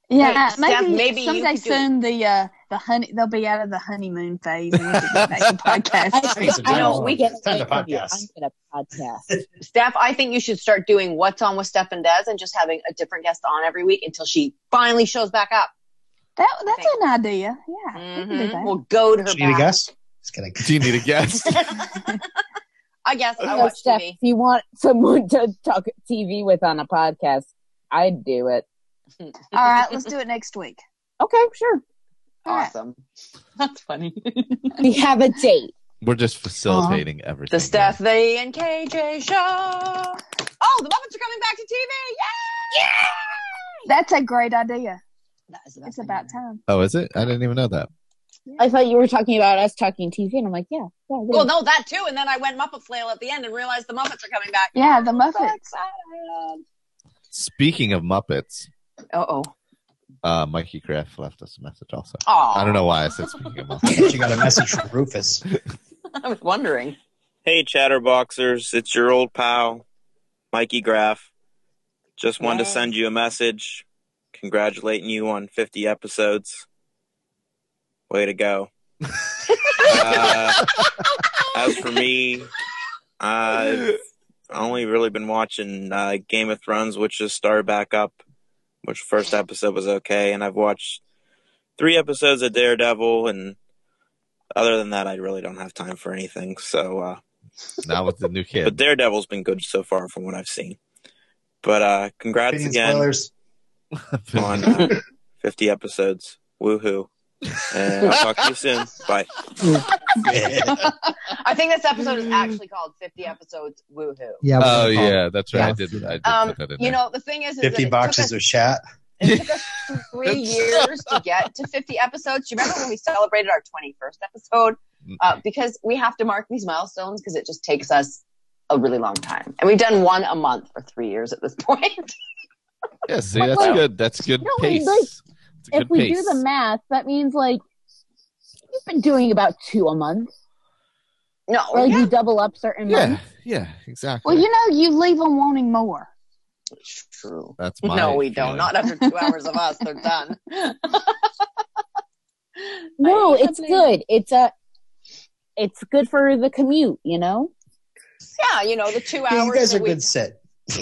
Yeah, Hey, Steph, maybe, maybe you someday could do- soon the uh, the honey they'll be out of the honeymoon phase and we can get back to podcast. I know we get Time to it with you. podcast. I'm gonna podcast. Steph, I think you should start doing What's On with Steph and Des and just having a different guest on every week until she finally shows back up. That that's an idea. Yeah, we can do that. We'll goad her Do you need a back. guest? Just kidding. Do you need a guest? I guess I You know, watch Steph, T V. if you want someone to talk T V with on a podcast, I'd do it. All right, let's do it next week. Okay, sure. Awesome. That's funny. We have a date. We're just facilitating everything. The Steph, the and K J show. Oh, the Muppets are coming back to T V. Yay! That's a great idea. That is It's about time. Oh, is it? I didn't even know that. I thought you were talking about us talking T V, and I'm like, yeah. yeah Well, no, that too. And then I went Muppet Flail at the end and realized the Muppets are coming back. Yeah, the Muppets. Speaking of Muppets, Uh-oh. uh, Mikey Kraft left us a message also. Aw. I don't know why I said speaking of Muppets. You got a message from Rufus. I was wondering. Hey, Chatterboxers, it's your old pal, Mikey Graff. Just wanted to send you a message congratulating you on fifty episodes. Way to go. uh, as for me, I've only really been watching uh, Game of Thrones, which just started back up, which first episode was okay, and I've watched three episodes of Daredevil, and other than that, I really don't have time for anything. So, uh, now with the new kid. But Daredevil's been good so far from what I've seen. But uh, congrats Opinion again spoilers. on uh, fifty episodes. Woohoo. And I'll talk to you soon. Bye. I think this episode is actually called fifty episodes. Woohoo. Yeah. Oh yeah, that's right. I did. I did Um, put that in you there. know, the thing is, is Fifty that it boxes took us, of chat. it took us three years to get to fifty episodes. Do you remember when we celebrated our twenty-first episode? Uh, because we have to mark these milestones because it just takes us a really long time. And we've done one a month for three years at this point. Yeah, see, that's Well, good. That's good No, pace. like, It's a if good we pace. do the math, that means like you've been doing about two a month. No, or like yeah. you double up certain Yeah, months. yeah, exactly. Well, you know, you leave them wanting more. It's true. That's my No, we feeling. don't. Not after two hours of us. They're done. No, it's good. It's a, it's good for the commute. You know. Yeah, you know, the two hours. Yeah, you guys that are we- good sit.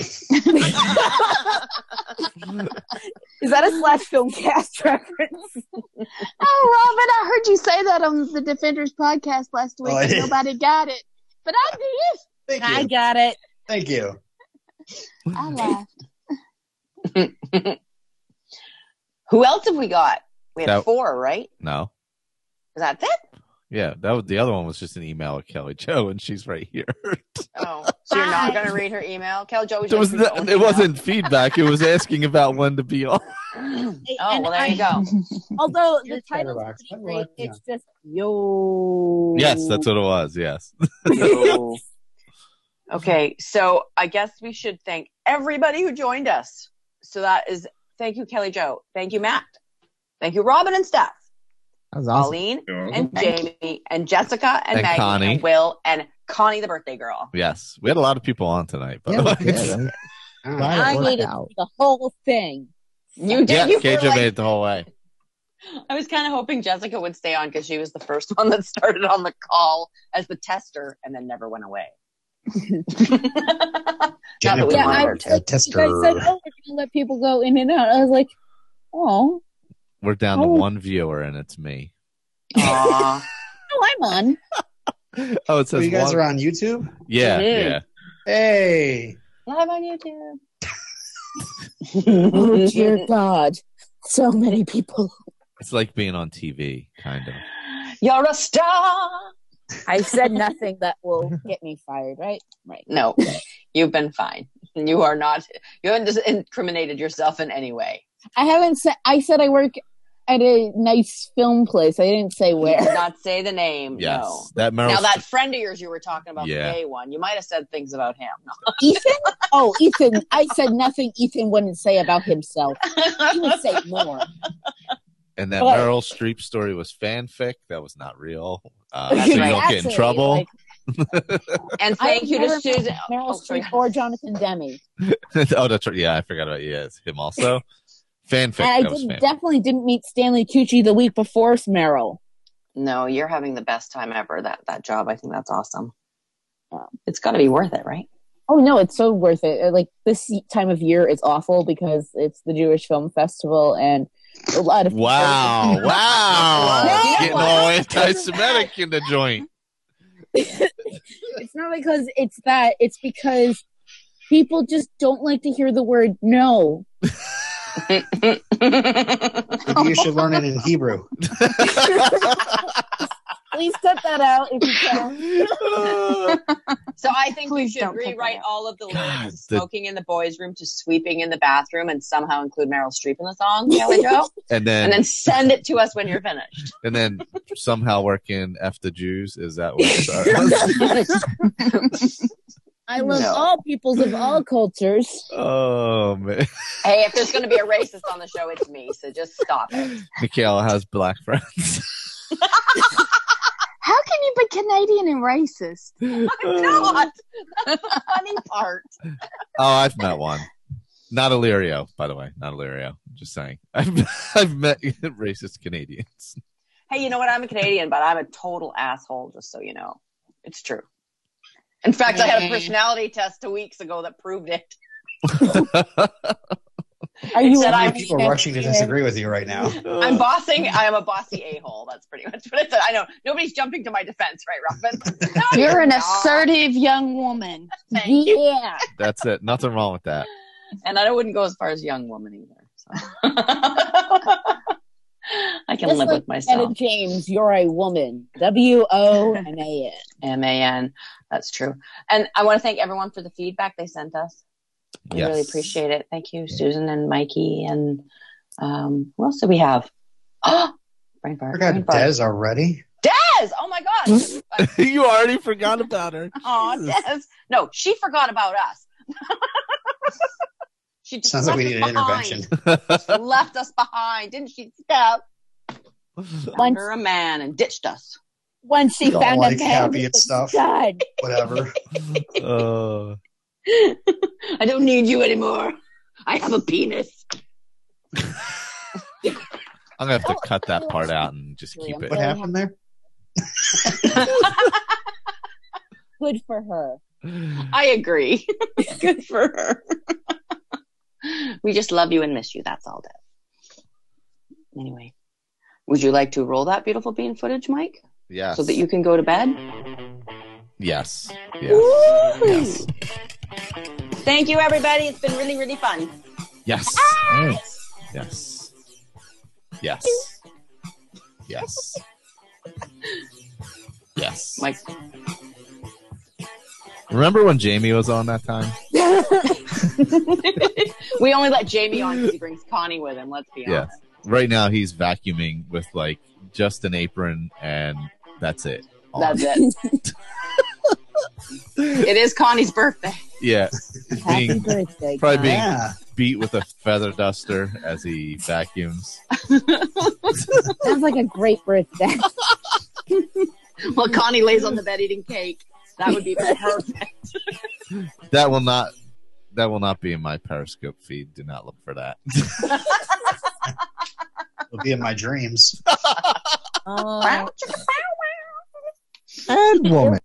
Is that a slash film cast reference? Oh, Robin, I heard you say that on the Defenders podcast last week, Oh, I and did. nobody got it. But I did. Thank you. I got it. Thank you. I laughed. Who else have we got? We have That- four, right? No. Is that it? Yeah, that was the other one was just an email with Kelly Joe, and she's right here. Oh, so you're not going to read her email? Kelly Joe, would It you was like to read it your own wasn't feedback. It was asking about when to be on. email? Oh, well, there you go. Although Your the title's Chatterbox. pretty I great, like- it's just yo. Yes, that's what it was. Yes. So- okay, so I guess we should thank everybody who joined us. So that is, thank you, Kelly Joe. Thank you, Matt. Thank you, Robin and Steph. That was awesome. Pauline Yeah. and Jamie and Jessica and, And Maggie Connie. and Will and Connie, the birthday girl. Yes, we had a lot of people on tonight. By Yeah, the we way. did. I'm glad I it worked hated out. the whole thing. You did. Yeah, you K were J like- made it the whole way. I was kind of hoping Jessica would stay on because she was the first one that started on the call as the tester and then never went away. Not that we Jennifer, Yeah, wanted I her was to. like, you tester. guys said, "Oh, we're gonna let people go in and out." I was like, "Oh, We're down to Oh. one viewer, and it's me. Aw. no, I'm on." Oh, it So says you guys one. are on YouTube? Yeah, Mhm. yeah. Hey. Live on YouTube. Oh dear God, so many people. It's like being on T V, kind of. You're a star. I said nothing that will get me fired, right? Right. No, you've been fine. You are not. You haven't dis- incriminated yourself in any way. I haven't said. I said I work at a nice film place. I didn't say You where. did not say the name. Yes, No. that Meryl. Now that friend of yours you were talking about, Yeah. the gay one, you might have said things about him. Ethan? Oh, Ethan. I said nothing Ethan wouldn't say about himself. He would say more. and that But- Meryl Streep story was fanfic. That was not real. Uh, That's so you right. don't get in Actually, trouble. like, And I thank have you to never met Susan. Meryl Oh, sorry. Streep or Jonathan Demme. Oh, that's right. Yeah, I forgot about yes, him also. Fanfic. And I that was did, fanfic. definitely didn't meet Stanley Tucci the week before Meryl. No, you're having the best time ever. That that job, I think that's awesome. Um, it's got to be worth it, right? Oh no, it's so worth it. Like this time of year is awful because it's the Jewish Film Festival and a lot of people- Wow, wow. No, Getting all anti-Semitic in the joint. It's not because it's that. It's because people just don't like to hear the word no. Maybe you should learn it in Hebrew. Please cut that out if you can. So I think we Please should don't cut that rewrite out. all of the lyrics God, to the- smoking in the boys' room to sweeping in the bathroom and somehow include Meryl Streep in the song, Kelly Joe. And then And then send it to us when you're finished. and then somehow work in F the Jews. Is that what it's I love No. all peoples of all cultures. Oh man. Hey, if there's going to be a racist on the show, it's me. So just stop it. Michaela has black friends. How can you be Canadian and racist? I'm not. That's the funny part. Oh, I've met one. Not Illyrio, by the way. Not Illyrio. Just saying. I've I've met racist Canadians. Hey, you know what? I'm a Canadian, but I'm a total asshole, just so you know. It's true. In fact, I had a personality test two weeks ago that proved it. Are It you said How many I'm, people are rushing to disagree with you right now? I'm bossing. I am a bossy a-hole. That's pretty much what it said. I know. Nobody's jumping to my defense, right, Robin? No, You're an not. assertive young woman. Thank you. Yeah. That's it. Nothing wrong with that. And I wouldn't go as far as young woman either. So. I can Just live like with myself. Etta James, you're a woman. W O M A N. M A N. That's true. And I want to thank everyone for the feedback they sent us. We Yes. really appreciate it. Thank you, Susan and Mikey. And um, who else do we have? Oh, brain fart. I forgot brain fart. Des already. Des! Oh my gosh. You already forgot about her. Oh, Des. No, she forgot about us. She just Sounds like we left need us an behind. intervention. She left us behind, didn't she? Step Once, under a man and ditched us. once she Don't found like a man happy with and a stuff. gun. Whatever. Uh, I don't need you anymore. I have a penis. I'm gonna have to cut that part out and just keep it. What happened there? Good for her. I agree. Good for her. We just love you and miss you. That's all, Deb. Anyway, would you like to roll that beautiful bean footage, Mike? Yes. So that you can go to bed? Yes. Yes. Yes. Thank you, everybody. It's been really, really fun. Yes. Yes. Yes. Yes. Yes. Mike. Remember when Jamie was on that time? We only let Jamie on because he brings Connie with him. Let's be Yeah. honest. Right now he's vacuuming with like just an apron and that's it. On. That's it. It is Connie's birthday. Yeah. Happy Being, birthday, probably Con. being Yeah. beat with a feather duster as he vacuums. Sounds like a great birthday. Well, Connie lays on the bed eating cake. That would be perfect. That will not that will not be in my Periscope feed. Do not look for that. It'll be in my dreams. Oh. And woman.